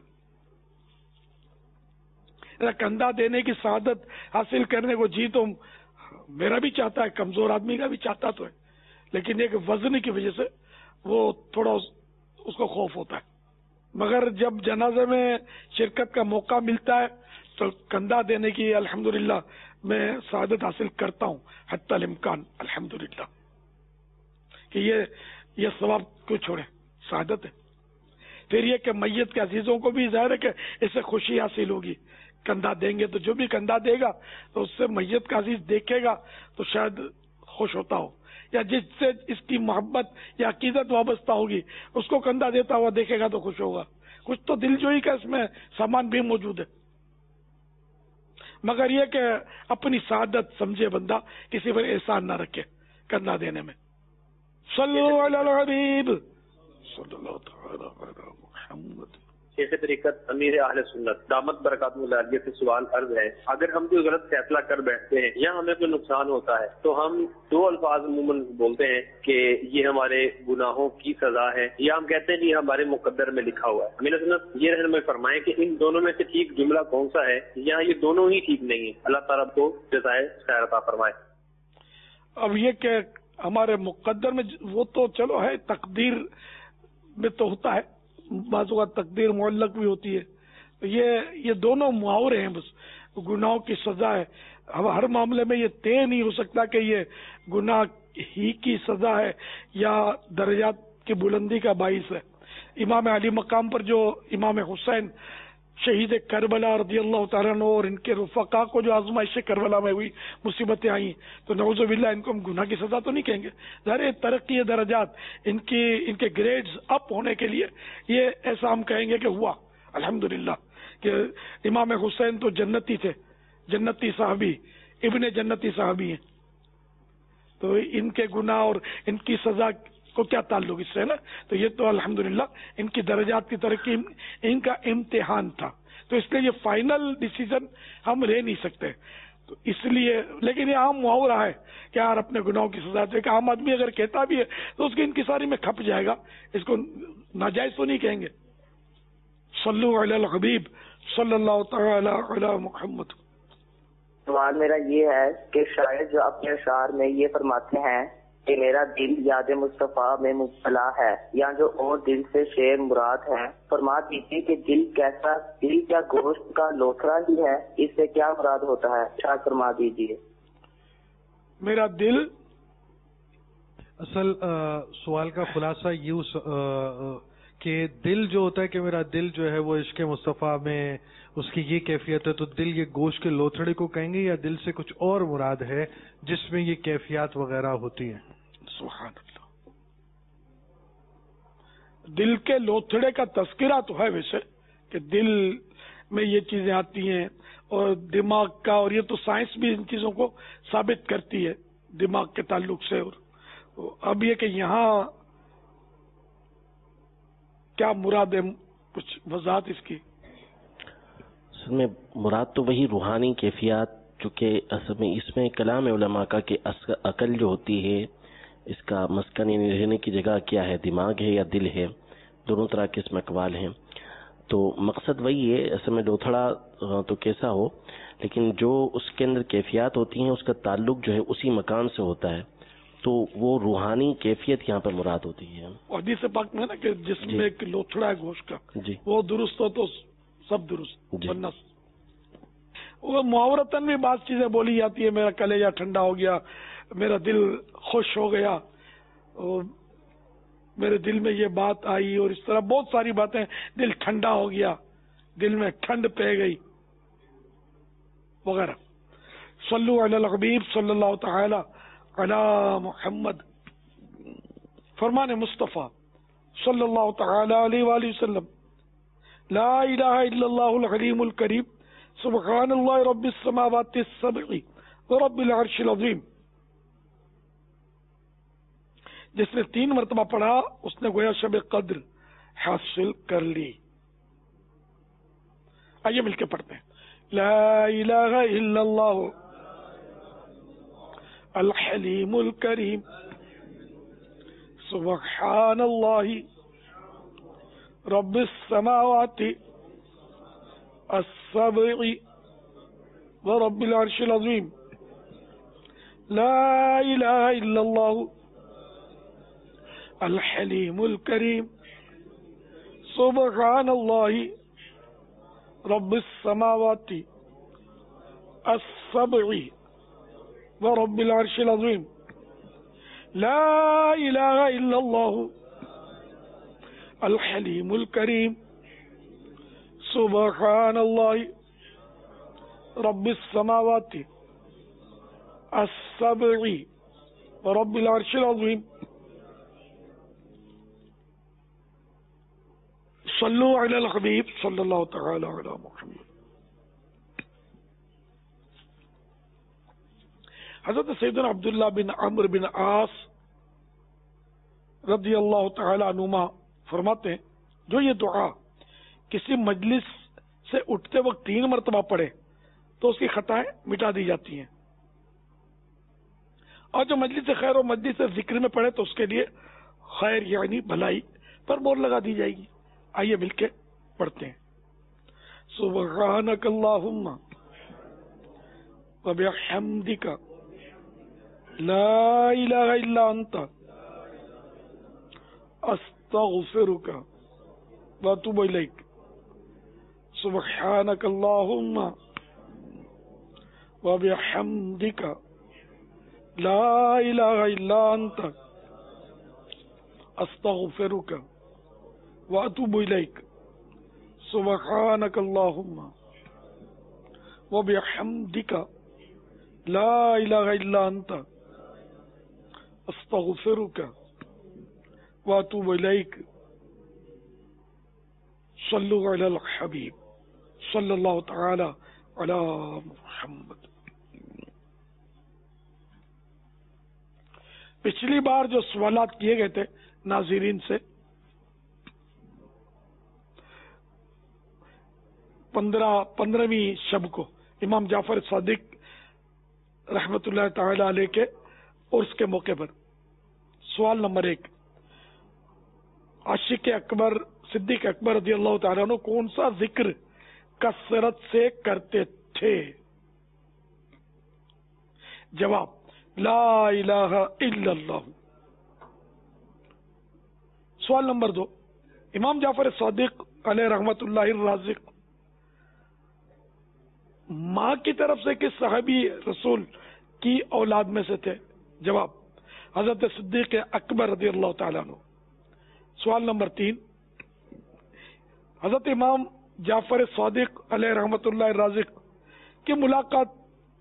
کندھا دینے کی سعادت حاصل کرنے کو جی تو میرا بھی چاہتا ہے, کمزور آدمی کا بھی چاہتا تو ہے, لیکن ایک وزن کی وجہ سے وہ تھوڑا اس کو خوف ہوتا ہے. مگر جب جنازے میں شرکت کا موقع ملتا ہے تو کندھا دینے کی الحمدللہ میں سعادت حاصل کرتا ہوں حتی الامکان الحمدللہ, کہ یہ یہ ثواب کیوں چھوڑے, سعادت ہے. پھر یہ کہ میت کے عزیزوں کو بھی ظاہر ہے کہ اس سے خوشی حاصل ہوگی. کندھا دیں گے تو جو بھی کندھا دے گا تو اس سے میت کا عزیز دیکھے گا تو شاید خوش ہوتا ہو, یا جس سے اس کی محبت یا عقیدت وابستہ ہوگی اس کو کندھا دیتا ہوا دیکھے گا تو خوش ہوگا. کچھ تو دل جوئی کا اس میں سامان بھی موجود ہے. مگر یہ کہ اپنی سعادت سمجھے بندہ, کسی پر احسان نہ رکھے کندھا دینے میں. صلو علی الحبیب صلی اللہ تعالی علی محمد. شیخ طریقت امیر اہل سنت دامت برکاتہ العالیہ سے سوال عرض ہے, اگر ہم کوئی غلط فیصلہ کر بیٹھتے ہیں یا ہمیں کوئی نقصان ہوتا ہے تو ہم دو الفاظ عموماً بولتے ہیں کہ یہ ہمارے گناہوں کی سزا ہے, یا ہم کہتے ہیں کہ یہ ہمارے مقدر میں لکھا ہوا ہے. امیر سنت یہ رہنمائی فرمائیں کہ ان دونوں میں سے ٹھیک جملہ کون سا ہے, یا یہ دونوں ہی ٹھیک نہیں ہے. اللہ تعالیٰ کو جزائے خیر عطا فرمائے. اب یہ کہ ہمارے مقدر میں وہ تو چلو ہے, تقدیر میں تو ہوتا ہے, بعض اوقات تقدیر معلق بھی ہوتی ہے. یہ یہ دونوں محاورے ہیں, بس گناہوں کی سزا ہے. اب ہر معاملے میں یہ طے نہیں ہو سکتا کہ یہ گناہ ہی کی سزا ہے یا درجات کی بلندی کا باعث ہے. امام علی مقام پر جو امام حسین شہید کربلا رضی اللہ تعالیٰ عنہ اور ان کے رفقا کو جو آزمائش کربلا میں ہوئی مصیبتیں آئیں تو نعوذ باللہ ان کو ہم گناہ کی سزا تو نہیں کہیں گے. ظاہر ترقی درجات ان کی ان کے گریڈز اپ ہونے کے لیے یہ ایسا ہم کہیں گے کہ ہوا الحمدللہ کہ امام حسین تو جنتی تھے, جنتی صحابی, ابن جنتی صحابی ہیں، تو ان کے گناہ اور ان کی سزا کو کیا تعلق اس سے نا؟ تو یہ تو الحمدللہ ان کی درجات کی ترقی ان کا امتحان تھا، تو اس لیے یہ فائنل ڈیسیزن ہم لے نہیں سکتے، تو اس لیے لیکن یہ عام محاورہ ہے کہ یار اپنے گناہوں کی سزا دے، کہ عام آدمی اگر کہتا بھی ہے تو اس کی انکساری میں کھپ جائے گا، اس کو ناجائز تو نہیں کہیں گے۔ صلو علی الحبیب صلی اللہ تعالی علی محمد۔ سوال میرا یہ ہے کہ شاعر جو اپنے اشعار میں یہ فرماتے ہیں کہ میرا دل یاد مصطفیٰ میں مبتلا ہے، یا جو اور دل سے شعر مراد ہے، فرما دیجیے کہ دل کیسا، دل کیا گوشت کا لوتھڑا ہی ہے، اس سے کیا مراد ہوتا ہے، ارشاد فرما دیجیے۔ میرا دل، اصل سوال کا خلاصہ یوں کہ دل جو ہوتا ہے کہ میرا دل جو ہے وہ عشق مصطفیٰ میں اس کی یہ کیفیت ہے، تو دل یہ گوشت کے لوتھڑے کو کہیں گے یا دل سے کچھ اور مراد ہے جس میں یہ کیفیات وغیرہ ہوتی ہیں؟ سبحان اللہ، دل کے لوتھڑے کا تذکرہ تو ہے ویسے کہ دل میں یہ چیزیں آتی ہیں، اور دماغ کا، اور یہ تو سائنس بھی ان چیزوں کو ثابت کرتی ہے دماغ کے تعلق سے۔ اور اب یہ کہ یہاں کیا مراد ہے، کچھ وضاحت اس کی؟ اصل میں مراد تو وہی روحانی کیفیات، چونکہ اصل میں اس میں کلام علماء کا کہ عقل جو ہوتی ہے اس کا مسکن یعنی رہنے کی جگہ کیا ہے، دماغ ہے یا دل ہے، دونوں طرح کے اس میں اقوال ہیں، تو مقصد وہی ہے۔ اصل میں لوتھڑا تو کیسا ہو، لیکن جو اس کے اندر کیفیات ہوتی ہیں اس کا تعلق جو ہے اسی مکان سے ہوتا ہے، تو وہ روحانی کیفیت یہاں پر مراد ہوتی ہے۔ حدیث پاک میں نا کہ جس میں ایک لوتھڑا ہے گوشت کا، جی وہ درست ہو تو سب درست، جی۔ ورنہ وہ محاورتاً بھی بعض چیزیں بولی جاتی ہے، میرا کلیجہ ٹھنڈا ہو گیا، میرا دل خوش ہو گیا، اور میرے دل میں یہ بات آئی، اور اس طرح بہت ساری باتیں، دل ٹھنڈا ہو گیا، دل میں ٹھنڈ پہ گئی وغیرہ۔ صلو علی الحبیب صلی اللہ تعالی علی محمد۔ فرمان مصطفیٰ صلی اللہ تعالی علیہ وآلہ وسلم، لا الہ الا اللہ الحلیم الکریم، سبحان اللہ رب السماوات السبع ورب العرش العظیم۔ جس نے تین مرتبہ پڑھا اس نے گویا شب قدر حاصل کر لی۔ آئیے مل کے پڑھتے ہیں، لا الہ الا اللہ الحلیم الکریم، سبحان اللہ رب السماوات السبع ورب العرش العظیم، لا الہ الا اللہ الحلیم الکریم، سبحان اللہ رب السماوات السبع ورب العرش العظیم، لا الہ الا اللہ الحلیم الکریم، سبحان اللہ رب السماوات السبع ورب العرش العظیم۔ صلو علی الحبیب صلی اللہ تعالی علی محمد۔ حضرت سیدنا عبداللہ بن عمرو بن عاص رضی اللہ تعالی عنہما فرماتے ہیں، جو یہ دعا کسی مجلس سے اٹھتے وقت تین مرتبہ پڑھے تو اس کی خطائیں مٹا دی جاتی ہیں، اور جو مجلس خیر و مجلس سے ذکر میں پڑھے تو اس کے لیے خیر یعنی بھلائی پر مہر لگا دی جائے گی۔ آئیے مل کے پڑھتے ہیں، سبحانک اللہم وبحمدک لا الہ الا انت استغفرک واتوب الیک، سبحانک اللہم وبحمدک لا الہ الا انت استغفرک واتوب الیک، سبحانک اللہم وبحمدک لا الہ الا انت استغفرک واتوب الیک۔ صلو علی الحبیب صلی اللہ تعالی علی محمد۔ पिछली बार जो सवालात किए गए थे नाज़रीन से, पंद्रह पंद्रहवीं शब को इमाम जाफर सादिक रहमतुल्लाह ताला अलैह के उर्स के मौके पर, सवाल नंबर एक, आशिक अकबर सिद्दीक अकबर रज़ी अल्लाह ताला अन्हु कौन सा जिक्र कसरत से करते थे? जवाब, ला इलाहा इल्लल्लाह। सवाल नंबर दो, इमाम जाफर सादिक अलैह रहमतुल्लाह राज़िक माँ की तरफ से किस सहाबी रसूल की औलाद में से थे? जवाब, हजरत सिद्दीक अकबर रज़ी अल्लाह ताला अन्हु। सवाल नंबर तीन, हजरत इमाम जाफर सादिक अलैह रहमतुल्लाह राज़िक की मुलाकात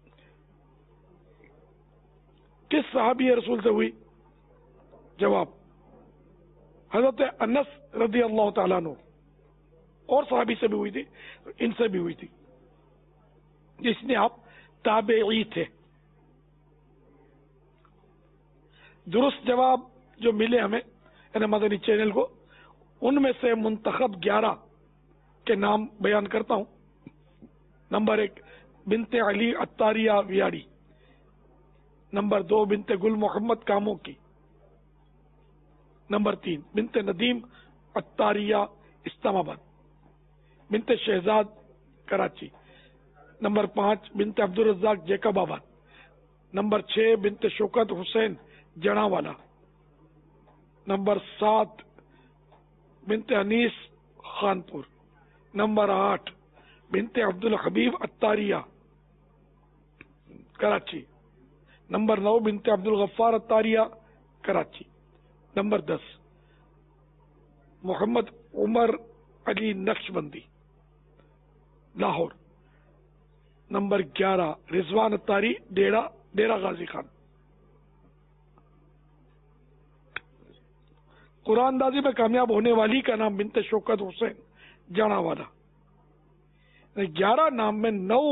किस सहाबी रसूल से हुई? जवाब, हजरत अनस रज़ी अल्लाह ताला अन्हु। और सहाबी से भी हुई थी, इनसे भी हुई थी, जिसने आप ताबेई थे। दुरुस्त जवाब जो मिले हमें यानी मदनी चैनल को, उनमें से मुंतखब ग्यारह के नाम बयान करता हूं। नंबर एक, बिनते अली अत्तारिया वियाड़ी। नंबर दो, बिनते गुल मोहम्मद कामों की। नंबर तीन, बिनते नदीम अत्तारिया इस्लामाबाद। बिनते शहजाद कराची। नंबर पांच, बिनते अब्दुल रज़्ज़ाक जैकबाबाद। नंबर छह, बिनते शौकत हुसैन जनावाला। नंबर सात, बिनते अनीस खानपुर। नंबर आठ, बिनते अब्दुल हबीब अत्तारिया कराची। नंबर नौ, बिनते अब्दुल गफ्फार अत्तारिया कराची। नंबर दस, मोहम्मद उमर अली नक्शबंदी लाहौर। नंबर ग्यारह, रिजवान अत्तारी डेरा डेरा गाजी खान। कुरानदाजी में कामयाब होने वाली का नाम बिनते शौकत हुसैन जानावाला। ग्यारह नाम में नौ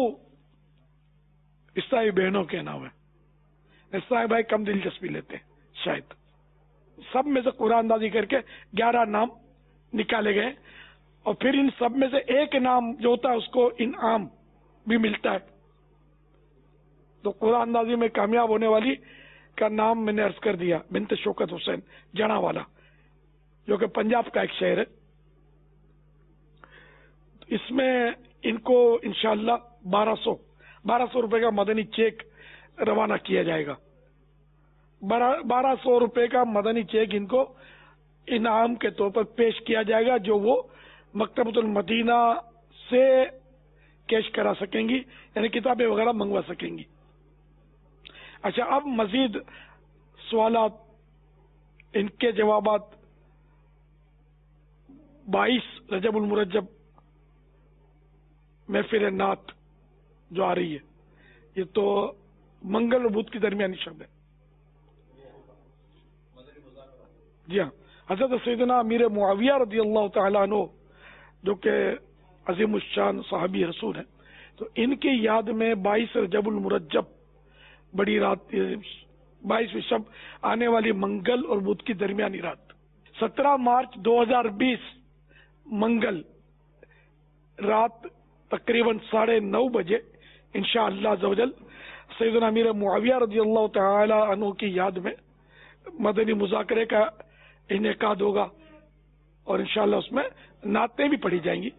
ईसाई बहनों के नाम है। ईसाई भाई कम दिलचस्पी लेते हैं शायद। सब में से कुरानदाजी करके ग्यारह नाम निकाले गए और फिर इन सब में से एक नाम जो होता है उसको इनाम भी मिलता है। तो कुरानदाजी में कामयाब होने वाली का नाम मैंने अर्ज कर दिया, बिनते शौकत हुसैन जनावाला, जो कि पंजाब का एक शहर है। इसमें इनको इंशाअल्लाह बारह सौ बारह सौ रुपए का मदनी चेक रवाना किया जाएगा। बारह सौ रुपए का मदनी चेक इनको इनाम के तौर पर पेश किया जाएगा, जो वो मकतबतुल मदीना से कैश करा सकेंगी, यानी किताबें वगैरह मंगवा सकेंगी। अच्छा, अब मजीद सवालात, इनके जवाबात बाईस रजबुल मुरज्जब महफिल नात जो आ रही है, ये तो मंगल और बुध की दरमियानी शब है। जी हाँ, हजरत सैयदना अमीर मुआविया रज़ी अल्लाह ताला अन्हु जो कि अजीम शान साहबी रसूल है, तो इनकी याद में बाईस रजबुल मुरज्जब बड़ी रात, बाईसवीं शब आने वाली मंगल और बुध की दरमियानी रात, सत्रह मार्च दो हजार बीस मंगल रात तकरीबन साढ़े नौ बजे इंशाअल्लाह अज़्ज़वजल सैयदना अमीर मुआविया रज़ी अल्लाह ताला अन्हु की याद में मदनी मुज़ाकरे का इनेकाद होगा और इंशाअल्लाह उसमें नातें भी पढ़ी जाएंगी।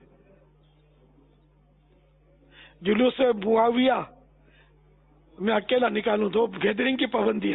जुलूस मुआविया मैं अकेला निकालूं तो गैदरिंग की पाबंदी है।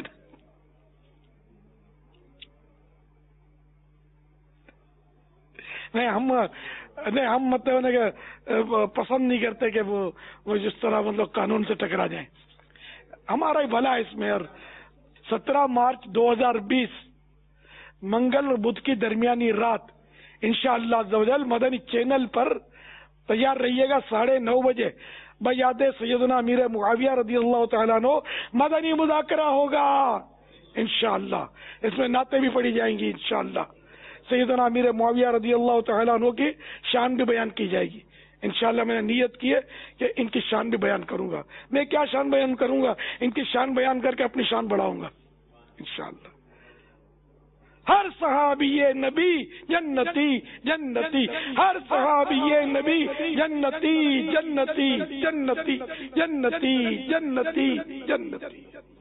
नहीं हम नहीं हम मतलब कि पसंद नहीं करते कि वो वो जिस तरह मतलब कानून से टकरा जाए, हमारा ही भला है इसमें। और सत्रह मार्च दो हजार बीस मंगल और बुध की दरमियानी रात इंशाअल्लाह अज़्ज़वजल मदनी चैनल पर तैयार रहिएगा साढ़े नौ बजे बयाद सैयदना अमीर मुआविया रज़ी अल्लाह ताला अन्हु मदनी मुज़ाकरा होगा इंशाअल्लाह। इसमें नाते भी पढ़ी जाएंगी इंशाअल्लाह। सैयदना अमीर मुआविया रज़ी अल्लाह ताला अन्हु की शान भी बयान की जाएगी इंशाअल्लाह। मैंने नियत की है कि इनकी शान भी बयान करूंगा। मैं क्या शान बयान करूंगा, इनकी शान बयान करके अपनी शान बढ़ाऊंगा। انشاءاللہ. ہر صحابی نبی جنتی جنتی، ہر صحابی نبی جنتی جنتی جنتی جنتی جنتی جنتی.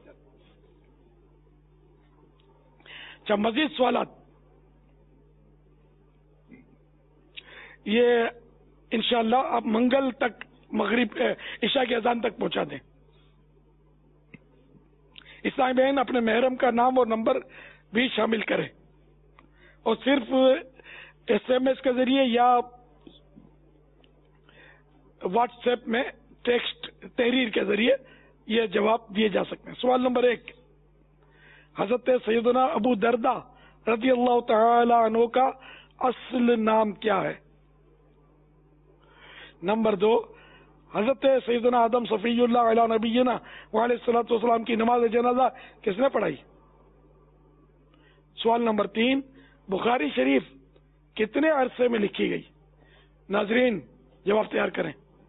اچھا، مزید سوالات؟ یہ انشاءاللہ آپ منگل تک، مغرب عشاء کی اذان تک پہنچا دیں. اسلامی بہن اپنے محرم کا نام اور نمبر بھی شامل کریں، اور صرف ایس ایم ایس کے ذریعے یا واٹس ایپ میں ٹیکسٹ تحریر کے ذریعے یہ جواب دیے جا سکتے ہیں. سوال نمبر ایک، حضرت سیدنا ابو دردہ رضی اللہ تعالی عنہ کا اصل نام کیا ہے؟ نمبر دو، حضرت سیدنا آدم صفی اللہ علیہ نبینا وعلیہ الصلوۃ والسلام کی نماز جنازہ کس نے پڑھائی؟ سوال نمبر تین، بخاری شریف کتنے عرصے میں لکھی گئی؟ ناظرین جواب تیار کریں.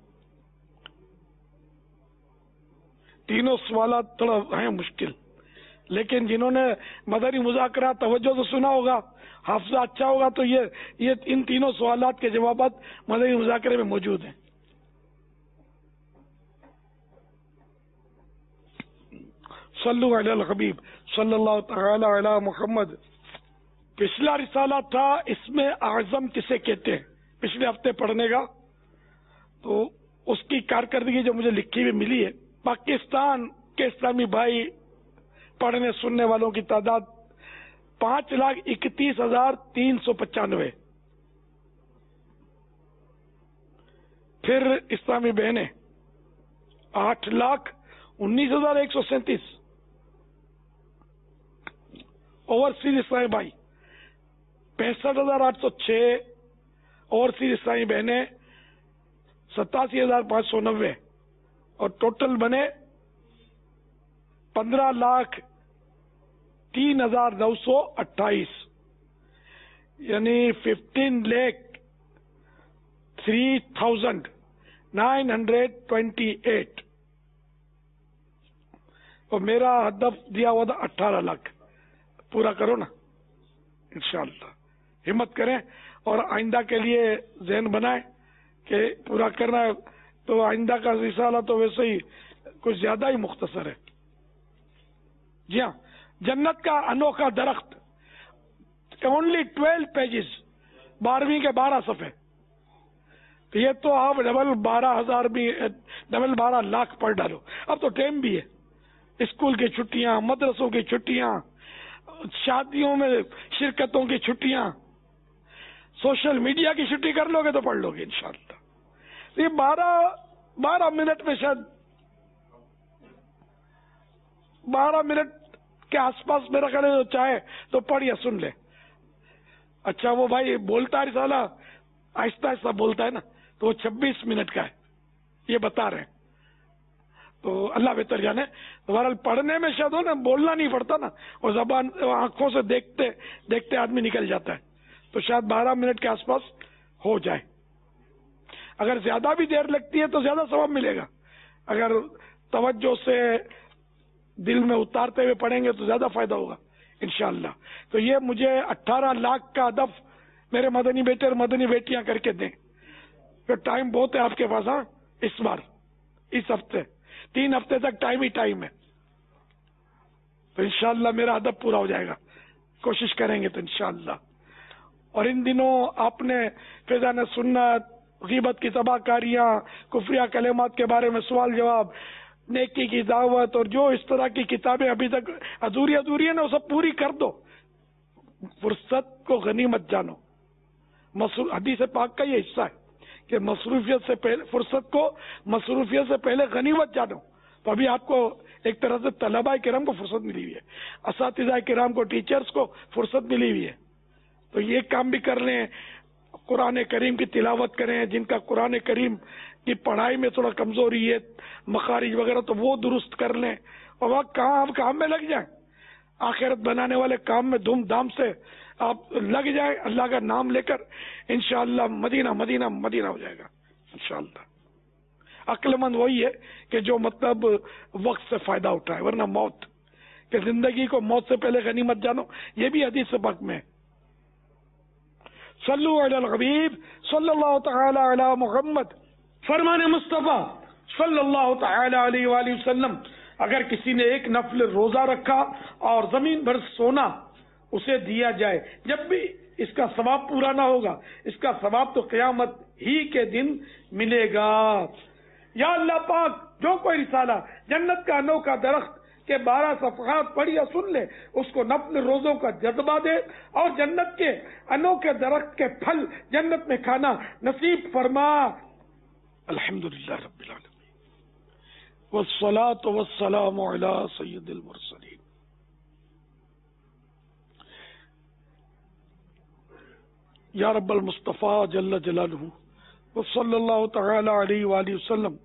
تینوں سوالات تھوڑا ہیں مشکل، لیکن جنہوں نے مدنی مذاکرہ توجہ سے سنا ہوگا، حافظہ اچھا ہوگا، تو یہ یہ ان تینوں سوالات کے جوابات مدنی مذاکرے میں موجود ہیں. صلو علی الحبیب صلی اللہ تعالی علی محمد. پچھلا رسالہ تھا اس میں اعظم کسے کہتے ہیں، پچھلے ہفتے پڑھنے کا، تو اس کی کارکردگی جو مجھے لکھی ہوئی ملی ہے، پاکستان کے اسلامی بھائی پڑھنے سننے والوں کی تعداد پانچ لاکھ اکتیس ہزار تین سو پچانوے. پھر اسلامی بہنیں آٹھ لاکھ انیس ہزار ایک سو سینتیس. اوورسیز اسلامی بھائی پینسٹھ ہزار آٹھ سو چھ. اوورسیز اسلامی بہنیں ستاسی ہزار پانچ سو نوے، اور ٹوٹل بنے پندرہ لاکھ تین ہزار نو سو اٹھائیس، یعنی fifteen lakh three thousand nine hundred twenty eight. اور میرا ہدف دیا ہوا تھا اٹھارہ لاکھ. پورا کرو نا انشاءاللہ، ہمت کریں، اور آئندہ کے لیے ذہن بنائیں کہ پورا کرنا ہے. تو آئندہ کا رسالہ تو ویسے ہی کچھ زیادہ ہی مختصر ہے. جی ہاں، جنت کا انوکھا درخت، اونلی ٹویلو پیجز، بارہویں کے بارہ صفحے. یہ تو آپ ڈبل بارہ ہزار بھی، ڈبل بارہ لاکھ پڑھ ڈالو. اب تو ٹائم بھی ہے، اسکول کی چھٹیاں، مدرسوں کی چھٹیاں، شادیوں میں شرکتوں کی چھٹیاں، سوشل میڈیا کی چھٹی کر لو گے تو پڑھ لو گے انشاءاللہ. یہ بارہ بارہ منٹ میں شاید بارہ منٹ کے آس پاس میرا خیال ہے چاہے تو پڑھ یا سن لے. اچھا وہ بھائی بولتا ہے رسالہ آہستہ آہستہ بولتا ہے نا، تو وہ چھبیس منٹ کا ہے، یہ بتا رہے ہیں. تو اللہ بہتر جانے. بہرحال پڑھنے میں شاید ہو نا، بولنا نہیں پڑتا نا، اور زبان آنکھوں سے دیکھتے دیکھتے آدمی نکل جاتا ہے. تو شاید بارہ منٹ کے آس پاس ہو جائے. اگر زیادہ بھی دیر لگتی ہے تو زیادہ ثواب ملے گا. اگر توجہ سے دل میں اتارتے ہوئے پڑھیں گے تو زیادہ فائدہ ہوگا انشاءاللہ. تو یہ مجھے اٹھارہ لاکھ کا ہدف میرے مدنی بیٹے اور مدنی بیٹیاں کر کے دیں. پھر ٹائم بہت ہے آپ کے پاس. ہاں اس بار اس ہفتے تین ہفتے تک ٹائم ہی ٹائم ہے. تو انشاءاللہ میرا ہدف پورا ہو جائے گا، کوشش کریں گے تو انشاءاللہ. اور ان دنوں آپ نے فیضان سنت، غیبت کی تباہ کاریاں، کفریہ کلمات کے بارے میں سوال جواب، نیکی کی دعوت، اور جو اس طرح کی کتابیں ابھی تک ادھوری ادھوری ہیں نا، وہ سب پوری کر دو. فرصت کو غنیمت جانو. حدیث پاک کا یہ حصہ ہے کہ مصروفیت سے پہلے فرصت کو مصروفیت سے پہلے غنیمت جانو. تو ابھی آپ کو ایک طرح سے طلباء کرام کو فرصت ملی ہوئی ہے، اساتذہ کرام کو، ٹیچرز کو فرصت ملی ہوئی ہے. تو یہ کام بھی کر لیں، قرآن کریم کی تلاوت کریں. جن کا قرآن کریم کی پڑھائی میں تھوڑا کمزوری ہے، مخارج وغیرہ، تو وہ درست کر لیں. اور وقت کہاں آپ کام میں لگ جائیں، آخرت بنانے والے کام میں دھوم دھام سے آپ لگ جائیں، اللہ کا نام لے کر انشاءاللہ مدینہ مدینہ مدینہ ہو جائے گا انشاءاللہ. عقل مند وہی ہے کہ جو مطلب وقت سے فائدہ اٹھائے، ورنہ موت کہ زندگی کو موت سے پہلے غنیمت جانو، یہ بھی حدیث پاک میں۔ صلو علی الحبیب صلی اللہ تعالی علی محمد، فرمان مصطفیٰ صلی اللہ تعالی علیہ وآلہ وسلم، اگر کسی نے ایک نفل روزہ رکھا اور زمین بھر سونا اسے دیا جائے، جب بھی اس کا ثواب پورا نہ ہوگا، اس کا ثواب تو قیامت ہی کے دن ملے گا۔ یا اللہ پاک، جو کوئی رسالہ جنت کا انوکھا درخت کے بارہ صفحات پڑھ یا سن لے، اس کو نفل روزوں کا جذبہ دے اور جنت کے انوکھے درخت کے پھل جنت میں کھانا نصیب فرما۔ الحمدللہ رب العالمین والصلاة والسلام علی سید المرسلین۔ یا رب المصطفیٰ جل جلالہ وصلی اللہ تعالی علیہ وآلہ وسلم،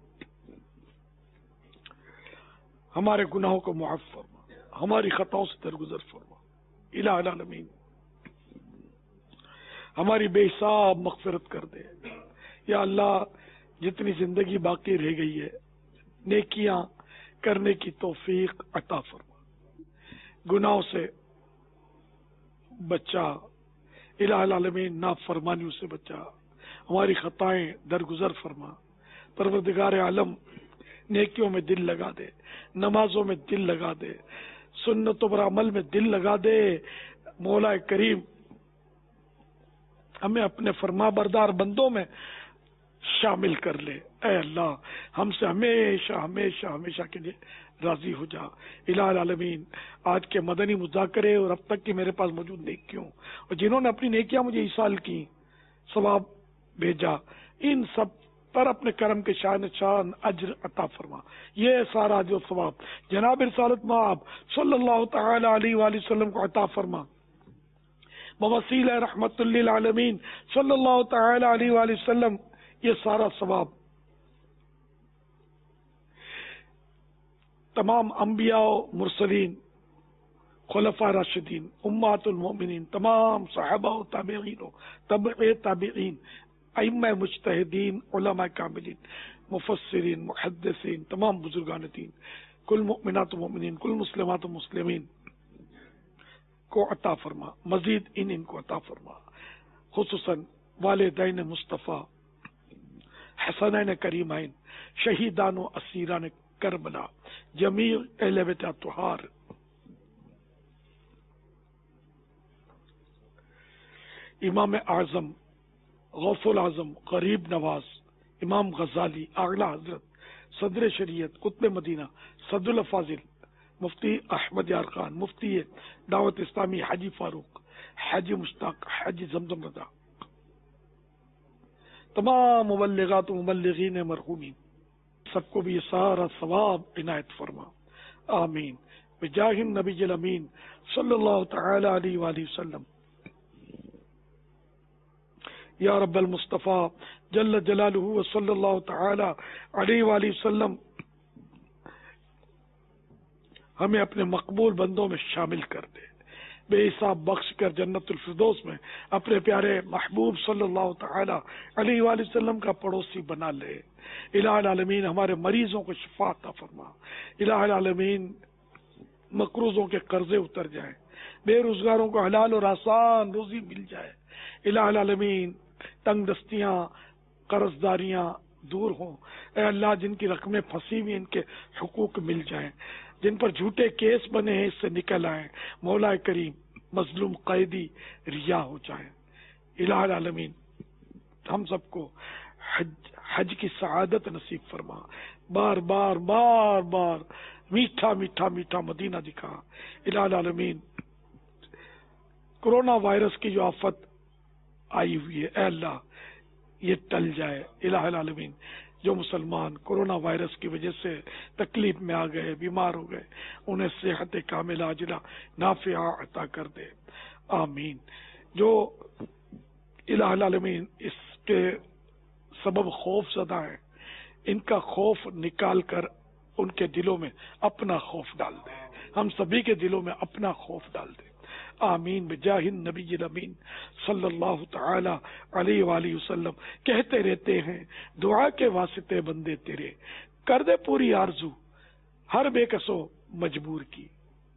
ہمارے گناہوں کو معاف فرما، ہماری خطاؤں سے درگزر فرما۔ الہ العالمین ہماری بے حساب مغفرت کر دے۔ یا اللہ، جتنی زندگی باقی رہ گئی ہے نیکیاں کرنے کی توفیق عطا فرما، گناہوں سے بچا۔ الہ العالمین نافرمانیوں سے بچا، ہماری خطائیں درگزر فرما۔ پروردگار عالم، نیکیوں میں دل لگا دے، نمازوں میں دل لگا دے، سنتوں پر عمل میں دل لگا دے۔ مولا کریم ہمیں اپنے فرما بردار بندوں میں شامل کر لے۔ اے اللہ، ہم سے ہمیشہ ہمیشہ ہمیشہ کے لیے راضی ہو جا۔ الہ العالمین، آج کے مدنی مذاکرے اور اب تک کی میرے پاس موجود نیکیوں اور جنہوں نے اپنی نیکیاں مجھے ایصال کی، ثواب بھیجا، ان سب پر اپنے کرم کے شان شان اجر عطا فرما۔ یہ سارا جو ثواب جناب رسالت مآب صلی اللہ تعالی علیہ وآلہ وسلم کو عطا فرما، بوسیلہ رحمت للعالمین صلی اللہ تعالی علیہ وآلہ وسلم۔ یہ سارا ثواب تمام انبیاء و مرسلین، خلفاء راشدین، امہات المؤمنین، تمام صحابہ و تابعین و تبع تابعین، ائمہ مجتہدین، علماء کاملین، مفسرین، محدثین، تمام بزرگان دین، کل مؤمنات و مؤمنین، کل مسلمات و مسلمین کو عطا فرما، مزید ان ان کو عطا فرما، خصوصاً والدین مصطفیٰ، حسنین کریمین، شہیدان و اسیران کربلا، جمیع اہل بیت اطہار، امام اعظم، غوث العظم، غریب نواز، امام غزالی، اعلی حضرت صدر شریعت، قطب مدینہ، صد الفاضل، مفتی احمد یار خان، مفتی دعوت اسلامی حاجی فاروق، حاجی مشتاق، حاجی زمزم رضا، تمام مبلغات و مبلغین مرحومین، سب کو بھی یہ سارا ثواب عنایت فرما، آمین، بجاہ النبی الامین صلی اللہ تعالی علیہ وآلہ وسلم۔ یا رب المصطفیٰ جل جلالہ وصلی اللہ تعالی علیہ وآلہ وسلم، ہمیں اپنے مقبول بندوں میں شامل کر دے، بے حساب بخش کر جنت الفردوس میں اپنے پیارے محبوب صلی اللہ تعالی علیہ وآلہ وسلم کا پڑوسی بنا لے۔ الہ العالمین ہمارے مریضوں کو شفا عطا فرما۔ الہ العالمین مقروضوں کے قرضے اتر جائیں، بے روزگاروں کو حلال اور آسان روزی مل جائے۔ الہ العالمین تنگ دستیاں، قرض داریاں دور ہوں۔ اے اللہ، جن کی رقمیں پھنسی ہوئی ان کے حقوق مل جائیں، جن پر جھوٹے کیس بنے ہیں اس سے نکل آئیں۔ مولا کریم مظلوم قیدی رہا ہو جائیں۔ الہ العالمین ہم سب کو حج حج کی سعادت نصیب فرما۔ بار بار بار بار میٹھا میٹھا میٹھا مدینہ دکھا۔ الہ العالمین کرونا وائرس کی جو آفت آئی ہوئی ہے، اے اللہ یہ ٹل جائے۔ الہ العالمین جو مسلمان کرونا وائرس کی وجہ سے تکلیف میں آ گئے، بیمار ہو گئے، انہیں صحت کاملہ عاجلہ نافعہ عطا کر دے، آمین۔ جو الہ العالمین اس کے سبب خوف زدہ ہیں، ان کا خوف نکال کر ان کے دلوں میں اپنا خوف ڈال دے، ہم سبھی کے دلوں میں اپنا خوف ڈال دے، آمین بجاہ النبی الامین صلی اللہ تعالی علیہ وآلہ وسلم۔ کہتے رہتے ہیں دعا کے واسطے بندے تیرے، کر دے پوری آرزو ہر بے کسو مجبور کی۔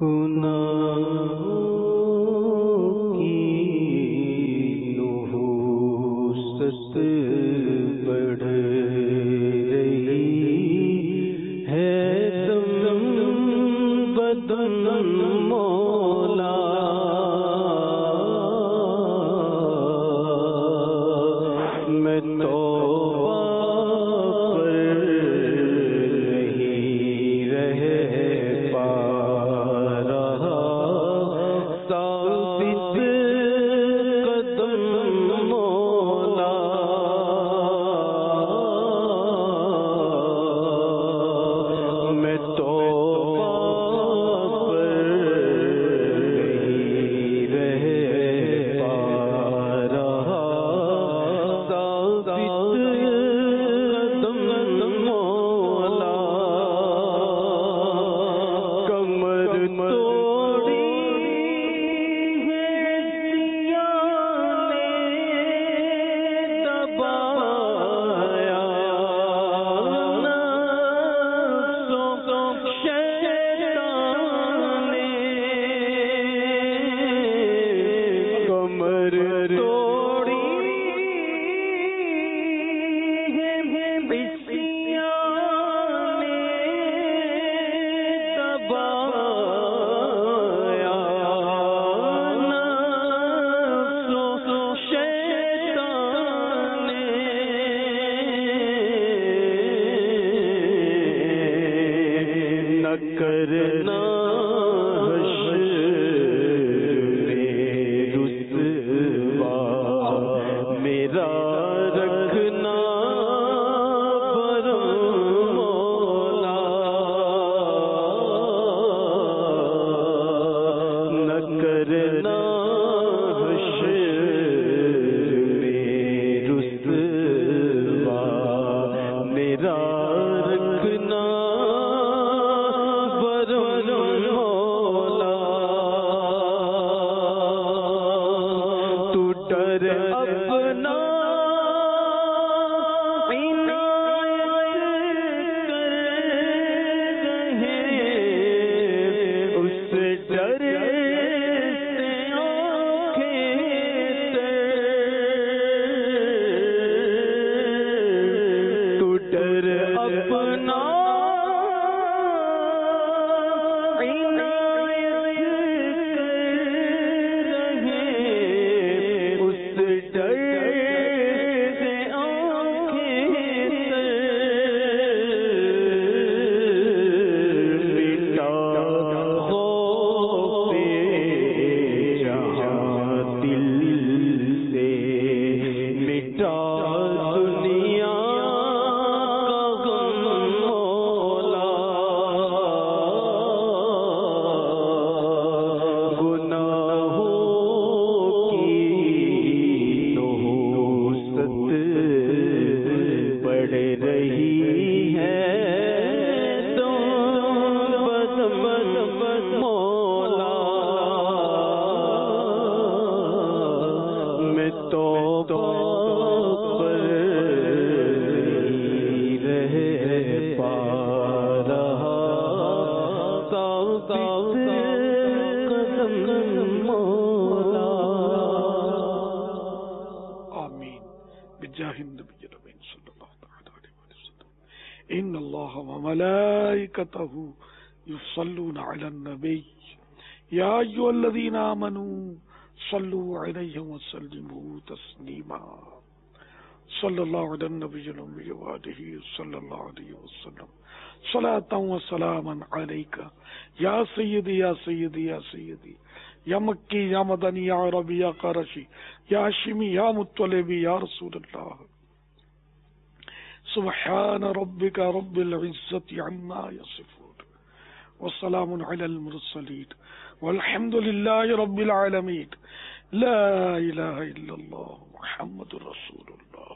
يصلون على النبي يا أيها الذين آمنوا صلوا عليه وسلموا تسليما صلى الله على النبي الأمي وآله صلى الله عليه وسلم صلاة وسلاما عليك يا سيدي يا سيدي يا سيدي يا مكي يا مدني يا عربي يا قرشي يا هاشمي يا مطلبي يا رسول الله سبحان ربك رب العزة عما يصفون والسلام على المرسلين والحمد لله رب العالمين لا إله إلا الله محمد رسول الله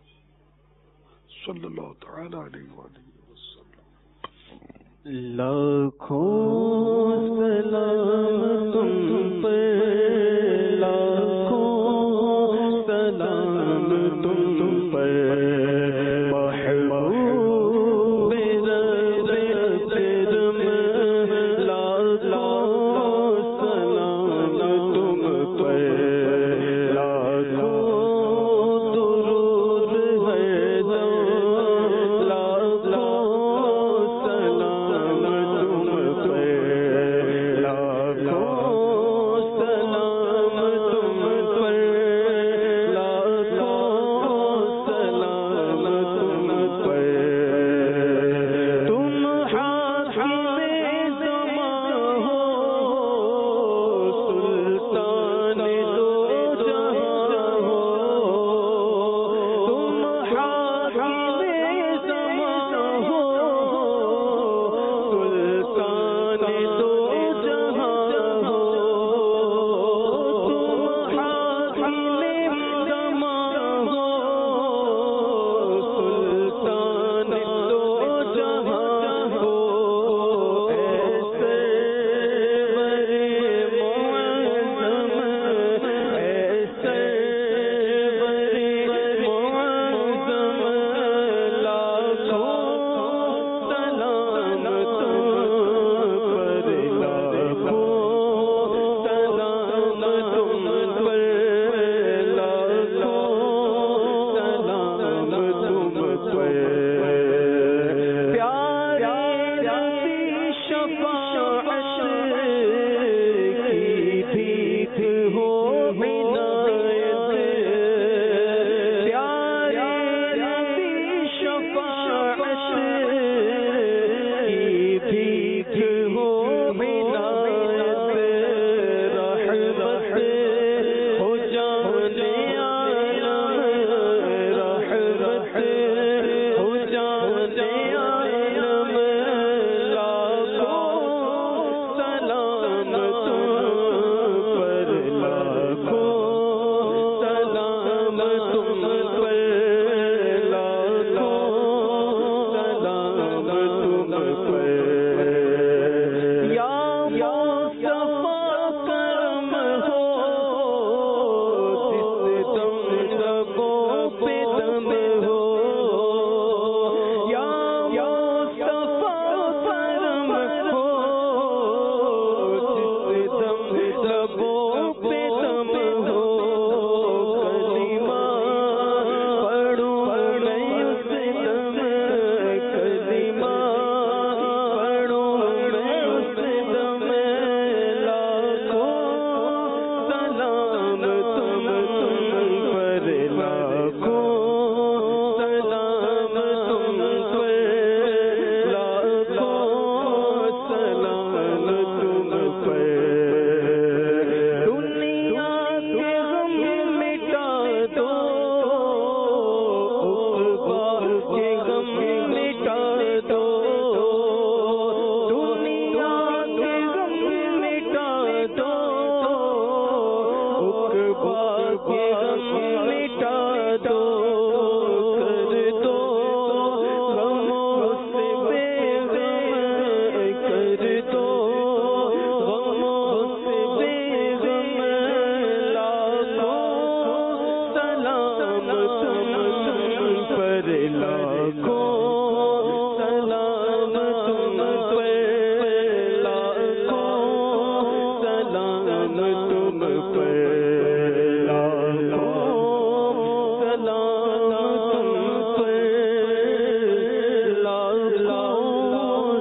صلى الله تعالى عليه وآله وسلم. لاکھوں سلام تم پر لاکھوں سلام تم پر محبوب رب اکرم لاکھوں لاکھوں سلام تم پر، لاکھوں سلام تم پر، لاکھوں سلام تم پر، لاکھوں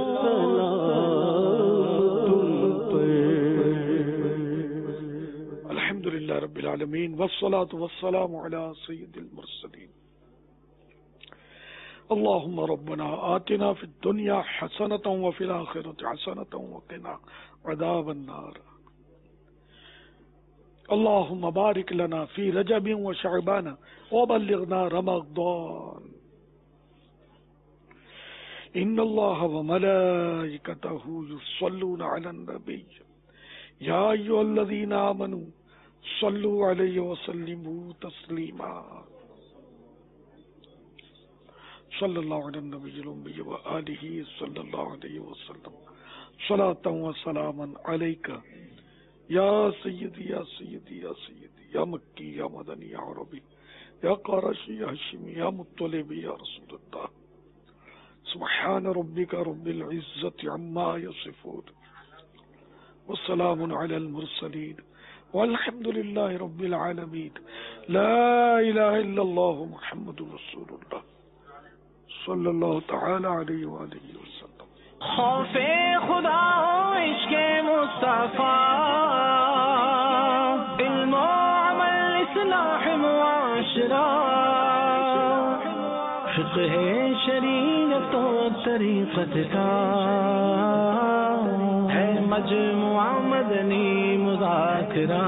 سلام تم پر۔ الحمدللہ رب العالمین والصلاة والسلام علی سید المرسلین۔ اللهم ربنا آتنا في الدنيا حسنة وفي الآخرة حسنة وقنا عذاب النار۔ اللهم بارك لنا في رجب وشعبان وبلغنا رمضان۔ إن الله وملائكته يصلون على النبي يا أيها الذين آمنوا صلوا عليه وسلموا تسليما۔ صلی اللہ علیہ النبی الأمی وآلہ صلی اللہ علیہ وسلم صلاة و سلاما علیک یا سیدی یا سیدی یا سیدی یا مکی یا مدنی یا عربی یا قرشی یا ہشمی یا مطلبی یا رسول اللہ۔ سبحان ربک رب العزت عما یصفون والسلام علی المرسلین والحمد للہ رب العالمین۔ لا الہ الا اللہ محمد رسول اللہ صلی اللہ تعالی علیہ وآلہ وسلم۔ خوف خدا عشق مصطفیٰ، علم و عمل اصلاح معاشرہ، فقہ شریعت و طریقت کا ہے مجموعہ مدنی مذاکرہ،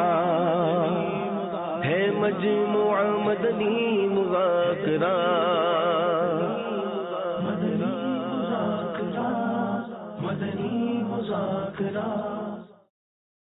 ہے مجموعہ مدنی مذاکرہ، مدنی مذاکرہ۔